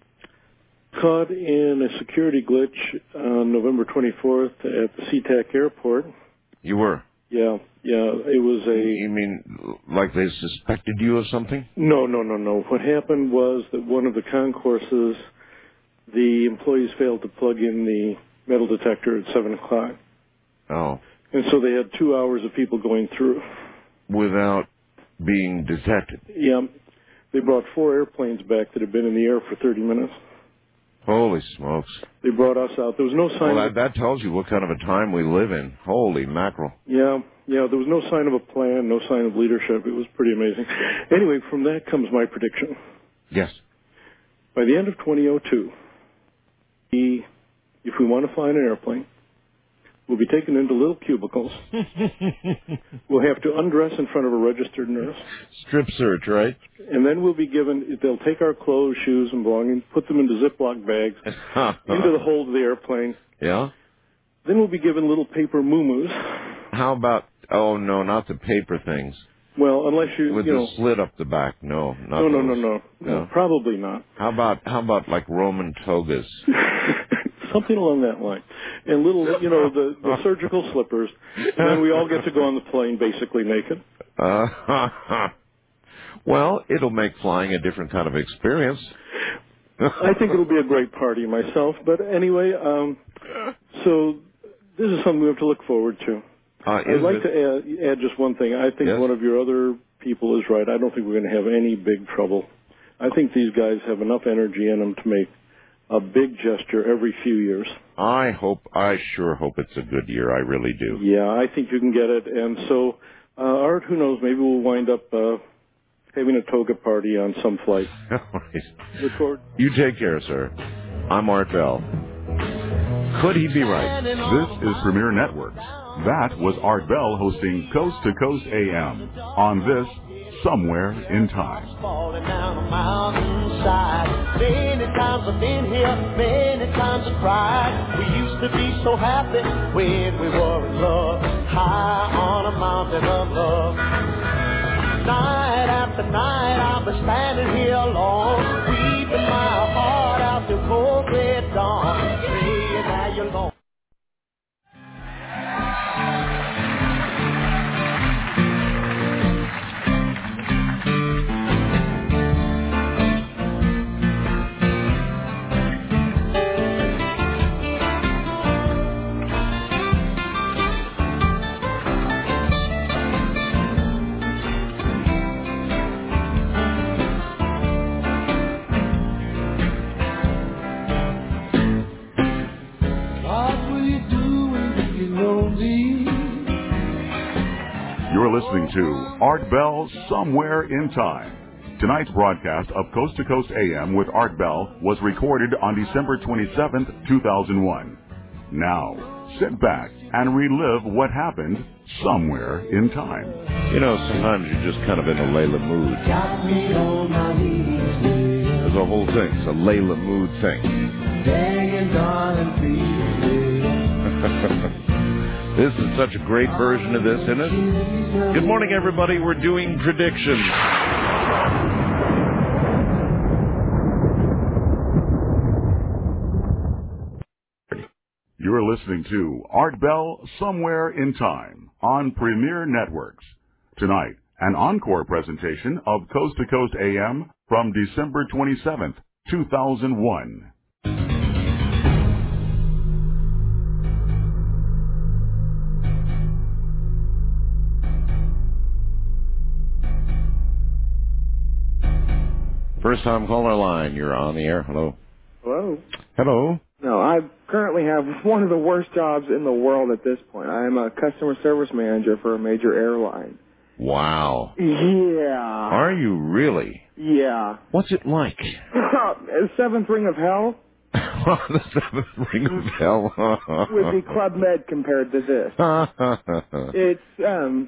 caught in a security glitch on November twenty-fourth at the SeaTac airport. You were? Yeah, yeah, it was a... You mean like they suspected you of something? No, no, no, no. What happened was that one of the concourses, the employees failed to plug in the metal detector at seven o'clock. Oh. And so they had two hours of people going through. Without being detected? Yeah. They brought four airplanes back that had been in the air for thirty minutes. Holy smokes. They brought us out. There was no sign Well, of... that, that tells you what kind of a time we live in. Holy mackerel. Yeah, yeah, there was no sign of a plan, no sign of leadership. It was pretty amazing. Anyway, from that comes my prediction. Yes. By the end of twenty oh two, we, if we want to fly in an airplane, we'll be taken into little cubicles. We'll have to undress in front of a registered nurse. Strip search, right? And then we'll be given, they'll take our clothes, shoes, and belongings, put them into Ziploc bags, into the hold of the airplane. Yeah? Then we'll be given little paper muumuus. How about, oh no, not the paper things. Well, unless you, With you the know. slit up the back. No, not No, no, those. no, no, no. Probably not. How about, how about like Roman togas? Something along that line. And little, you know, the, the surgical slippers. And then we all get to go on the plane basically naked. Uh, well, it'll make flying a different kind of experience. I think it'll be a great party myself. But anyway, um, so this is something we have to look forward to. Uh, I'd like it? to add, add just one thing. I think Yes? one of your other people is right. I don't think we're going to have any big trouble. I think these guys have enough energy in them to make a big gesture every few years. I hope, I sure hope it's a good year. I really do. Yeah, I think you can get it. And so, uh, Art, who knows, maybe we'll wind up uh, having a toga party on some flight. Look forward. You take care, sir. I'm Art Bell. Could he be right? This is Premier Networks. That was Art Bell hosting Coast to Coast A M on this Somewhere in Time. Falling down a mountainside. Many times I've been here, many times I've cried. We used to be so happy when we were in love, high on a mountain of love. Night after night I'll be standing here alone, weeping my heart out till cold red dawn, saying that you're alone. You're listening to Art Bell Somewhere in Time. Tonight's broadcast of Coast to Coast A M with Art Bell was recorded on December twenty-seventh, two thousand one. Now, sit back and relive what happened somewhere in time. You know, sometimes you're just kind of in a Layla mood. There's a whole thing. It's a Layla mood thing. This is such a great version of this, isn't it? Good morning, everybody. We're doing predictions. You're listening to Art Bell Somewhere in Time on Premier Networks. Tonight, an encore presentation of Coast to Coast A M from December twenty-seventh, two thousand one. First time caller line. You're on the air. Hello. Hello. Hello. No, I currently have one of the worst jobs in the world at this point. I am a customer service manager for a major airline. Wow. Yeah. Are you really? Yeah. What's it like? Seventh ring of hell? The seventh ring of hell. Would be Club Med compared to this. It's, um...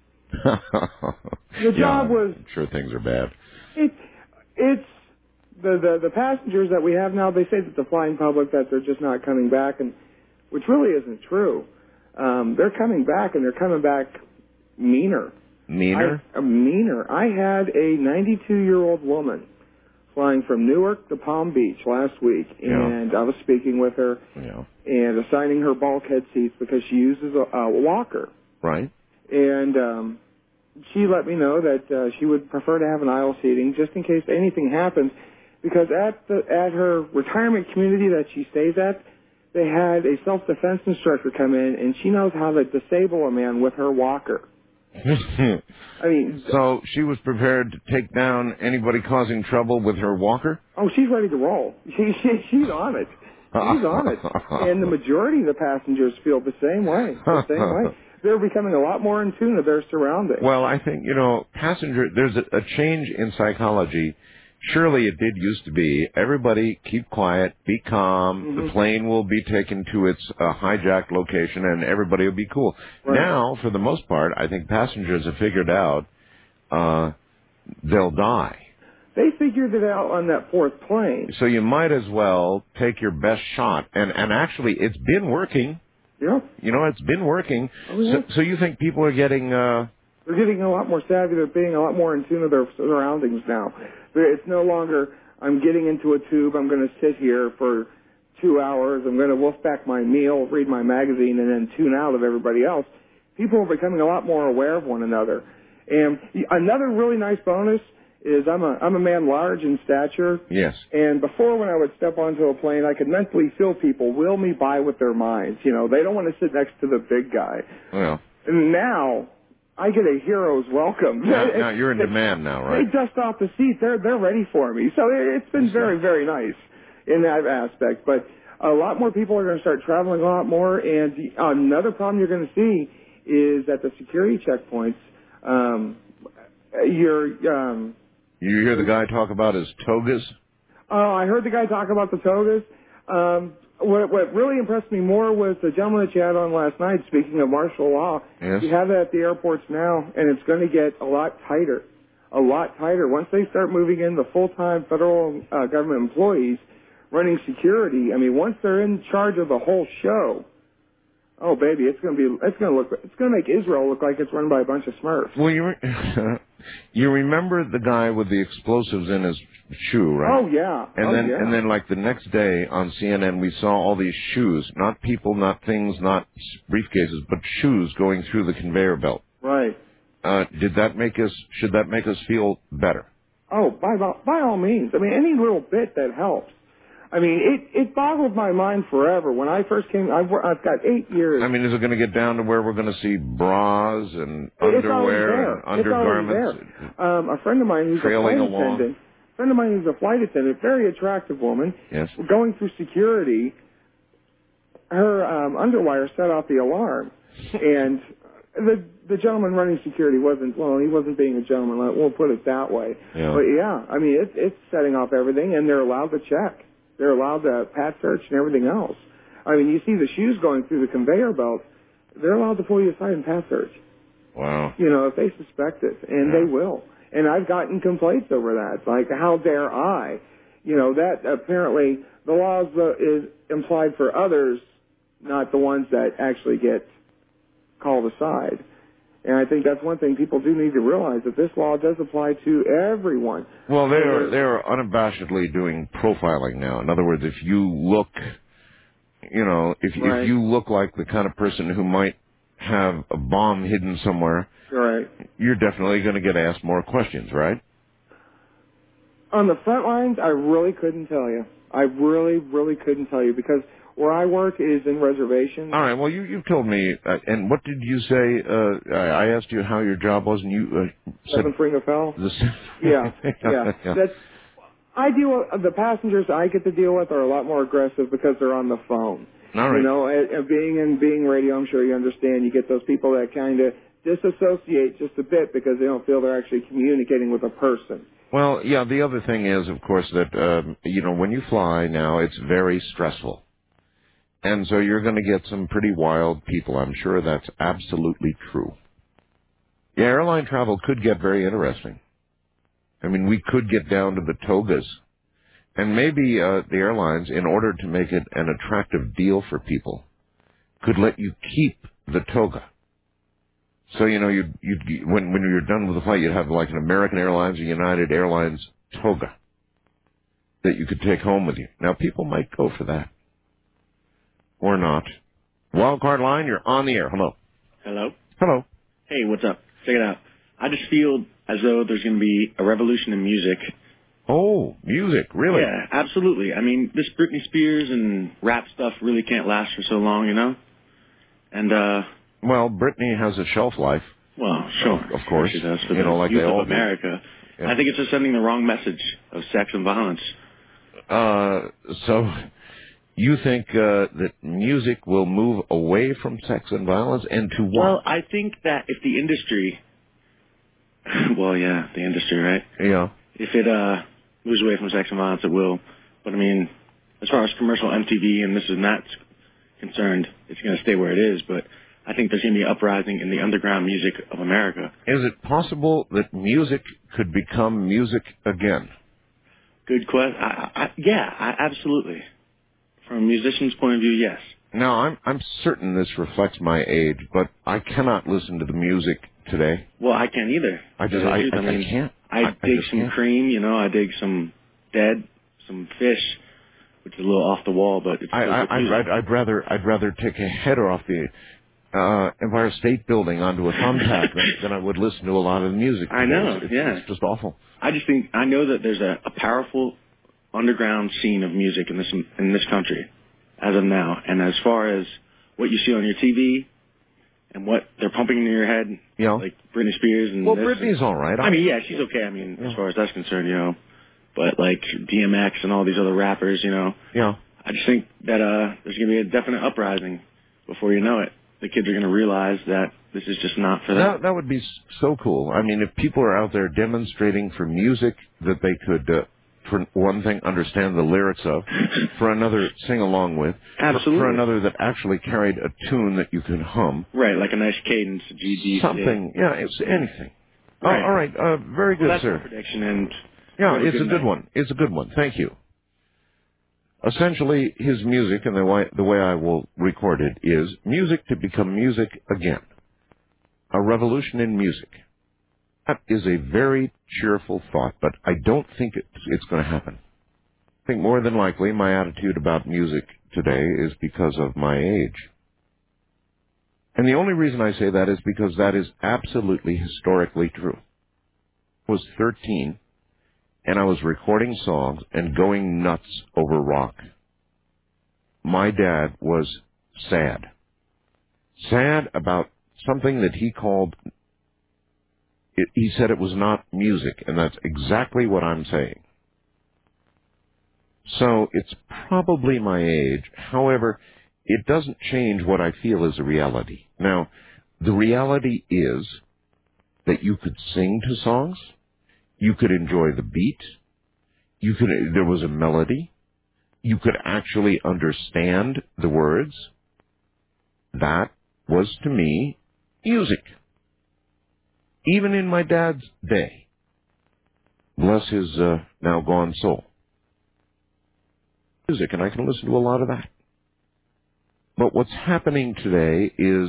the job yeah, was... I'm sure things are bad. It, it's... The, the the passengers that we have now, they say that the flying public, that they're just not coming back, and which really isn't true. Um, they're coming back, and they're coming back meaner. Meaner? I, uh, meaner. I had a ninety-two-year-old woman flying from Newark to Palm Beach last week, and yeah. I was speaking with her yeah. and assigning her bulkhead seats because she uses a, a walker. Right. And um, she let me know that uh, she would prefer to have an aisle seating just in case anything happens. Because at the at her retirement community that she stays at, they had a self-defense instructor come in, and she knows how to disable a man with her walker. I mean... So she was prepared to take down anybody causing trouble with her walker? Oh, she's ready to roll. She, she She's on it. She's on it. And the majority of the passengers feel the same way. The same way. They're becoming a lot more in tune with their surroundings. Well, I think, you know, passenger... There's a, a change in psychology. Surely it did used to be, everybody keep quiet, be calm, mm-hmm. the plane will be taken to its uh, hijacked location, and everybody will be cool. Right. Now, for the most part, I think passengers have figured out uh, they'll die. They figured it out on that fourth plane. So you might as well take your best shot. And, and actually, it's been working. Yeah. You know, it's been working. Oh, yeah. so, so you think people are getting... Uh, They're getting a lot more savvy. They're being a lot more in tune with their surroundings now. It's no longer, I'm getting into a tube, I'm going to sit here for two hours, I'm going to wolf back my meal, read my magazine, and then tune out of everybody else. People are becoming a lot more aware of one another. And another really nice bonus is I'm a I'm a man large in stature. Yes. And before, when I would step onto a plane, I could mentally feel people will me by with their minds. You know, they don't want to sit next to the big guy. Well. And now... I get a hero's welcome. Now, now you're in demand now, right? They dust off the seat. They're they're ready for me. So it's been very, very nice in that aspect. But a lot more people are going to start traveling a lot more. And the, another problem you're going to see is at the security checkpoints, um, you're... Um, you hear the guy talk about his togas? Oh, I heard the guy talk about the togas. Um, What, what really impressed me more was the gentleman that you had on last night, speaking of martial law. Yes. You have that at the airports now, and it's going to get a lot tighter, a lot tighter. Once they start moving in the full-time federal uh, government employees running security, I mean, once they're in charge of the whole show, oh, baby, it's going to be, it's going to look, it's going to make Israel look like it's run by a bunch of Smurfs. Well, you, re- you remember the guy with the explosives in his shoe, right? Oh, yeah. And oh, then, yeah. and then, like the next day on C N N, we saw all these shoes, not people, not things, not briefcases, but shoes going through the conveyor belt. Right. Uh, did that make us? Should that make us feel better? Oh, by by all means. I mean, any little bit that helps. I mean, it, it boggled my mind forever. When I first came, I've, I've got eight years. I mean, is it going to get down to where we're going to see bras and underwear and undergarments? Um, a friend of mine who's a flight along. attendant, a friend of mine who's a flight attendant, very attractive woman, yes. going through security, her um, underwire set off the alarm. And the the gentleman running security wasn't, well, he wasn't being a gentleman, we'll put it that way. Yeah. But yeah, I mean, it, it's setting off everything, and they're allowed to check. They're allowed to pat search and everything else. I mean, you see the shoes going through the conveyor belt. They're allowed to pull you aside and pass search. Wow. You know, if they suspect it, and Yeah. they will. And I've gotten complaints over that. Like, how dare I? You know, that apparently the law is, uh, is implied for others, not the ones that actually get called aside. And I think that's one thing people do need to realize, that this law does apply to everyone. Well, they are they are unabashedly doing profiling now. In other words, if you look, you know, if Right. if you look like the kind of person who might have a bomb hidden somewhere, Right. you're definitely going to get asked more questions, right? On the front lines, I really couldn't tell you. I really, really couldn't tell you, because where I work is in reservations. All right. Well, you you told me, uh, and what did you say? Uh, I I asked you how your job was, and you uh, said Seventh ring of hell. the Yeah, yeah. That's, I deal with, the passengers I get to deal with are a lot more aggressive because they're on the phone. All right. You know, and, and being in being radio, I'm sure you understand, you get those people that kind of disassociate just a bit because they don't feel they're actually communicating with a person. Well, yeah, the other thing is, of course, that, um, you know, when you fly now, it's very stressful. And so you're going to get some pretty wild people. I'm sure that's absolutely true. Yeah, airline travel could get very interesting. I mean, we could get down to the togas. And maybe uh, the airlines, in order to make it an attractive deal for people, could let you keep the toga. So, you know, you'd, you'd, when, when you're done with the flight, you'd have like an American Airlines or United Airlines toga that you could take home with you. Now, people might go for that. Or not. Wildcard line, you're on the air. Hello. Hello. Hello. Hey, what's up? Check it out. I just feel as though there's going to be a revolution in music. Oh, music, really? Yeah, absolutely. I mean, this Britney Spears and rap stuff really can't last for so long, you know? And, uh... Well, Britney has a shelf life. Well, sure. Of course. She does for you the know, like youth they all of do. America. Yeah. I think it's just sending the wrong message of sex and violence. Uh, so... You think uh, that music will move away from sex and violence and to what? Well, I think that if the industry, well, yeah, the industry, right? Yeah. If it uh, moves away from sex and violence, it will. But I mean, as far as commercial M T V and this and that's concerned, it's going to stay where it is. But I think there's going to be an uprising in the underground music of America. Is it possible that music could become music again? Good question. I, I, yeah, I, absolutely. From a musician's point of view, yes. Now, I'm I'm certain this reflects my age, but I cannot listen to the music today. Well, I can't either. I just I, I, I mean, I can't. I, I dig just some can't. Cream, you know. I dig some Dead, some Fish, which is a little off the wall, but it's I, still I, good I'd, music. I'd, I'd rather I'd rather take a header off the uh, Empire State Building onto a thumbtack than, than I would listen to a lot of the music. I know, It's, yeah. it's just awful. I just think I know that there's a, a powerful underground scene of music in this in this country as of now, and as far as what you see on your T V and what they're pumping into your head, you know, like Britney Spears and well, this, Britney's all right. I mean, yeah, she's okay. I mean, Yeah. as far as that's concerned, you know, but like D M X and all these other rappers, you know, Yeah. I just think that uh, there's going to be a definite uprising before you know it. The kids are going to realize that this is just not for them. That that would be s- so cool. I mean, if people are out there demonstrating for music that they could, uh, for one thing, understand the lyrics of, for another, sing along with, for- Absolutely. for another that actually carried a tune that you could hum, Right, like a nice cadence, a G D. something, yeah, it's anything. Oh, Right. all right, uh, very good, Well, that's sir. my prediction, and Yeah, have a it's good a good night. one. It's a good one. Thank you. Essentially, his music, and the way, the way I will record it, is music to become music again. A revolution in music. That is a very cheerful thought, but I don't think it's, it's going to happen. I think more than likely my attitude about music today is because of my age. And the only reason I say that is because that is absolutely historically true. I was thirteen, and I was recording songs and going nuts over rock. My dad was sad. Sad about something that he called, it, he said it was not music, and that's exactly what I'm saying. So it's probably my age. However, it doesn't change what I feel is a reality. Now, the reality is that you could sing to songs, you could enjoy the beat, you could, there was a melody, you could actually understand the words, that was to me music. Even in my dad's day. Bless his uh, now gone soul. Music, and I can listen to a lot of that. But what's happening today is,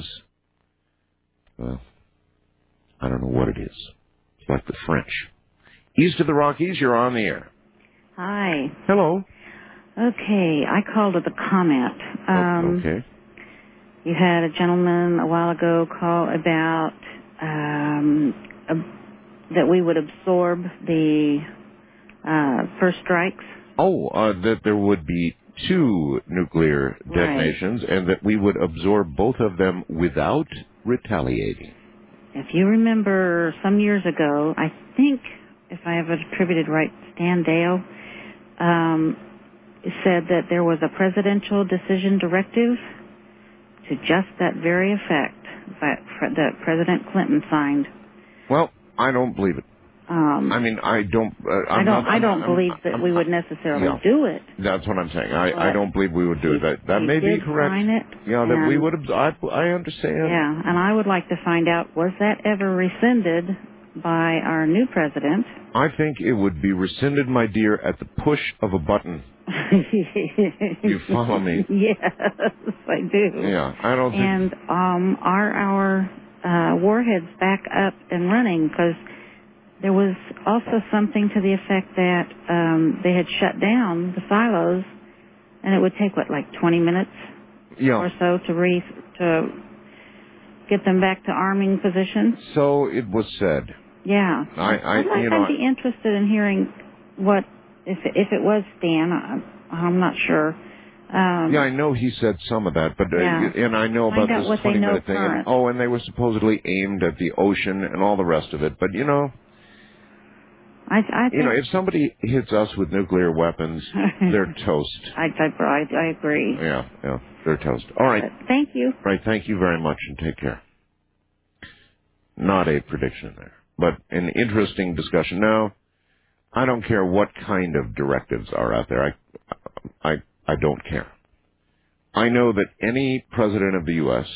well, I don't know what it is. It's like the French. East of the Rockies, you're on the air. Hi. Hello. Okay, I called with a comment. Um, okay. You had a gentleman a while ago call about um, a, that we would absorb the uh, first strikes. Oh, uh, that there would be two nuclear detonations, right, and that we would absorb both of them without retaliating. If you remember some years ago, I think, if I have it attributed right, Stan Dale um, said that there was a presidential decision directive to just that very effect that, that President Clinton signed. Well, I don't believe it. Um, I mean, I don't. Uh, I'm I don't. Not, I don't I'm, believe I'm, that I'm, we would necessarily yeah, do it. That's what I'm saying. I, But I don't believe we would do it. That that he may be did correct. sign it, yeah, that we and- would. abs- I, I understand. Yeah, and I would like to find out, was that ever rescinded by our new president? I think it would be rescinded, my dear, at the push of a button. You follow me? Yes, I do. Yeah, I don't think. And um, are our uh, warheads back up and running? Because there was also something to the effect that um, they had shut down the silos, and it would take, what, like twenty minutes Yeah. or so to re to get them back to arming positions? So it was said. Yeah. I, I I'd, like, you know, I'd be interested in hearing what, if if it was Stan, I, I'm not sure. Um, yeah, I know he said some of that, but uh, Yeah. and I know Find about out this what they twenty know minute thing. And, current. oh, and they were supposedly aimed at the ocean and all the rest of it. But you know, I, I you know, think- if somebody hits us with nuclear weapons, they're toast. I, I, I, I agree. Yeah, yeah, they're toast. All right. Thank you. Right, thank you very much, and take care. Not a prediction there, but an interesting discussion. Now, I don't care what kind of directives are out there. I, I, I don't care. I know that any president of the U S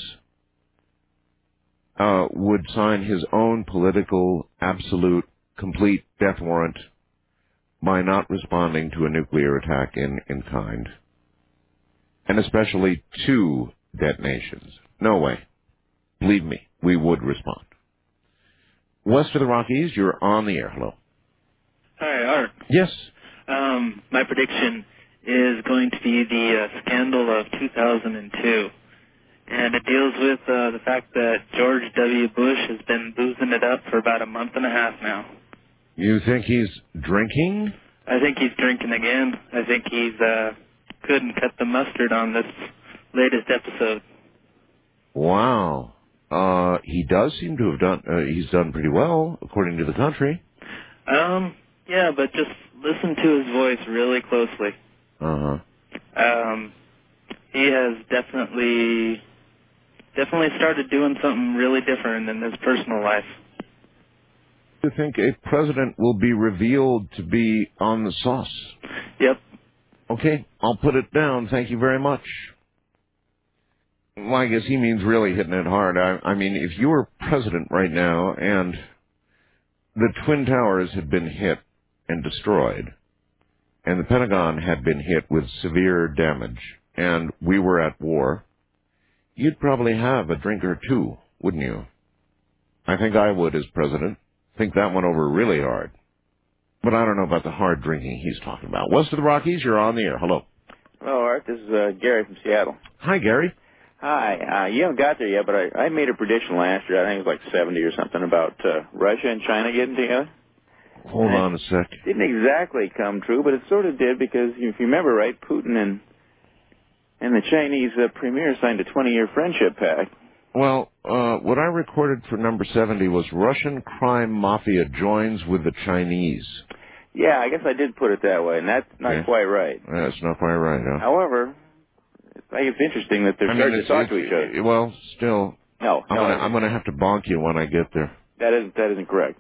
uh, would sign his own political, absolute, complete death warrant by not responding to a nuclear attack in, in kind, and especially two detonations. No way. Believe me, we would respond. West of the Rockies, you're on the air. Hello. Hi, Art. Yes. Um, my prediction is going to be the uh, scandal of two thousand two. And it deals with uh, the fact that George W. Bush has been boozing it up for about a month and a half now. You think he's drinking? I think he's drinking again. I think he's uh, couldn't cut the mustard on this latest episode. Wow. Uh, he does seem to have done, uh, he's done pretty well, according to the country. Um, yeah, but just listen to his voice really closely. Uh-huh. Um, he has definitely, definitely started doing something really different in his personal life. Do you think a president will be revealed to be on the sauce? Yep. Okay, I'll put it down. Thank you very much. Well, I guess he means really hitting it hard. I, I mean, if you were president right now and the Twin Towers had been hit and destroyed, and the Pentagon had been hit with severe damage, and we were at war, you'd probably have a drink or two, wouldn't you? I think I would as president. Think that one over really hard. But I don't know about the hard drinking he's talking about. West of the Rockies, you're on the air. Hello. Hello, Art. This is uh, Gary from Seattle. Hi, Gary. Hi. Uh, you haven't got there yet, but I, I made a prediction last year. I think it was like seventy or something about uh, Russia and China getting together. Hold and on a sec. Didn't exactly come true, but it sort of did because if you remember right, Putin and and the Chinese uh, premier signed a twenty-year friendship pact. Well, uh, what I recorded for number seventy was Russian crime mafia joins with the Chinese. Yeah, I guess I did put it that way, and that's not Okay. quite right. That's not quite right, no. However, I think it's interesting that they're I mean, starting to it's- talk to it's- each other. Well, still, No, I'm no, gonna I'm gonna have to bonk you when I get there. that isn't that isn't correct. But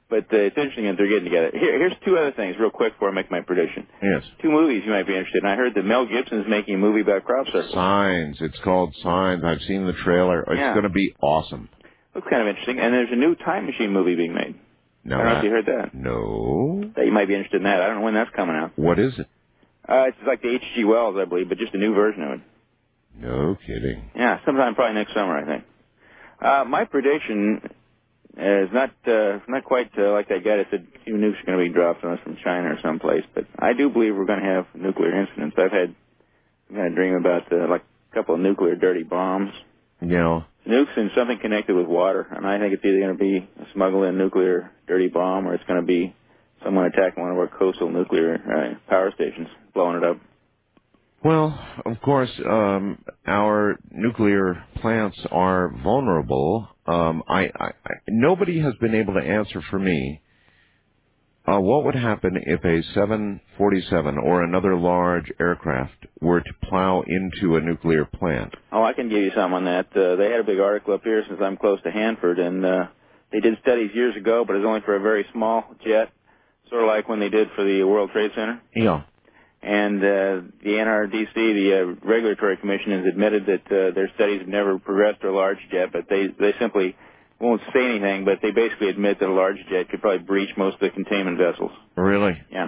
But uh, it's interesting that they're getting together. Here, here's two other things, real quick, before I make my prediction. Yes. Two movies you might be interested in. I heard that Mel Gibson is making a movie about crop circles. Signs. It's called Signs. I've seen the trailer. It's Yeah. going to be awesome. Looks kind of interesting. And there's a new Time Machine movie being made. No, I don't know that- if you heard that. No. That you might be interested in that. I don't know when that's coming out. What is it? Uh, it's like the H G Wells, I believe, but just a new version of it. No kidding. Yeah, sometime probably next summer, I think. Uh, my prediction is not uh, not quite uh, like that guy that said a few nukes are going to be dropped on us from China or someplace, but I do believe we're going to have nuclear incidents. I've had I've had a dream about uh, like a couple of nuclear dirty bombs. Yeah. Nukes and something connected with water, and I think it's either going to be a smuggle-in nuclear dirty bomb or it's going to be someone attacking one of our coastal nuclear uh, power stations, blowing it up. Well, of course, um, our nuclear plants are vulnerable. Um, I, I, I, nobody has been able to answer for me uh, what would happen if a seven forty-seven or another large aircraft were to plow into a nuclear plant. Oh, I can give you some on that. Uh, they had a big article up here since I'm close to Hanford, and uh, they did studies years ago, but it was only for a very small jet, sort of like when they did for the World Trade Center. Yeah. And uh, the N R D C, the uh, Regulatory Commission, has admitted that uh, their studies have never progressed to a large jet, but they they simply won't say anything, but they basically admit that a large jet could probably breach most of the containment vessels. Really? Yeah.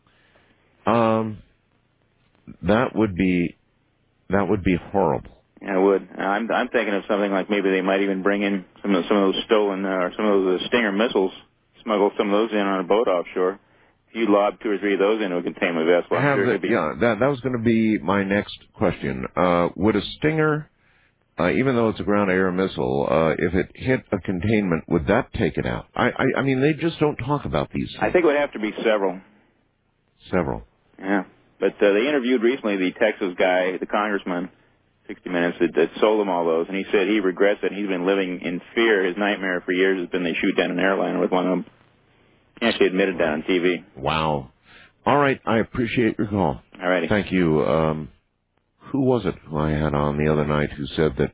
Um, that would be that would be horrible. Yeah, it would. I'm I'm thinking of something like maybe they might even bring in some of some of those stolen uh, or some of those Stinger missiles, smuggle some of those in on a boat offshore. If you lob two or three of those into a containment vessel, I'm Have sure the, it'd be. yeah, that that was going to be my next question. Uh, would a Stinger, uh, even though it's a ground-air missile, uh, if it hit a containment, would that take it out? I, I I mean, they just don't talk about these things. I think it would have to be several. Several. Yeah, but uh, they interviewed recently the Texas guy, the congressman, sixty minutes, that, that sold them all those, and he said he regrets it. He's been living in fear. His nightmare for years has been they shoot down an airliner with one of them. He actually admitted that on T V. Wow. All right, I appreciate your call. All righty. Thank you. Um, who was it who I had on the other night who said that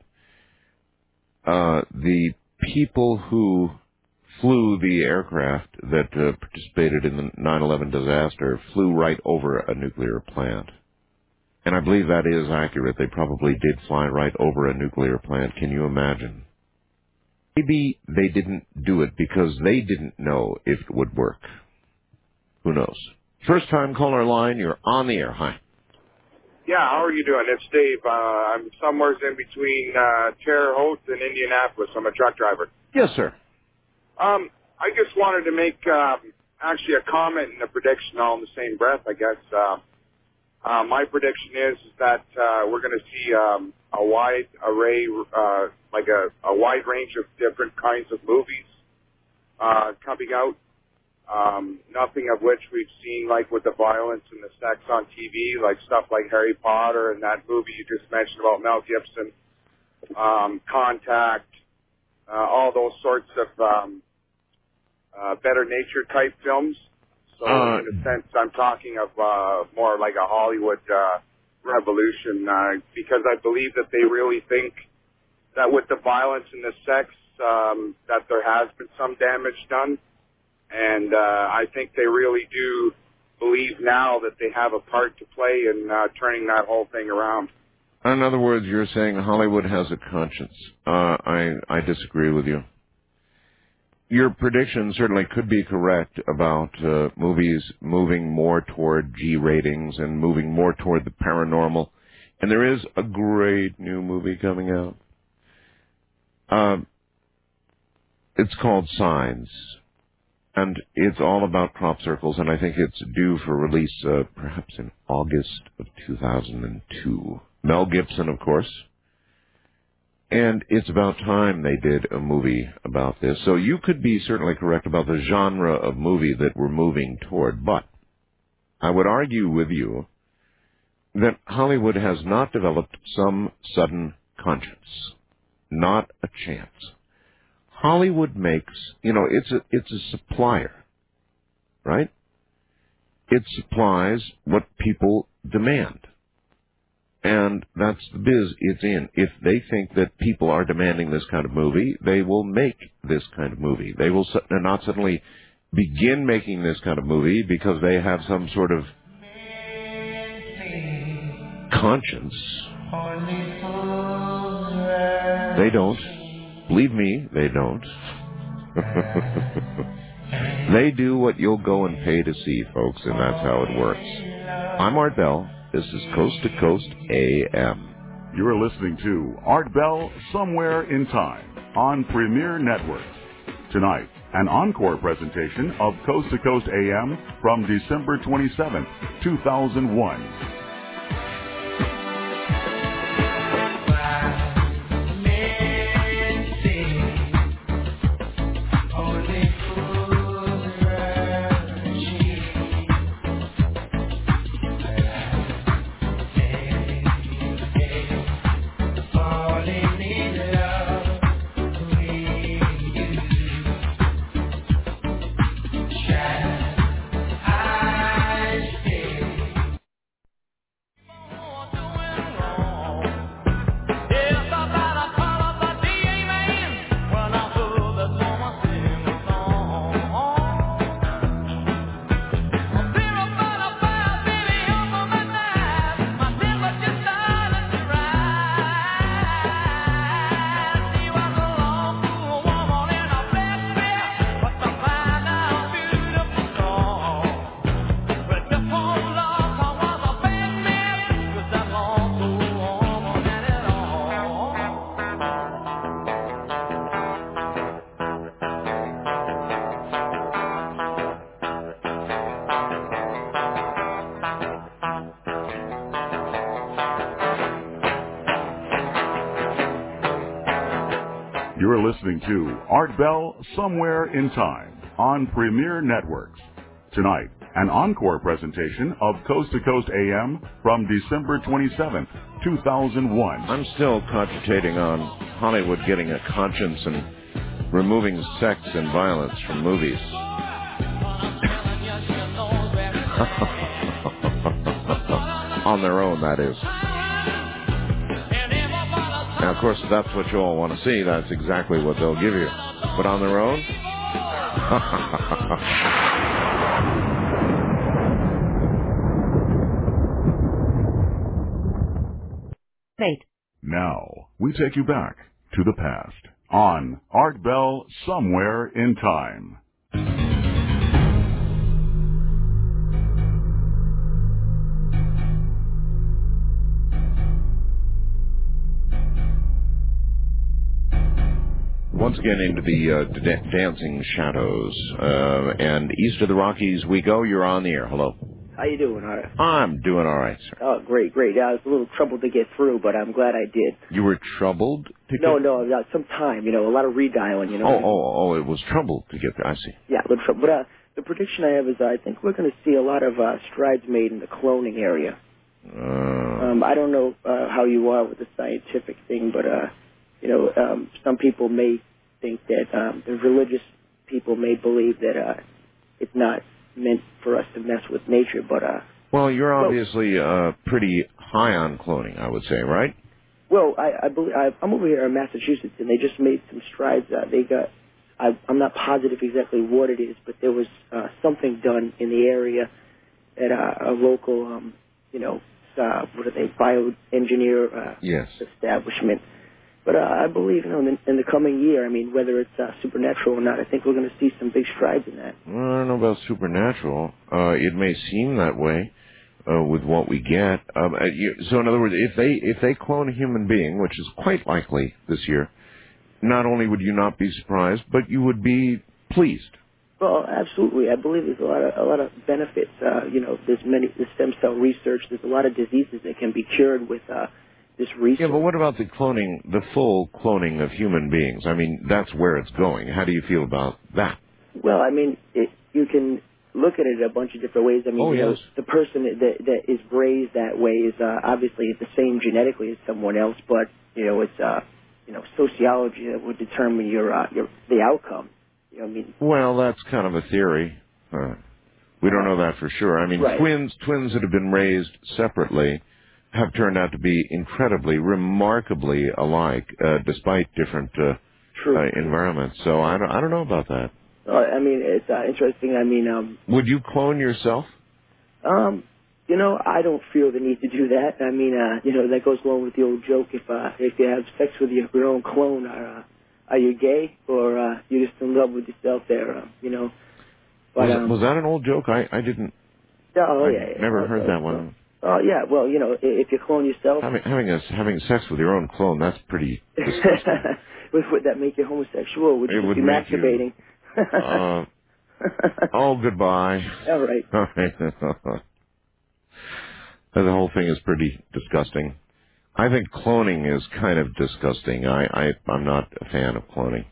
uh, the people who flew the aircraft that uh, participated in the nine eleven disaster flew right over a nuclear plant? And I believe that is accurate. They probably did fly right over a nuclear plant. Can you imagine? Maybe they didn't do it because they didn't know if it would work. Who knows? First time caller line, you're on the air. Hi. Yeah, how are you doing? It's Dave. Uh, I'm somewhere in between uh, Terre Haute and Indianapolis. I'm a truck driver. Yes, sir. Um, I just wanted to make um, actually a comment and a prediction all in the same breath, I guess. Uh, uh, my prediction is, is that uh, we're going to see um, a wide array, uh, like a, a wide range of different kinds of movies uh, coming out. Um, nothing of which we've seen, like with the violence and the sex on T V, like stuff like Harry Potter and that movie you just mentioned about Mel Gibson, um, Contact, uh, all those sorts of um, uh, better nature type films. So Uh, in a sense, I'm talking of uh, more like a Hollywood uh, revolution, uh, because I believe that they really think that with the violence and the sex, um, that there has been some damage done. And uh, I think they really do believe now that they have a part to play in uh, turning that whole thing around. In other words, you're saying Hollywood has a conscience. Uh, I, I disagree with you. Your prediction certainly could be correct about uh, movies moving more toward G ratings and moving more toward the paranormal. And there is a great new movie coming out. Um, it's called Signs. And it's all about crop circles, and I think it's due for release uh, perhaps in August of two thousand two. Mel Gibson, of course. And it's about time they did a movie about this. So you could be certainly correct about the genre of movie that we're moving toward, but I would argue with you that Hollywood has not developed some sudden conscience. Not a chance. Hollywood makes, you know, it's a, it's a supplier, right? It supplies what people demand. And that's the biz it's in. If they think that people are demanding this kind of movie, they will make this kind of movie. They will not suddenly begin making this kind of movie because they have some sort of conscience. They don't. Believe me, they don't. They do what you'll go and pay to see, folks, and that's how it works. I'm Art Bell. This is Coast to Coast A M. You're listening to Art Bell Somewhere in Time on Premier Networks. Tonight, an encore presentation of Coast to Coast A M from December twenty-seventh, two thousand one. You're listening to Art Bell Somewhere in Time on Premier Networks. Tonight, an encore presentation of Coast to Coast A M from December twenty-seventh, two thousand one. I'm still cogitating on Hollywood getting a conscience and removing sex and violence from movies. On their own, that is. Now, of course, if that's what you all want to see, that's exactly what they'll give you. But on their own? Wait. Now, we take you back to the past on Art Bell Somewhere in Time. Once again into the uh, d- dancing shadows, uh, and east of the Rockies we go. You're on the air. Hello. How you doing, Art? I'm doing all right, sir. Oh, great, great. I was a little troubled to get through, but I'm glad I did. You were troubled to No, get... no, uh, some time, you know, a lot of redialing, you know. Oh, oh, oh, it was trouble to get there. I see. Yeah, a little trouble. But uh, the prediction I have is uh, I think we're going to see a lot of uh, strides made in the cloning area. Uh, Um, I don't know uh, how you are with the scientific thing, but, uh, you know, um, some people may think that um, the religious people may believe that uh, it's not meant for us to mess with nature, but... Uh, well, you're obviously uh, pretty high on cloning, I would say, right? Well, I, I believe I, I'm over here in Massachusetts, and they just made some strides. Uh, they got, I, I'm not positive exactly what it is, but there was uh, something done in the area at uh, a local, um, you know, uh, what are they, bioengineer uh, yes. establishment. But uh, I believe, you know, in the, in the coming year, I mean, whether it's uh, supernatural or not, I think we're going to see some big strides in that. Well, I don't know about supernatural. Uh, it may seem that way uh, with what we get. Um, uh, you, so, in other words, if they if they clone a human being, which is quite likely this year, not only would you not be surprised, but you would be pleased. Well, absolutely. I believe there's a lot of a lot of benefits. Uh, you know, there's many the stem cell research. There's a lot of diseases that can be cured with. Uh, This research. Yeah, but what about the cloning, the full cloning of human beings? I mean, that's where it's going. How do you feel about that? Well, I mean, it, you can look at it a bunch of different ways. I mean, oh, you yes. know, the person that, that is raised that way is uh, obviously the same genetically as someone else, but you know, it's uh, you know, sociology that would determine your uh, your the outcome. You know, I mean. Well, that's kind of a theory. Uh, we don't know that for sure. I mean, right. twins twins that have been raised separately have turned out to be incredibly, remarkably alike, uh, despite different uh, uh, environments. So I don't, I don't know about that. Uh, I mean, it's uh, interesting. I mean, um, Would you clone yourself? um, you know, I don't feel the need to do that. I mean, uh, you know, that goes along with the old joke. If uh, if you have sex with your, your own clone, are uh, are you gay or uh, you're just in love with yourself? There, uh, you know. But, was, um, was that an old joke? I, I didn't. Oh I yeah. yeah. never oh, heard oh, that one. Oh yeah. Well, you know, i- if you clone yourself, Having having a, having sex with your own clone, that's pretty disgusting. would, would that make you homosexual? Or would you It just would be make you- masturbating? uh, oh, goodbye. All right. All right. The whole thing is pretty disgusting. I think cloning is kind of disgusting. I, I I'm not a fan of cloning.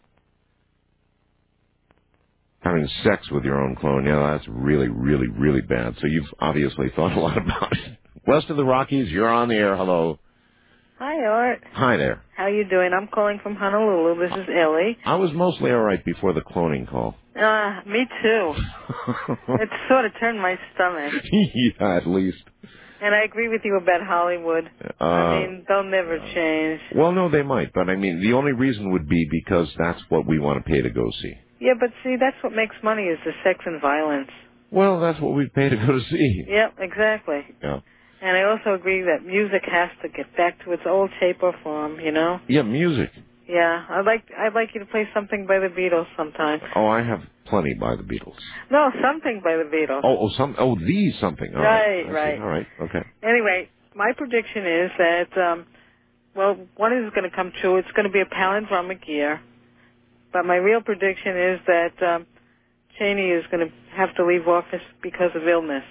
Having sex with your own clone, yeah, that's really, really, really bad. So you've obviously thought a lot about it. West of the Rockies, you're on the air. Hello. Hi, Art. Hi there. How you doing? I'm calling from Honolulu. This is Ellie. I was mostly all right before the cloning call. Uh, me too. It sort of turned my stomach. Yeah, at least. And I agree with you about Hollywood. Uh, I mean, they'll never change. Well, no, they might, but I mean, the only reason would be because that's what we want to pay to go see. Yeah, but see, that's what makes money is the sex and violence. Well, that's what we pay to go to see. Yep, exactly. Yeah. And I also agree that music has to get back to its old shape or form, you know? Yeah, music. Yeah, I'd like I'd like you to play something by the Beatles sometime. Oh, I have plenty by the Beatles. No, something by the Beatles. Oh, oh, some, oh, these something. All Right, right, I right. see. All right, okay. Anyway, my prediction is that, um, well, one is going to come true. It's going to be a palindromic year. But my real prediction is that um, Cheney is going to have to leave office because of illness.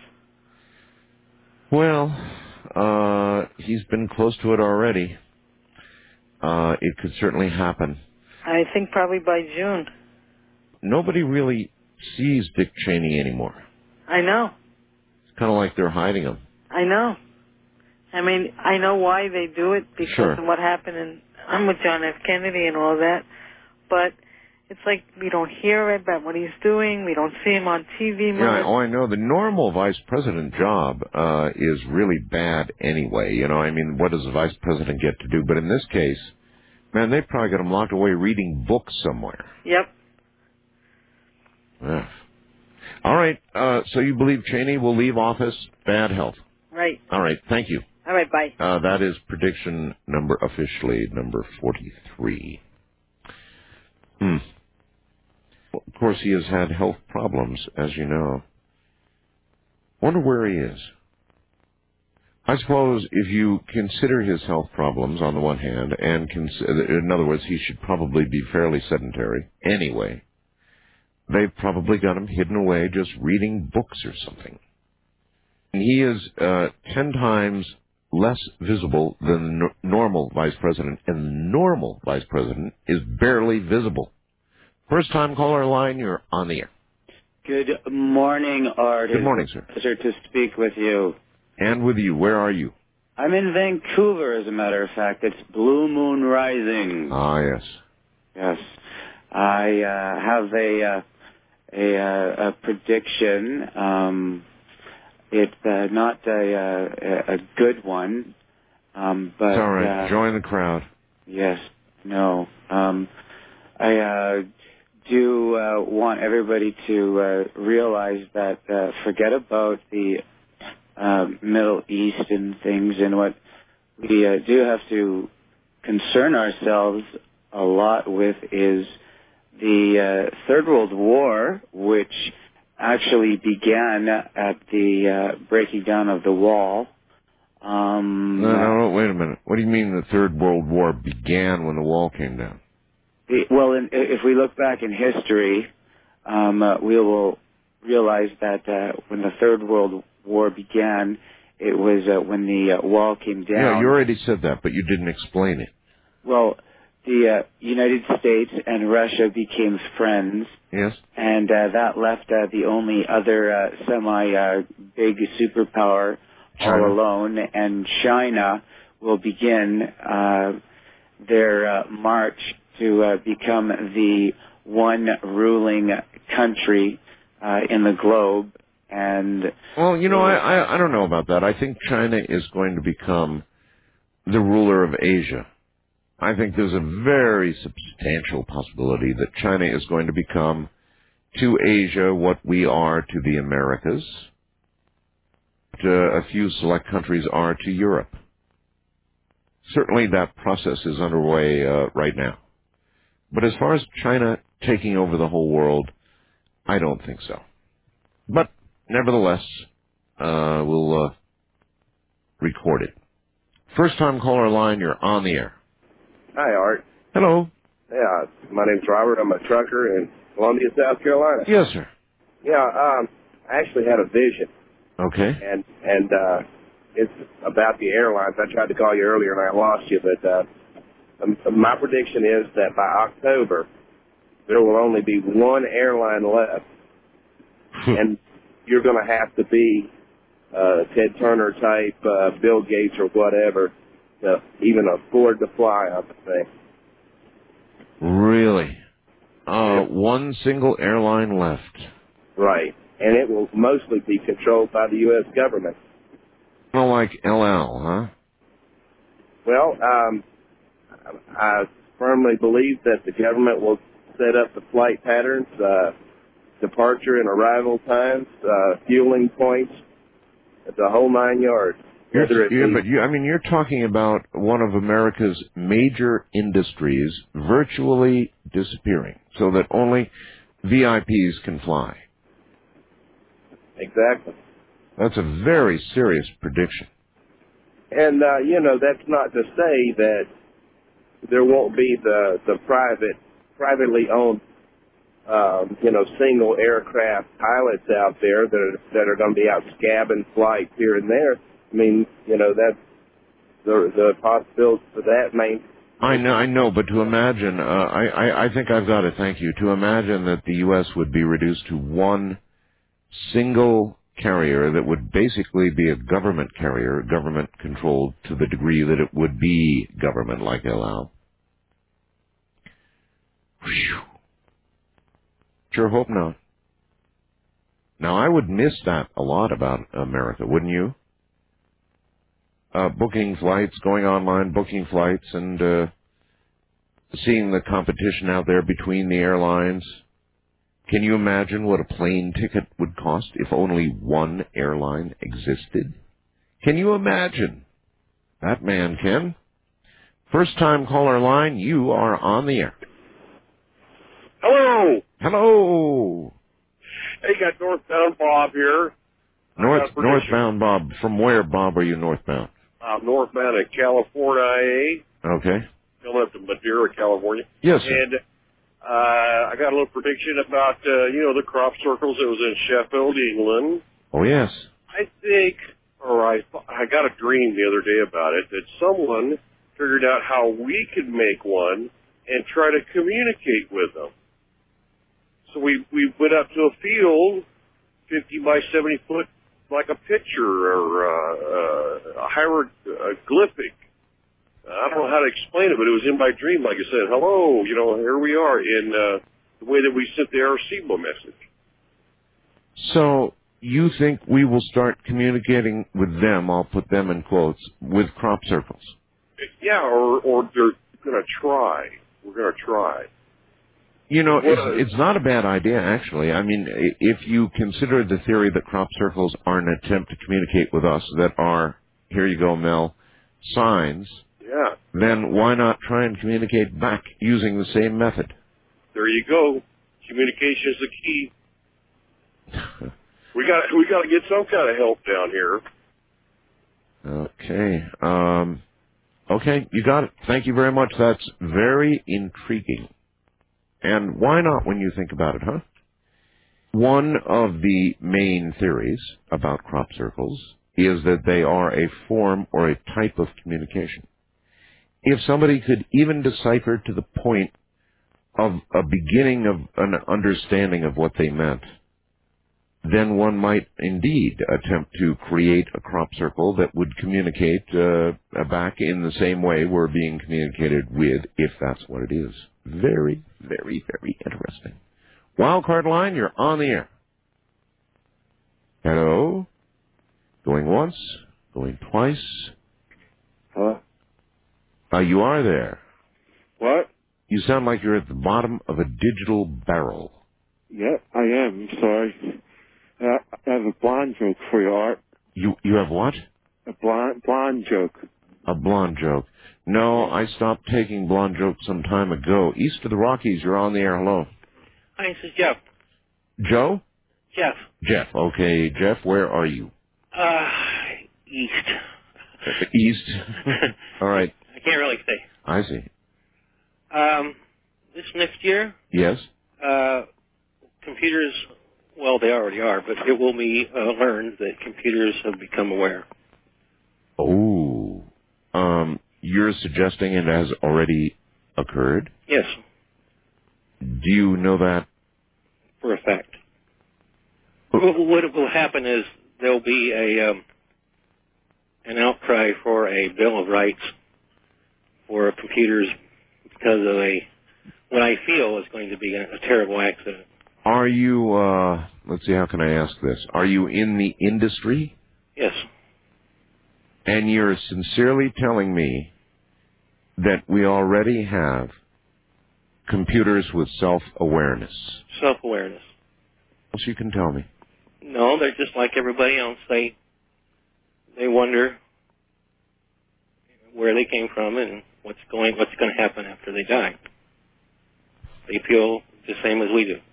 Well, uh, he's been close to it already. Uh, it could certainly happen. I think probably by June. Nobody really sees Dick Cheney anymore. I know. It's kind of like they're hiding him. I know. I mean, I know why they do it because Sure. of what happened, and I'm with John F. Kennedy and all that. But it's like we don't hear about what he's doing. We don't see him on T V much. Yeah, oh, I know. The normal vice president job uh, is really bad anyway. You know, I mean, what does the vice president get to do? But in this case, man, they've probably got him locked away reading books somewhere. Yep. Ugh. All right. Uh, so you believe Cheney will leave office? Bad health. Right. All right. Thank you. All right, bye. Uh, that is prediction number, officially, number forty-three. Hmm. Well, of course, he has had health problems, as you know. Wonder where he is. I suppose if you consider his health problems on the one hand, and cons- in other words, he should probably be fairly sedentary anyway. They've probably got him hidden away just reading books or something. And he is uh, ten times less visible than the n- normal vice president, and the normal vice president is barely visible. First time caller line, you're on the air. Good morning, Art. Good morning, It's sir. a pleasure to speak with you. And with you, where are you? I'm in Vancouver, as a matter of fact. It's Blue Moon Rising. Ah, yes. Yes. I uh, have a, uh, a, uh, a prediction. Um, it's uh, not a, uh, a good one. Um, but, It's all right. Uh, Join the crowd. Yes. No. Um, I uh, do uh, want everybody to uh, realize that uh, forget about the uh, Middle East and things, and what we uh, do have to concern ourselves a lot with is the uh, Third World War, which actually began at the uh, breaking down of the wall. Um, No, no, no, wait a minute. What do you mean the Third World War began when the wall came down? The- Well, in, if we look back in history, um, uh, we will realize that uh, when the Third World War began, it was uh, when the uh, wall came down. Yeah, you already said that, but you didn't explain it. Well, the uh, United States and Russia became friends, Yes? and uh, that left uh, the only other uh, semi-big superpower China. all alone, and China will begin uh, their uh, march to uh, become the one ruling country uh, in the globe. And Well, you know, I, I I don't know about that. I think China is going to become the ruler of Asia. I think there's a very substantial possibility that China is going to become to Asia what we are to the Americas, what uh, a few select countries are to Europe. Certainly that process is underway uh, right now. But as far as China taking over the whole world, I don't think so. But nevertheless, uh, we'll uh, record it. First time caller line, you're on the air. Hi, Art. Hello. Yeah, my name's Robert. I'm a trucker in Columbia, South Carolina. Yes, sir. Yeah, um, I actually had a vision, Okay. and and uh, it's about the airlines. I tried to call you earlier and I lost you, but uh, um, my prediction is that by October there will only be one airline left, and you're going to have to be uh, Ted Turner type, uh, Bill Gates or whatever, to even afford to fly on the thing. Really? Uh, one single airline left. Right. And it will mostly be controlled by the U S government. Kind of like L L, huh? Well, um, I firmly believe that the government will set up the flight patterns, uh, departure and arrival times, uh, fueling points, the whole nine yards. You're, Whether it yeah, be- but you, I mean, you're talking about one of America's major industries virtually disappearing, so that only V I Ps can fly. Exactly. That's a very serious prediction. And, uh, you know, that's not to say that there won't be the, the private, privately owned, um, you know, single aircraft pilots out there that are, that are going to be out scabbing flights here and there. I mean, you know, that's the, the possibility for that may. I know, I know, but to imagine, uh, I, I, I think I've got to thank you, to imagine that the U S would be reduced to one single carrier that would basically be a government carrier, government controlled to the degree that it would be government like El Al. Whew. Sure hope not. Now, I would miss that a lot about America, wouldn't you? Uh, booking flights, going online, booking flights, and uh, seeing the competition out there between the airlines. Can you imagine what a plane ticket would cost if only one airline existed? Can you imagine? That man can. First time caller line, you are on the air. Hello. Hello. Hey, got Northbound Bob here. North, I got a prediction. northbound Bob. From where, Bob, are you northbound? I'm northbound at California I A, Okay. coming up to Madera, California. Yes, sir. And uh, I got a little prediction about, uh, you know, the crop circles that was in Sheffield, England. Oh, yes. I think, or I, I got a dream the other day about it, that someone figured out how we could make one and try to communicate with them. So we, we went up to a field, fifty by seventy foot, like a picture or uh, uh, a hieroglyphic. I don't know how to explain it, but it was in my dream. Like I said, hello, you know, here we are in uh, the way that we sent the Arecibo message. So you think we will start communicating with them, I'll put them in quotes, with crop circles? Yeah, or, or they're going to try. We're going to try. You know, What it's, a- it's not a bad idea, actually. I mean, i- if you consider the theory that crop circles are an attempt to communicate with us that are, here you go, Mel, signs, Yeah, then why not try and communicate back using the same method? there you go. Communication is the key. We got we got to get some kind of help down here. Okay. Um, okay, you got it. Thank you very much. That's very intriguing. And why not when you think about it, huh? One of the main theories about crop circles is that they are a form or a type of communication. If somebody could even decipher to the point of a beginning of an understanding of what they meant, then one might indeed attempt to create a crop circle that would communicate uh, back in the same way we're being communicated with, if that's what it is. Very, very, very interesting. Wildcard line, you're on the air. Hello? Going once, going twice. Huh? Uh, you are there. What? You sound like you're at the bottom of a digital barrel. Yeah, I am. I'm sorry. Uh, I have a blonde joke for you, Art. You you have what? A blonde blonde joke. A blonde joke. No, I stopped taking blonde jokes some time ago. East of the Rockies, you're on the air. Hello. Hi, this is Jeff. Joe? Jeff. Jeff. Okay, Jeff, where are you? Uh, East. East. All right. I can't really say. I see. Um, this next year, Yes? uh, computers, well, they already are, but it will be uh, learned that computers have become aware. Oh. Um, you're suggesting it has already occurred? Yes, Do you know that? for a fact. What what will happen is there'll be a um, an outcry for a Bill of Rights for computers because of a what I feel is going to be a, a terrible accident. Are you, uh, let's see, how can I ask this? Are you in the industry? Yes, And you're sincerely telling me that we already have computers with self-awareness? self-awareness. What else you can tell me? No, they're just like everybody else. They they wonder where they came from and what's going what's going to happen after they die. They feel the same as we do.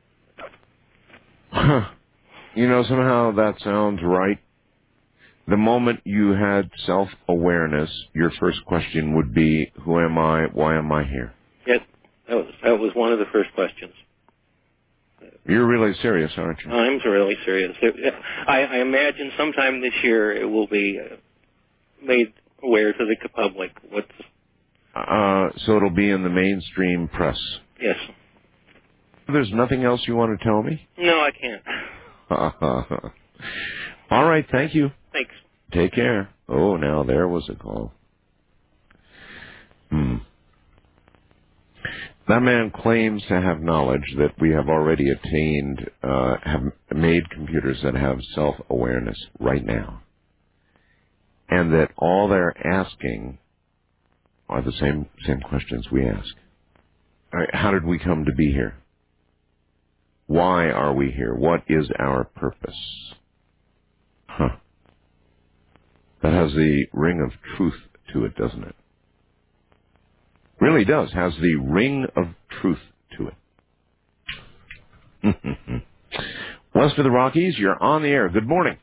Huh. You know, somehow that sounds right. The moment you had self-awareness, your first question would be, who am I? Why am I here? Yet that was that was one of the first questions. You're really serious, aren't you? I'm really serious. It, I, I imagine sometime this year it will be uh, made aware to the public. What's Uh, so it'll be in the mainstream press. yes? There's nothing else you want to tell me? No, I can't. All right, thank you. Thanks. Take care. Oh, now there was a call. Hmm. That man claims to have knowledge that we have already attained, uh, have made computers that have self-awareness right now. And that all they're asking are the same same questions we ask. All right, how did we come to be here? Why are we here? What is our purpose? Huh. That has the ring of truth to it, doesn't it? Really does. Has the ring of truth to it. West of the Rockies, you're on the air. Good morning.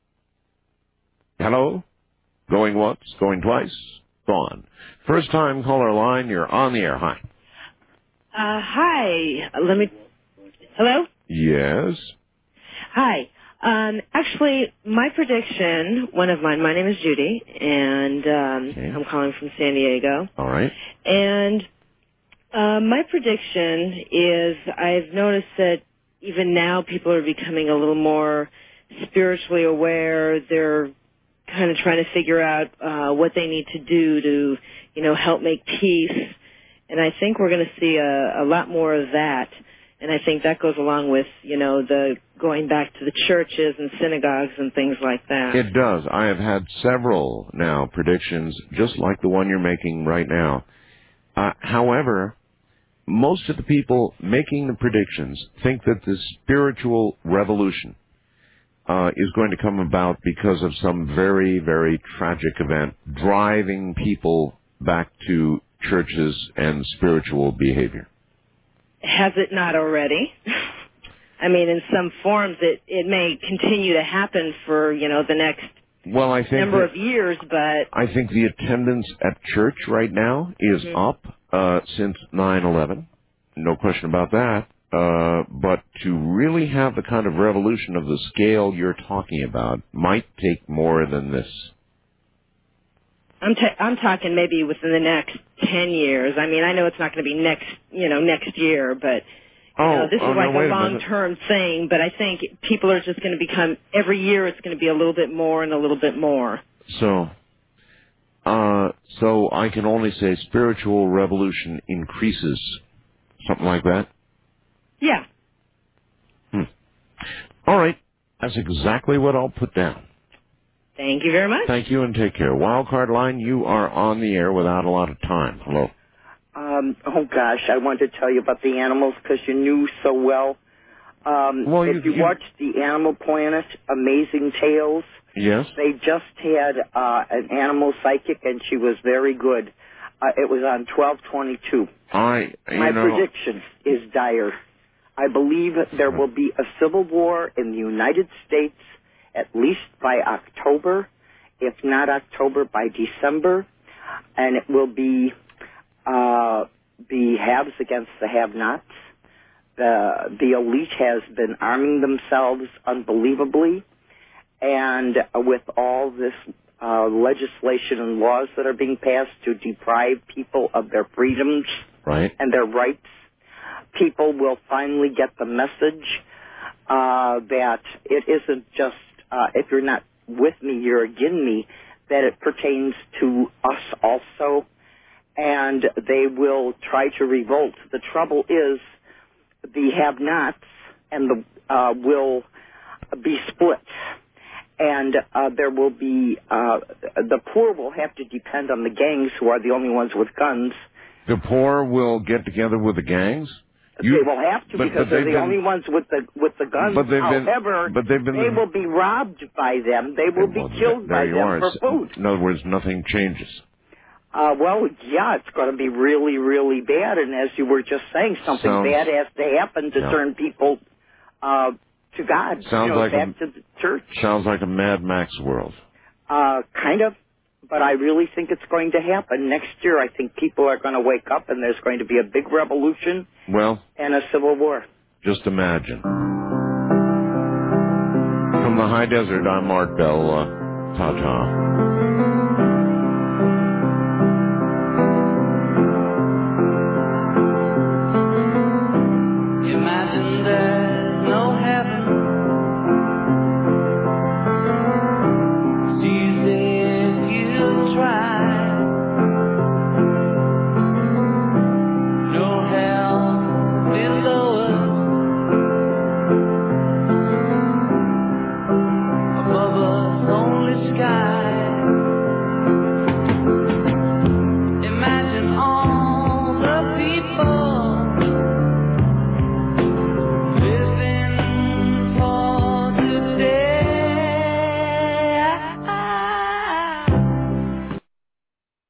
Hello? Going once, going twice, gone. First time caller line, you're on the air. Hi. Uh, hi. Let me. Hello? Yes. Hi. Um, actually, my prediction, one of mine, my name is Judy, and um, Okay. I'm calling from San Diego. All right. And uh, my prediction is I've noticed that even now people are becoming a little more spiritually aware. They're kind of trying to figure out uh, what they need to do to, you know, help make peace. And I think we're going to see a, a lot more of that. And I think that goes along with, you know, the going back to the churches and synagogues and things like that. It does. I have had several now predictions just like the one you're making right now. Uh, however, most of the people making the predictions think that the spiritual revolution uh, is going to come about because of some very, very tragic event driving people back to churches and spiritual behavior. Has it not already? I mean, in some forms, it, it may continue to happen for, you know, the next Well, I think number that- of years, but I think the attendance at church right now is Mhm. up uh, since nine eleven. No question about that. Uh, but to really have the kind of revolution of the scale you're talking about might take more than this. I'm ta- I'm talking maybe within the next ten years. I mean, I know it's not going to be next, you know, next year, but you Oh, know, this oh, is no, like wait a a minute. long-term thing. But I think people are just going to become every year. It's going to be a little bit more and a little bit more. So, uh, so I can only say spiritual revolution increases, something like that. Yeah. Hmm. All right, that's exactly what I'll put down. Thank you very much. Thank you and take care. Wildcard line, you are on the air without a lot of time. Hello. Um, oh gosh, I wanted to tell you about the animals because you knew so well. Um, Well, if you- you, you- watch the Animal Planet, Amazing Tales, Yes. they just had uh, an animal psychic, and she was very good. Uh, it was on twelve twenty-two. I, you My know, prediction is dire. I believe there will be a civil war in the United States at least by October, if not October, by December, and it will be uh, the haves against the have-nots. The, the elite has been arming themselves unbelievably, and with all this uh, legislation and laws that are being passed to deprive people of their freedoms right. and their rights, people will finally get the message uh, that it isn't just, uh, if you're not with me, you're against me, that it pertains to us also, and they will try to revolt. The trouble is the have-nots and the uh, will be split, and uh, there will be, uh, the poor will have to depend on the gangs who are the only ones with guns. The poor will get together with the gangs? You, they will have to but, because but they're the been, only ones with the with the guns. But they've However, been, but they've been, they will be robbed by them. They will well, be killed there by you them are. for food. In other words, nothing changes. Uh, well, yeah, it's going to be really, really bad. And as you were just saying, something Sounds, bad has to happen to yeah. turn people uh, to God. Sounds you know, like back a, to the church. Sounds like a Mad Max world. Uh, kind of. But I really think it's going to happen. Next year, I think people are going to wake up and there's going to be a big revolution Well, and a civil war. Just imagine. From the high desert, I'm Art Bell. Uh, ta-ta.